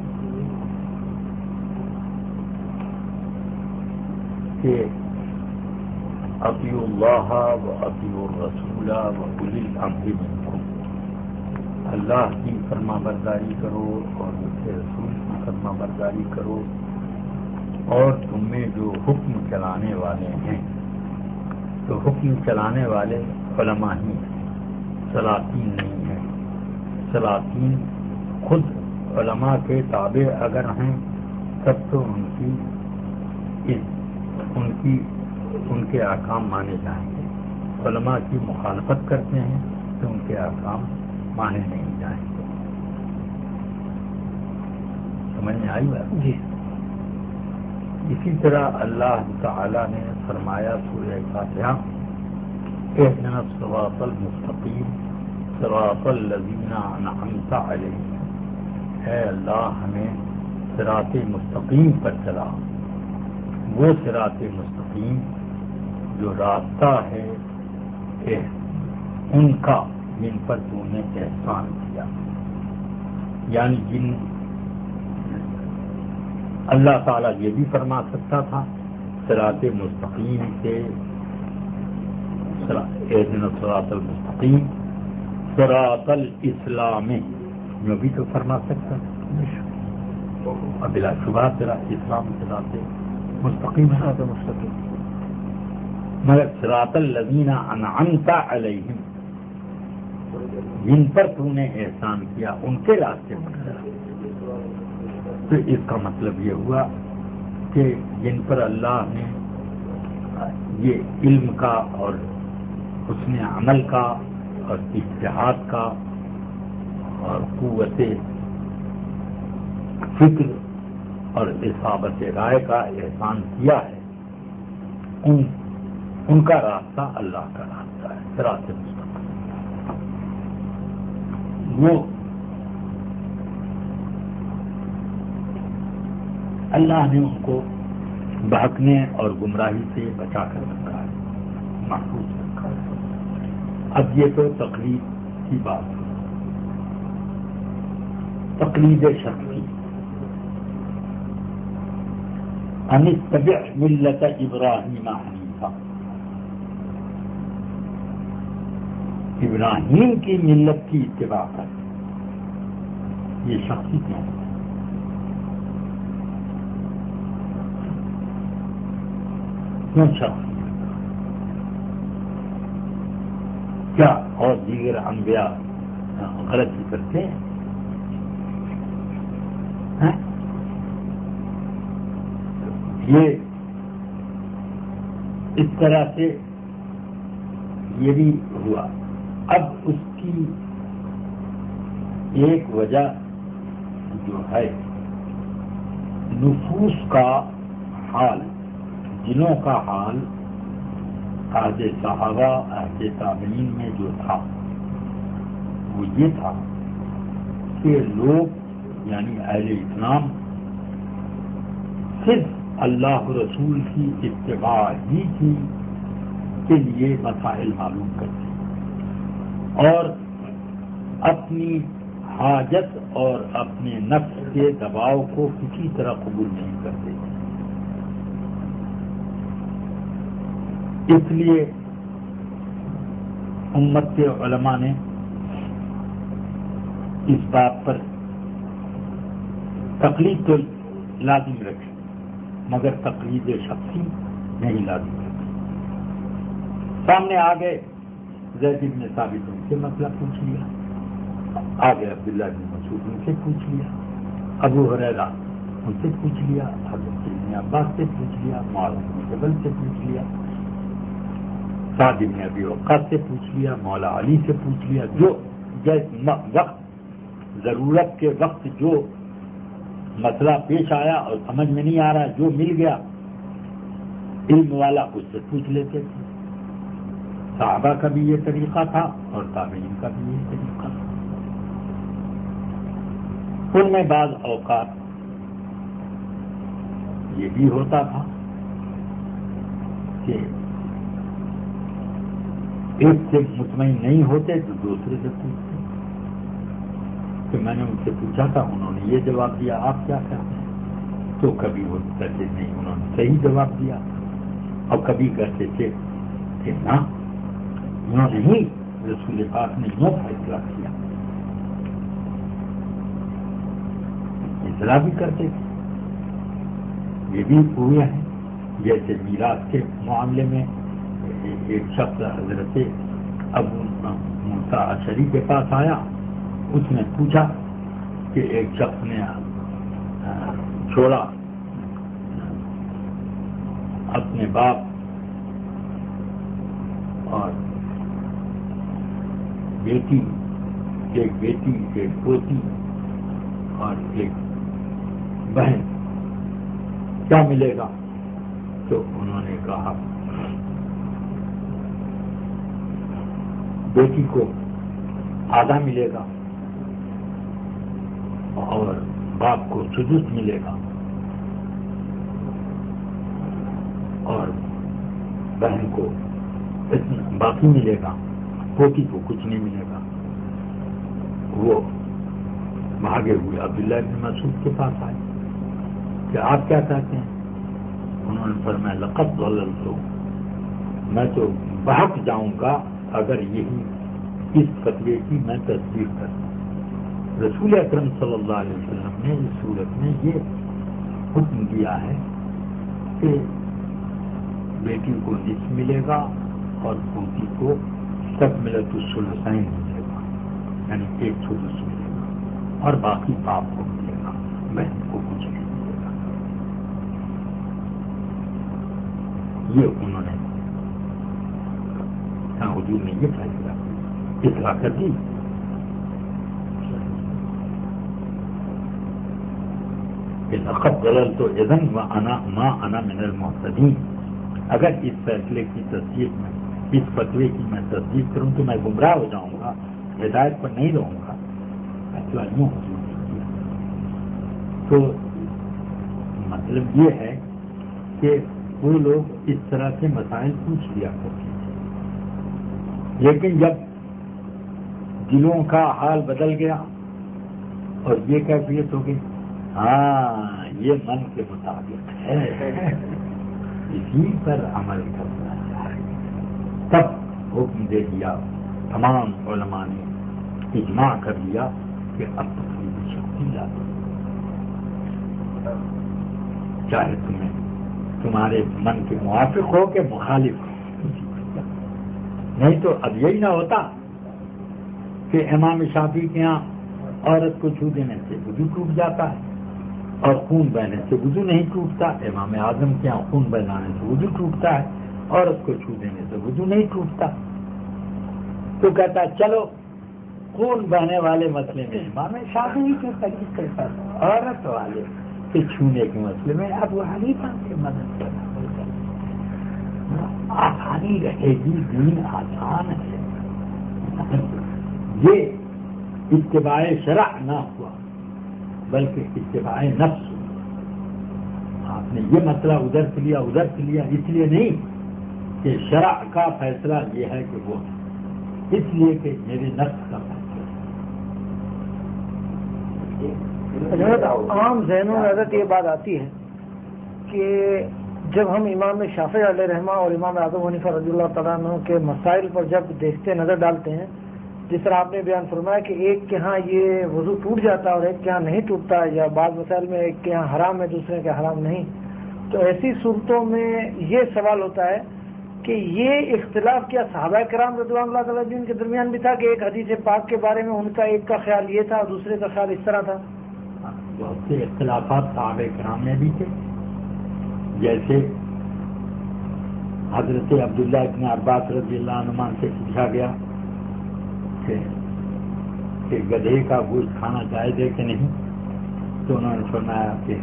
کہ اطیعوا اللہ و اطیعوا الرسول و اولی الامر منکم. اللہ کی فرما برداری کرو اور اس کے رسول کی فرما برداری کرو. اور تم میں جو حکم چلانے والے ہیں تو حکم چلانے والے علماء ہی سلاطین نہیں ہیں. سلاطین خود علماء کے تابع اگر ہیں تب تو ان کے احکام مانے جائیں گے. علماء کی مخالفت کرتے ہیں تو ان کے احکام مانے نہیں جائیں گے. سمجھ میں آئی بات؟ جی. اسی طرح اللہ تعالی نے فرمایا سورہ فاتحہ اہدنا الصراط المستقیم صراط الذین انعمت علیہم اے اللہ ہمیں صراط مستقیم پر چلا، وہ صراط مستقیم جو راستہ ہے کہ ان کا جن پر تو نے احسان کیا، یعنی جن اللہ تعالیٰ یہ بھی فرما سکتا تھا صراط مستقیم سے اہدنا الصراط المستقیم صراط الاسلام جو بھی تو فرما سکتا تھا، بلا شبہ صراط اسلام صراط مستقیم ہے، مگر صراط الذین انعمت علیہم جن پر تو نے احسان کیا ان کے راستے پر چلا۔ تو اس کا مطلب یہ ہوا کہ جن پر اللہ نے یہ علم کا اور حسن عمل کا اور اجتہاد کا اور قوت فکر اور اصابت رائے کا احسان کیا ہے، ان کا راستہ اللہ کا راستہ ہے، صراط مستقیم۔ وہ اللہ نے ان کو بہکنے اور گمراہی سے بچا کر رکھا ہے، محفوظ رکھا ہے۔ اب یہ تو تقلید کی بات ہے، تقلید شخصی، ان اتبع ملت ابراہیم حنیفا، ابراہیم کی ملت کی اتباع کر، یہ شخصی کیوں ہے؟ کیوں شخص؟ کیا اور دیگر انبیاء غلطی کرتے ہیں؟ یہ اس طرح سے یہ بھی ہوا۔ اب اس کی ایک وجہ جو ہے نفوس کا حال، دلوں کا حال عہد صحابہ عہد تابعین میں جو تھا وہ یہ تھا کہ لوگ یعنی اہل اسلام صرف اللہ رسول کی اتباع ہی کی کے لیے مسائل معلوم کرتے اور اپنی حاجت اور اپنے نفس کے دباؤ کو کسی طرح قبول نہیں کرتے۔ اس لیے امت کے علماء نے اس بات پر تقلید تو لازم رکھی مگر تقلید شخصی نہیں لازم رکھی۔ سامنے آگے زید بن ثابت ان سے مسئلہ پوچھ لیا، آگے عبداللہ بن مسعود ان سے پوچھ لیا، ابو ہریرہ ان سے پوچھ لیا، حضرت ابن عباس سے پوچھ لیا، معاذ بن جبل سے پوچھ لیا، سعد بن ابی وقاص سے پوچھ لیا، مولا علی سے پوچھ لیا، جو وقت ضرورت کے وقت جو مسئلہ پیش آیا اور سمجھ میں نہیں آ رہا، جو مل گیا علم والا اس سے پوچھ لیتے تھے۔ صحابہ کا بھی یہ طریقہ تھا اور تابعین کا بھی یہ طریقہ تھا۔ ان میں بعض اوقات یہ بھی ہوتا تھا کہ ایک سے مطمئن نہیں ہوتے تو دوسرے سے پوچھتے کہ میں نے ان سے پوچھا تھا انہوں نے یہ جواب دیا، آپ کیا کہتے ہیں؟ تو کبھی وہ کہتے نہیں انہوں نے صحیح جواب دیا، اور کبھی کہتے تھے کہ نہ انہوں نے ہی رسول پاک نے یوں فیصلہ کیا، اطلاع بھی کرتے تھے۔ یہ بھی ہوئے ہیں، جیسے میراث کے معاملے میں ایک شخص حضرت ابو موسیٰ اشعری کے پاس آیا، اس نے پوچھا کہ ایک شخص نے چھوڑا اپنے باپ اور بیٹی، ایک بیٹی ایک پوتی اور ایک بہن، کیا ملے گا؟ تو انہوں نے کہا بیٹی کو آدھا ملے گا اور باپ کو سدس ملے گا اور بہن کو باقی ملے گا، پوتی کو کچھ نہیں ملے گا. وہ بھاگے ہوئے عبداللہ بن مسعود کے پاس آئے کہ آپ کیا کہتے ہیں؟ انہوں نے فرمایا لقد ضللت، میں تو بہک جاؤں گا اگر یہی اس فتوے کی میں تصدیق کروں. رسول اکرم صلی اللہ علیہ وسلم نے اس صورت میں یہ حکم دیا ہے کہ بیٹی کو نصف ملے گا اور پوتی کو تکملۃ الثلثین ملے گا، یعنی 1/3 ملے گا، اور باقی باپ کو ملے گا، بہن کو کچھ نہیں ملے گا. یہ انہوں نے حضور نے یہ فیصلہ اطلاع کر دی. کہ لقد ضللت اذا وانا ما انا من المهتدین، اگر اس فیصلے کی تصدیق میں، اس فتوے کی میں تصدیق کروں تو میں گمراہ ہو جاؤں گا، ہدایت پر نہیں رہوں گا. فیصلہ یوں حضور نے کیا. تو مطلب یہ ہے کہ وہ لوگ اس طرح کے مسائل پوچھ لیا کرتے تھے، لیکن جب دلوں کا حال بدل گیا اور یہ کیفیت ہو گئی ہاں یہ من کے مطابق ہے، اسی پر عمل کرنا چاہیے، تب حکم دے دیا. تمام علماء نے اجماع کر دیا کہ اب تقریبی شکتی لا دو، چاہے تمہارے من کے موافق ہو کہ مخالف ہو. نہیں تو اب یہی نہ ہوتا کہ امام شافعی کے یہاں عورت کو چھو دینے سے وضو ٹوٹ جاتا ہے اور خون بہنے سے وضو نہیں ٹوٹتا. امام اعظم کے یہاں خون بہلانے سے وضو ٹوٹتا ہے، عورت کو چھو دینے سے وضو نہیں ٹوٹتا. تو کہتا چلو خون بہنے والے مسئلے میں امام شافعی کے طریقے پر، عورت والے کے چھونے کے مسئلے میں ابو حنیفہ کی مدد کرنا. آسانی رہے گی، دین آسان ہے. یہ اتباع شرع نہ ہوا بلکہ اتباع نفس ہوا. آپ نے یہ مسئلہ ادھر سے لیا اس لیے نہیں کہ شرع کا فیصلہ یہ ہے کہ وہ ہے، اس لیے کہ میرے نفس کا فیصلہ ہے. عام ذہنوں میں حضرت یہ بات آتی ہے کہ جب ہم امام شافعی علیہ رحمہ اور امام اعظم حنیفہ رضی اللہ تعالیٰ عنہ کے مسائل پر جب دیکھتے نظر ڈالتے ہیں، جس طرح آپ نے بیان فرمایا کہ ایک کے ہاں یہ وضو ٹوٹ جاتا ہے اور ایک کے ہاں نہیں ٹوٹتا، یا بعض مسائل میں ایک کے ہاں حرام ہے دوسرے کے حرام نہیں، تو ایسی صورتوں میں یہ سوال ہوتا ہے کہ یہ اختلاف کیا صحابہ کرام رضوان اللہ تعالیٰ جن کے درمیان بھی تھا کہ ایک حدیث پاک کے بارے میں ان کا ایک کا خیال یہ تھا اور دوسرے کا خیال اس طرح تھا؟ بہت سے اختلافات صحابہ کرام میں بھی تھے. جیسے حضرت عبداللہ ابن عباس رضی اللہ عنہما سے پوچھا گیا کہ گدھے کا گوشت کھانا جائز ہے کہ نہیں، تو انہوں نے فرمایا کہ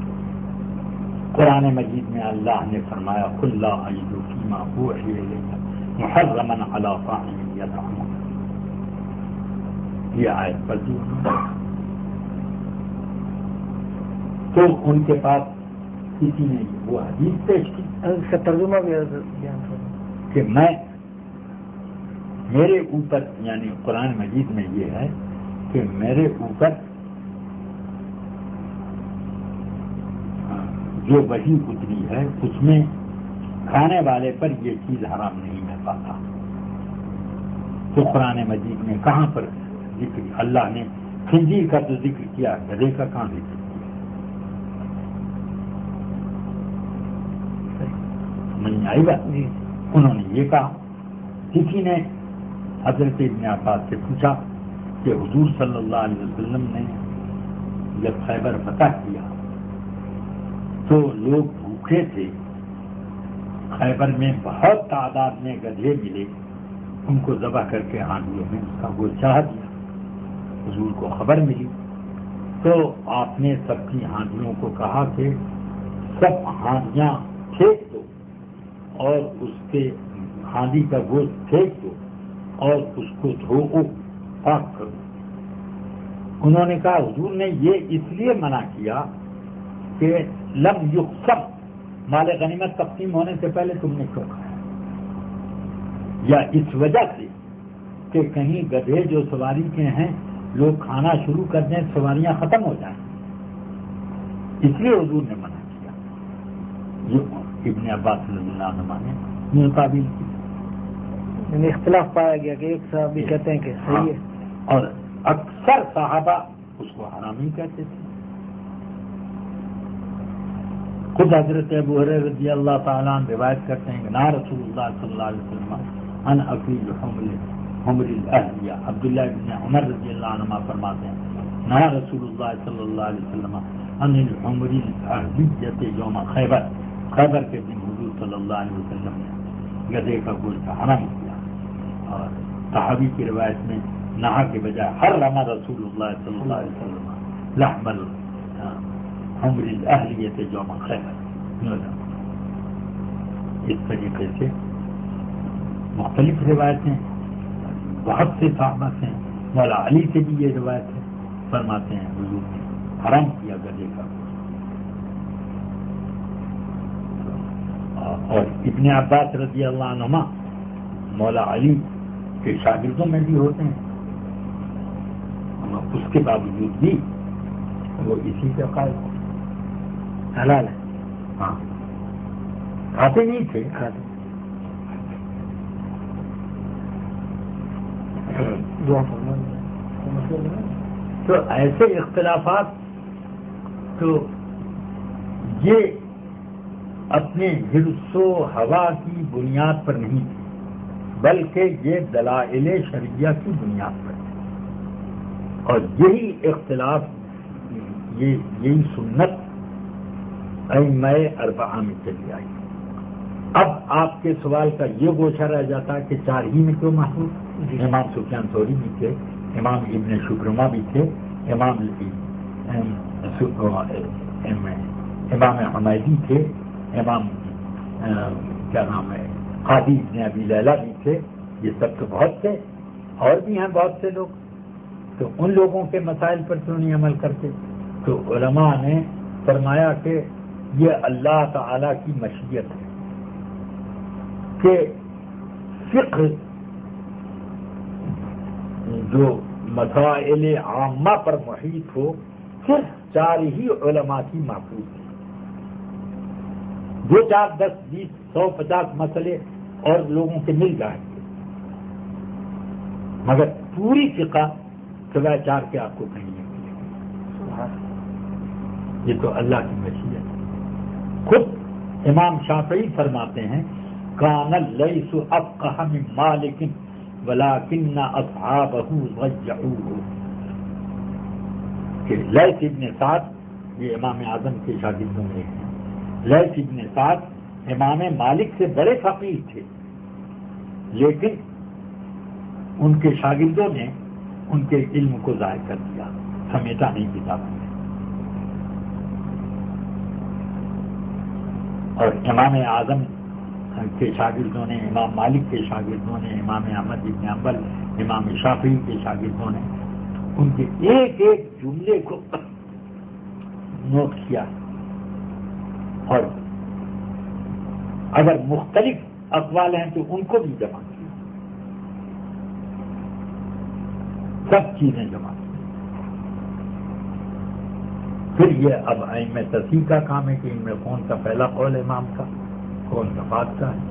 قرآن مجید میں اللہ نے فرمایا قل لا اجد فیما اوحی الی محرما علی طاعم یطعمہ، یہ آیت پڑھی انہوں نے. تو ان کے پاس کسی نے وہ حدیث پیش کی، اس کا ترجمہ بھی کہ میرے اوپر، یعنی قرآن مجید میں یہ ہے کہ میرے اوپر جو وحی اتری ہے اس میں کھانے والے پر یہ چیز حرام نہیں میں پاتا. تو قرآن مجید میں کہاں پر ذکر، اللہ نے خنزیر کا تو ذکر کیا، گدھے کا کہاں ذکر کیا؟ نہیں آئی بات. انہوں نے یہ کہا. کسی نے حضرت ابن عباس سے پوچھا کہ حضور صلی اللہ علیہ وسلم نے جب خیبر فتح کیا تو لوگ بھوکے تھے، خیبر میں بہت تعداد میں گدھے ملے، ان کو ذبح کر کے ہانڈیوں میں اس کا گوشت چڑھا دیا. حضور کو خبر ملی تو آپ نے سب کی ہانڈیوں کو کہا کہ سب ہانڈیاں پھینک دو اور اس کے ہانڈی کا گوشت پھینک دو اور اس کو دھو پاک کرو. انہوں نے کہا حضور نے یہ اس لیے منع کیا کہ لم یقسم، مال غنیمت تقسیم ہونے سے پہلے تم نے کیوں کھایا، یا اس وجہ سے کہ کہیں گدھے جو سواری کے ہیں لوگ کھانا شروع کر دیں سواریاں ختم ہو جائیں، اس لیے حضور نے منع کیا. یہ ابن عباس رضی اللہ عنہ نے مقابل کی. یعنی اختلاف پایا گیا کہ ایک صحابی کہتے ہیں کہ صحیح ہے اور اکثر صحابہ اس کو حرام ہی کہتے تھے. خود حضرت ابو ہریرہ رضی اللہ تعالیٰ عنہ روایت کرتے ہیں کہ نہا رسول اللہ صلی اللہ علیہ وسلم ان اکیل حمر الاہلیہ. عبداللہ ابن عمر رضی اللہ عنہ فرماتے ہیں نہا رسول اللہ صلی اللہ علیہ وسلم ان الحمر الاہلیۃ یوم خیبر. خیبر کے دن حضور صلی اللہ علیہ وسلم نے گدھے کا گوشت حرام کیا. اور صحابی کی روایت میں نہا کے بجائے حرم رسول اللہ صلی اللہ علیہ وسلم لحم الحمر الاہلیۃ یوم خیبر. اس طریقے سے مختلف روایتیں بہت سے صحابہ سے ہیں. مولا علی سے بھی یہ روایت ہے، فرماتے ہیں حضور نے حرام کیا گدھے کا. اور ابن عباس رضی اللہ عنہما مولا علی کے شاگردوں میں بھی ہوتے ہیں، اس کے باوجود بھی وہ اسی کے قائل ہیں. حلال ہے. ہاں کھاتے نہیں تھے. تو ایسے اختلافات تو یہ اپنے حرص و ہوا کی بنیاد پر نہیں تھی، بلکہ یہ دلائل شرعیہ کی بنیاد پر ہے. اور یہی اختلاف، یہی سنت ائمہ اربعہ میں چلی آئی. اب آپ کے سوال کا یہ گوشہ رہ جاتا ہے کہ چار ہی میں کیوں محفوظ؟ امام سفیان ثوری بھی تھے، امام ابن شبرمہ بھی تھے، امام حمیدی تھے، امام کیا نام ہے قاضی ابن ابی لیلہ بھی تھے. یہ سب تو بہت تھے، اور بھی ہیں بہت سے لوگ. تو ان لوگوں کے مسائل پر کیوں نہیں عمل کرتے؟ تو علماء نے فرمایا کہ یہ اللہ تعالی کی مشیت ہے کہ فقہ جو مسائل عامہ پر محیط ہو صرف چار ہی علماء کی محفوظ ہے. 2 4 10 20 100 50 مسئلے اور لوگوں کے مل جائیں گے، مگر پوری فقہ سوائے 4 کے آپ کو کہیں نہیں ملے گی. یہ تو اللہ کی مشیت ہے. خود امام شافعی فرماتے ہیں کان اللیث افقہ من مالک ولکن اصحابہ ضیعوہ، کہ لیث ابن سعد یہ امام اعظم کے شاگردوں میں ہیں. لیث ابن سعد امام مالک سے بڑے فقیہ تھے، لیکن ان کے شاگردوں نے ان کے علم کو ضائع کر دیا، سمیٹا نہیں کتابوں میں. اور امام اعظم کے شاگردوں نے، امام مالک کے شاگردوں نے، امام احمد بن حنبل، امام شافعی کے شاگردوں نے ان کے ایک ایک جملے کو نوٹ کیا، اور اگر مختلف اقوال ہیں تو ان کو بھی جمع کیا، سب چیزیں جمع کی. پھر یہ اب ائمہ تصحیح کا کام ہے کہ ان میں کون سا پہلا قول امام کا، کون سا بعد کا ہے.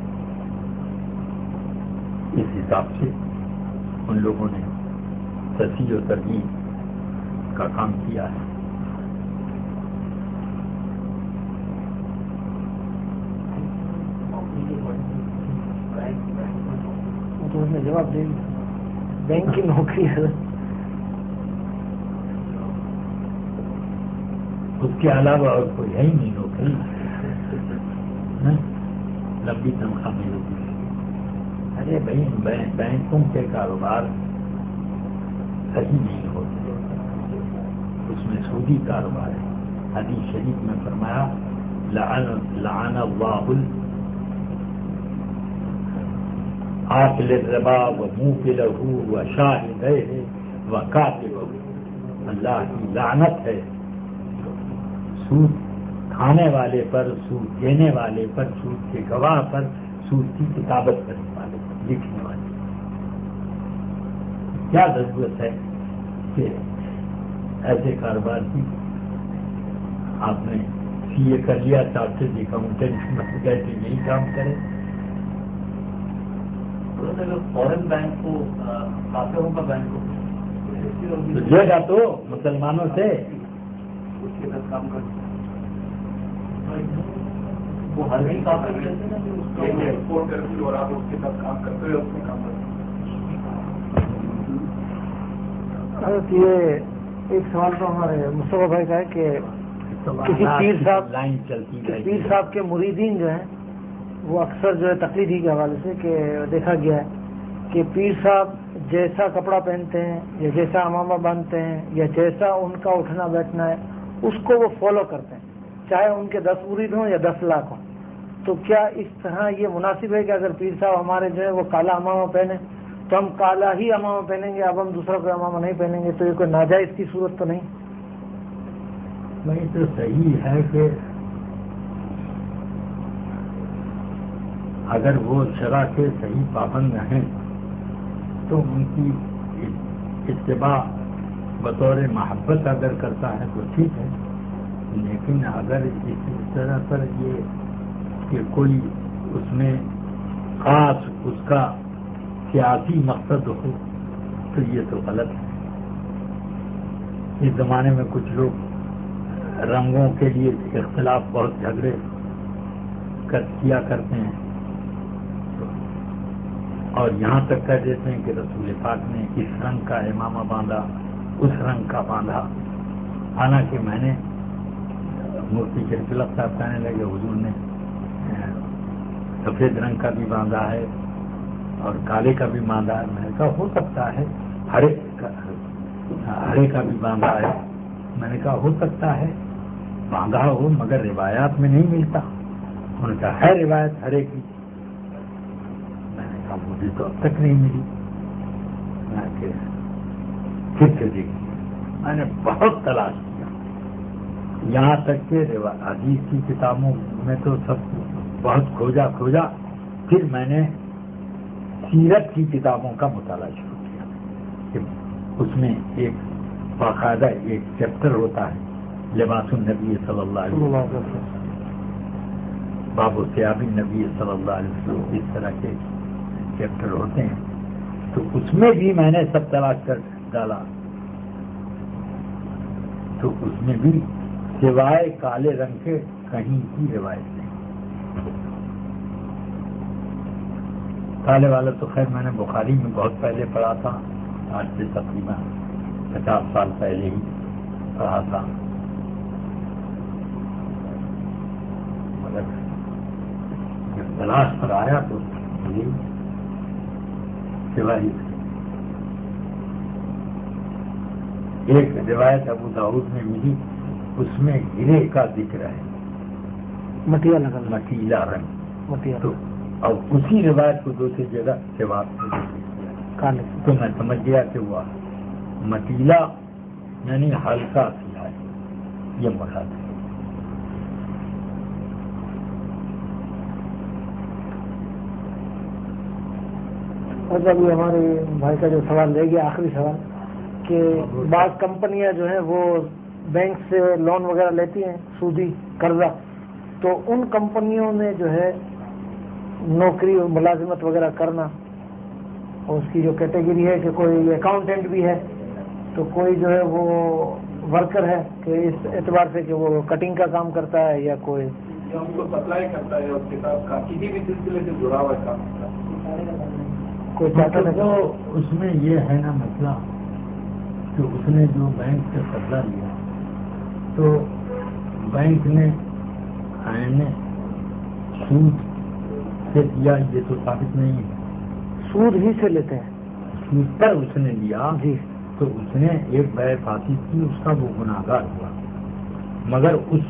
اس حساب سے ان لوگوں نے تصحیح و ترجیح کا کام کیا ہے. تو اس نے جواب دے دیا بینک کی نوکری ہے. اس کے علاوہ اور کوئی ہے ہی نہیں نوکری، لمبی تنخواہ مل ہوتی ہے. ارے بھائی بینکوں کے کاروبار صحیح نہیں ہوتے، اس میں سودی کاروبار ہے. حدیث شریف میں فرمایا لعن اللہ آکل الربا وموکلہ وشاہدہ وکاتبہ. اللہ کی لعنت ہے سود کھانے والے پر، سود دینے والے پر، سود کے گواہ پر، سود کی کتابت کرنے والے پر، لکھنے والے پر۔ کیا ضرورت ہے کہ ایسے کاروبار کی؟ آپ نے سی اے کر لیا، چارٹرڈ اکاؤنٹنٹ بن گئے تو یہی کام کرے۔ فورن بینک کو کافروں کا بینک کو لے گا تو مسلمانوں سے اس کے ساتھ کام کرتے وہ ہر بھی کام کرتے ہیں نا، ایکسپورٹ کرتی اور آپ اس کے ساتھ کام کرتے ہوئے اس میں کام کرتے یہ ایک سوال تو ہمارے مصطفیٰ بھائی کا ہے کہ کسی پیر صاحب لائن چلتی ہے، پیر صاحب کے مریدین جو ہیں وہ اکثر جو ہے تقلیدی کے حوالے سے کہ دیکھا گیا ہے کہ پیر صاحب جیسا کپڑا پہنتے ہیں یا جیسا امامہ باندھتے ہیں یا جیسا ان کا اٹھنا بیٹھنا ہے اس کو وہ فالو کرتے ہیں، چاہے ان کے 10 مرید ہوں یا 10 لاکھ ہوں۔ تو کیا اس طرح یہ مناسب ہے کہ اگر پیر صاحب ہمارے جو ہے وہ کالا امامہ پہنے تو ہم کالا ہی امامہ پہنیں گے، اب ہم دوسرا کوئی امامہ نہیں پہنیں گے؟ تو یہ کوئی ناجائز کی صورت تو نہیں؟ نہیں، تو صحیح ہے کہ اگر وہ شرع کے صحیح پابند ہیں تو ان کی اتباع بطور محبت اگر کرتا ہے تو ٹھیک ہے، لیکن اگر اس طرح پر یہ کہ کوئی اس میں خاص اس کا سیاسی مقصد ہو تو یہ تو غلط ہے۔ اس زمانے میں کچھ لوگ رنگوں کے لیے اختلاف بہت جھگڑے کیا کرتے ہیں اور یہاں تک کہہ دیتے ہیں کہ رسول پاک نے اس رنگ کا امامہ باندھا، اس رنگ کا باندھا، حالانکہ میں نے مفتی شریف اللہ صاحب کہنے لگے حضور نے سفید رنگ کا بھی باندھا ہے اور کالے کا بھی باندھا ہے۔ میں نے کہا ہو سکتا ہے، ہرے کا بھی باندھا ہے۔ میں نے کہا ہو سکتا ہے باندھا ہو، مگر روایات میں نہیں ملتا۔ انہوں نے کہا ہے روایت ہرے کی۔ میں نے کہا مجھے تو اب تک نہیں ملی۔ پھر سے دیکھی، میں نے بہت تلاش کیا، یہاں تک کہ حدیث کی کتابوں میں تو سب بہت کھوجا، پھر میں نے سیرت کی کتابوں کا مطالعہ شروع کیا کہ اس میں ایک باقاعدہ ایک چیپٹر ہوتا ہے لباس النبی صلی اللہ علیہ وسلم، باب ثیاب النبی صلی اللہ علیہ وسلم، اس طرح کے چیپٹر ہوتے ہیں۔ تو اس میں بھی میں نے سب تلاش کر ڈالا، تو اس میں بھی سوائے کالے رنگ کے کہیں کی روایت نہیں۔ کالے والا تو خیر میں نے بخاری میں بہت پہلے پڑھا تھا، آج سے تقریباً 50 سال پہلے ہی پڑھا تھا، مگر جب تلاش پر آیا تو مجھے سوائے ایک روایت ابو داؤد میں ملی، اس میں گرے کا ذکر ہے، مٹیلا رنگ، تو اور اسی روایت کو دوسری جگہ سے بات تو میں سمجھ گیا کہ وہ مٹیلا یعنی ہلکا سیاہ ہے، یہ مراد ہے۔ اور ابھی ہمارے بھائی کا جو سوال رہ گیا، آخری سوال، کہ بعض کمپنیاں جو ہیں وہ بینک سے لون وغیرہ لیتی ہیں، سودی قرضہ، تو ان کمپنیوں میں جو ہے نوکری اور ملازمت وغیرہ کرنا، اور اس کی جو کیٹیگری ہے کہ کوئی اکاؤنٹنٹ بھی ہے تو کوئی جو ہے وہ ورکر ہے کہ اس اعتبار سے کہ وہ کٹنگ کا کام کرتا ہے یا کوئی ہم کو سپلائی کرتا ہے اس کے ساتھ کسی بھی سلسلے سے جڑا ہوا کام کرتا ہے۔ کوئی چاہتا ہے تو اس میں یہ ہے نا مسئلہ کہ اس نے جو بینک سے قرضہ لیا تو بینک نے سود سے دیا، یہ تو ثابت نہیں ہے، سود ہی سے لیتے ہیں، سود پر اس نے لیا جی، تو اس نے ایک بیع فاسد کی، اس کا وہ گناہگار ہوا، مگر اس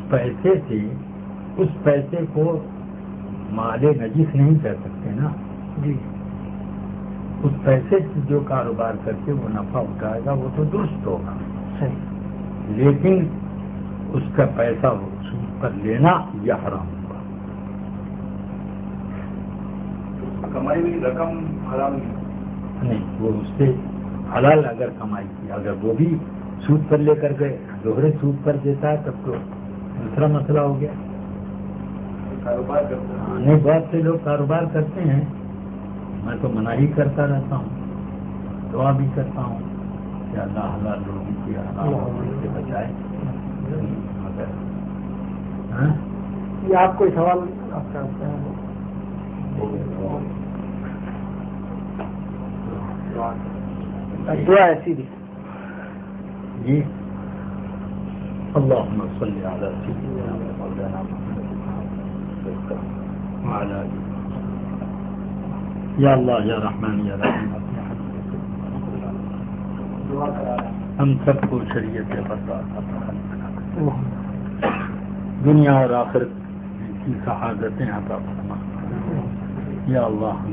پیسے کو مال نجس نہیں کہہ سکتے نا جی، اس پیسے سے جو کاروبار کر کے وہ نفع اٹھائے گا وہ تو درست ہوگا، صحیح، لیکن اس کا پیسہ سود پر لینا یہ حرام ہوگا. کمائی ہوئی رقم حرام نہیں، وہ اس سے حلال اگر کمائی کی، اگر وہ بھی سود پر لے کر گئے دوہرے سود پر دیتا ہے تب تو دوسرا مسئلہ ہو گیا. کاروبار کرتے ہیں. نہیں، بہت سے لوگ کاروبار کرتے ہیں، میں تو منع ہی کرتا رہتا ہوں، دعا بھی کرتا ہوں کہ اللہ حلال روزی کی حرام روزی سے بچائے. مگر یہ آپ کوئی سوال آپ کرتے ہیں؟ دعا ایسی بھی جی. اللهم صل على سيدنا مولانا محمد وعلى آله. یا اللہ یا رحمان یا رحیم، ہم سب کو شریعت برباد دنیا اور آخرت کی سعادتیں عطا فرما. یا اللہ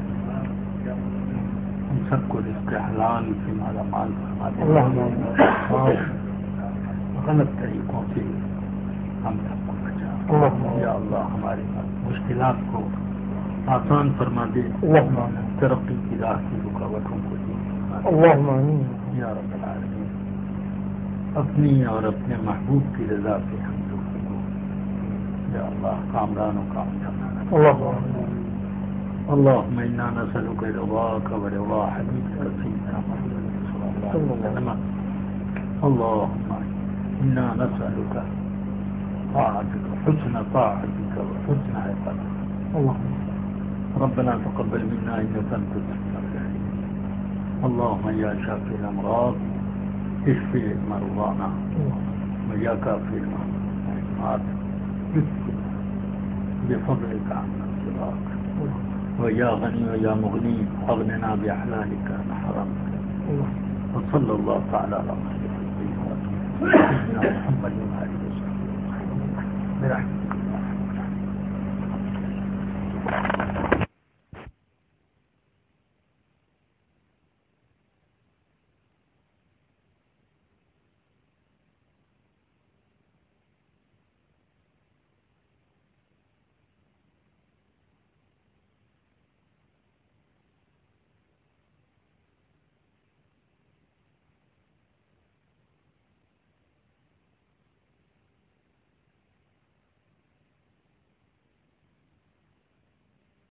ہم سب کو رزق حلال سے مالا مال فرما دے، اور غلط طریقوں سے ہم سب کو بچا. یا اللہ ہماری مشکلات کو آسان فرما دے، ترقی کی راہ کی رکاوٹوں کو دور فرما دے. یا رب العالمین، اپنی اور اپنے محبوب کی رضا سے ہم لوگوں کو یا اللہ کامران و کامیاب. اللهم انا نسألك رضاك ورضا حبيبك سيدنا محمد صلى الله عليه وسلم. اللهم انا نسألك طاعتك، حسن طاعتك وحسن عبادتك. ربنا تقبل منا انك انت السميع العليم. اللهم يا شافي الامراض اشفي مرضانا ويا كافي المعاد بفضلك عنا سواك. ويا غني ويا مغني اغننا بحلالك عن حرامك. وصلى الله تعالى على سيدنا محمد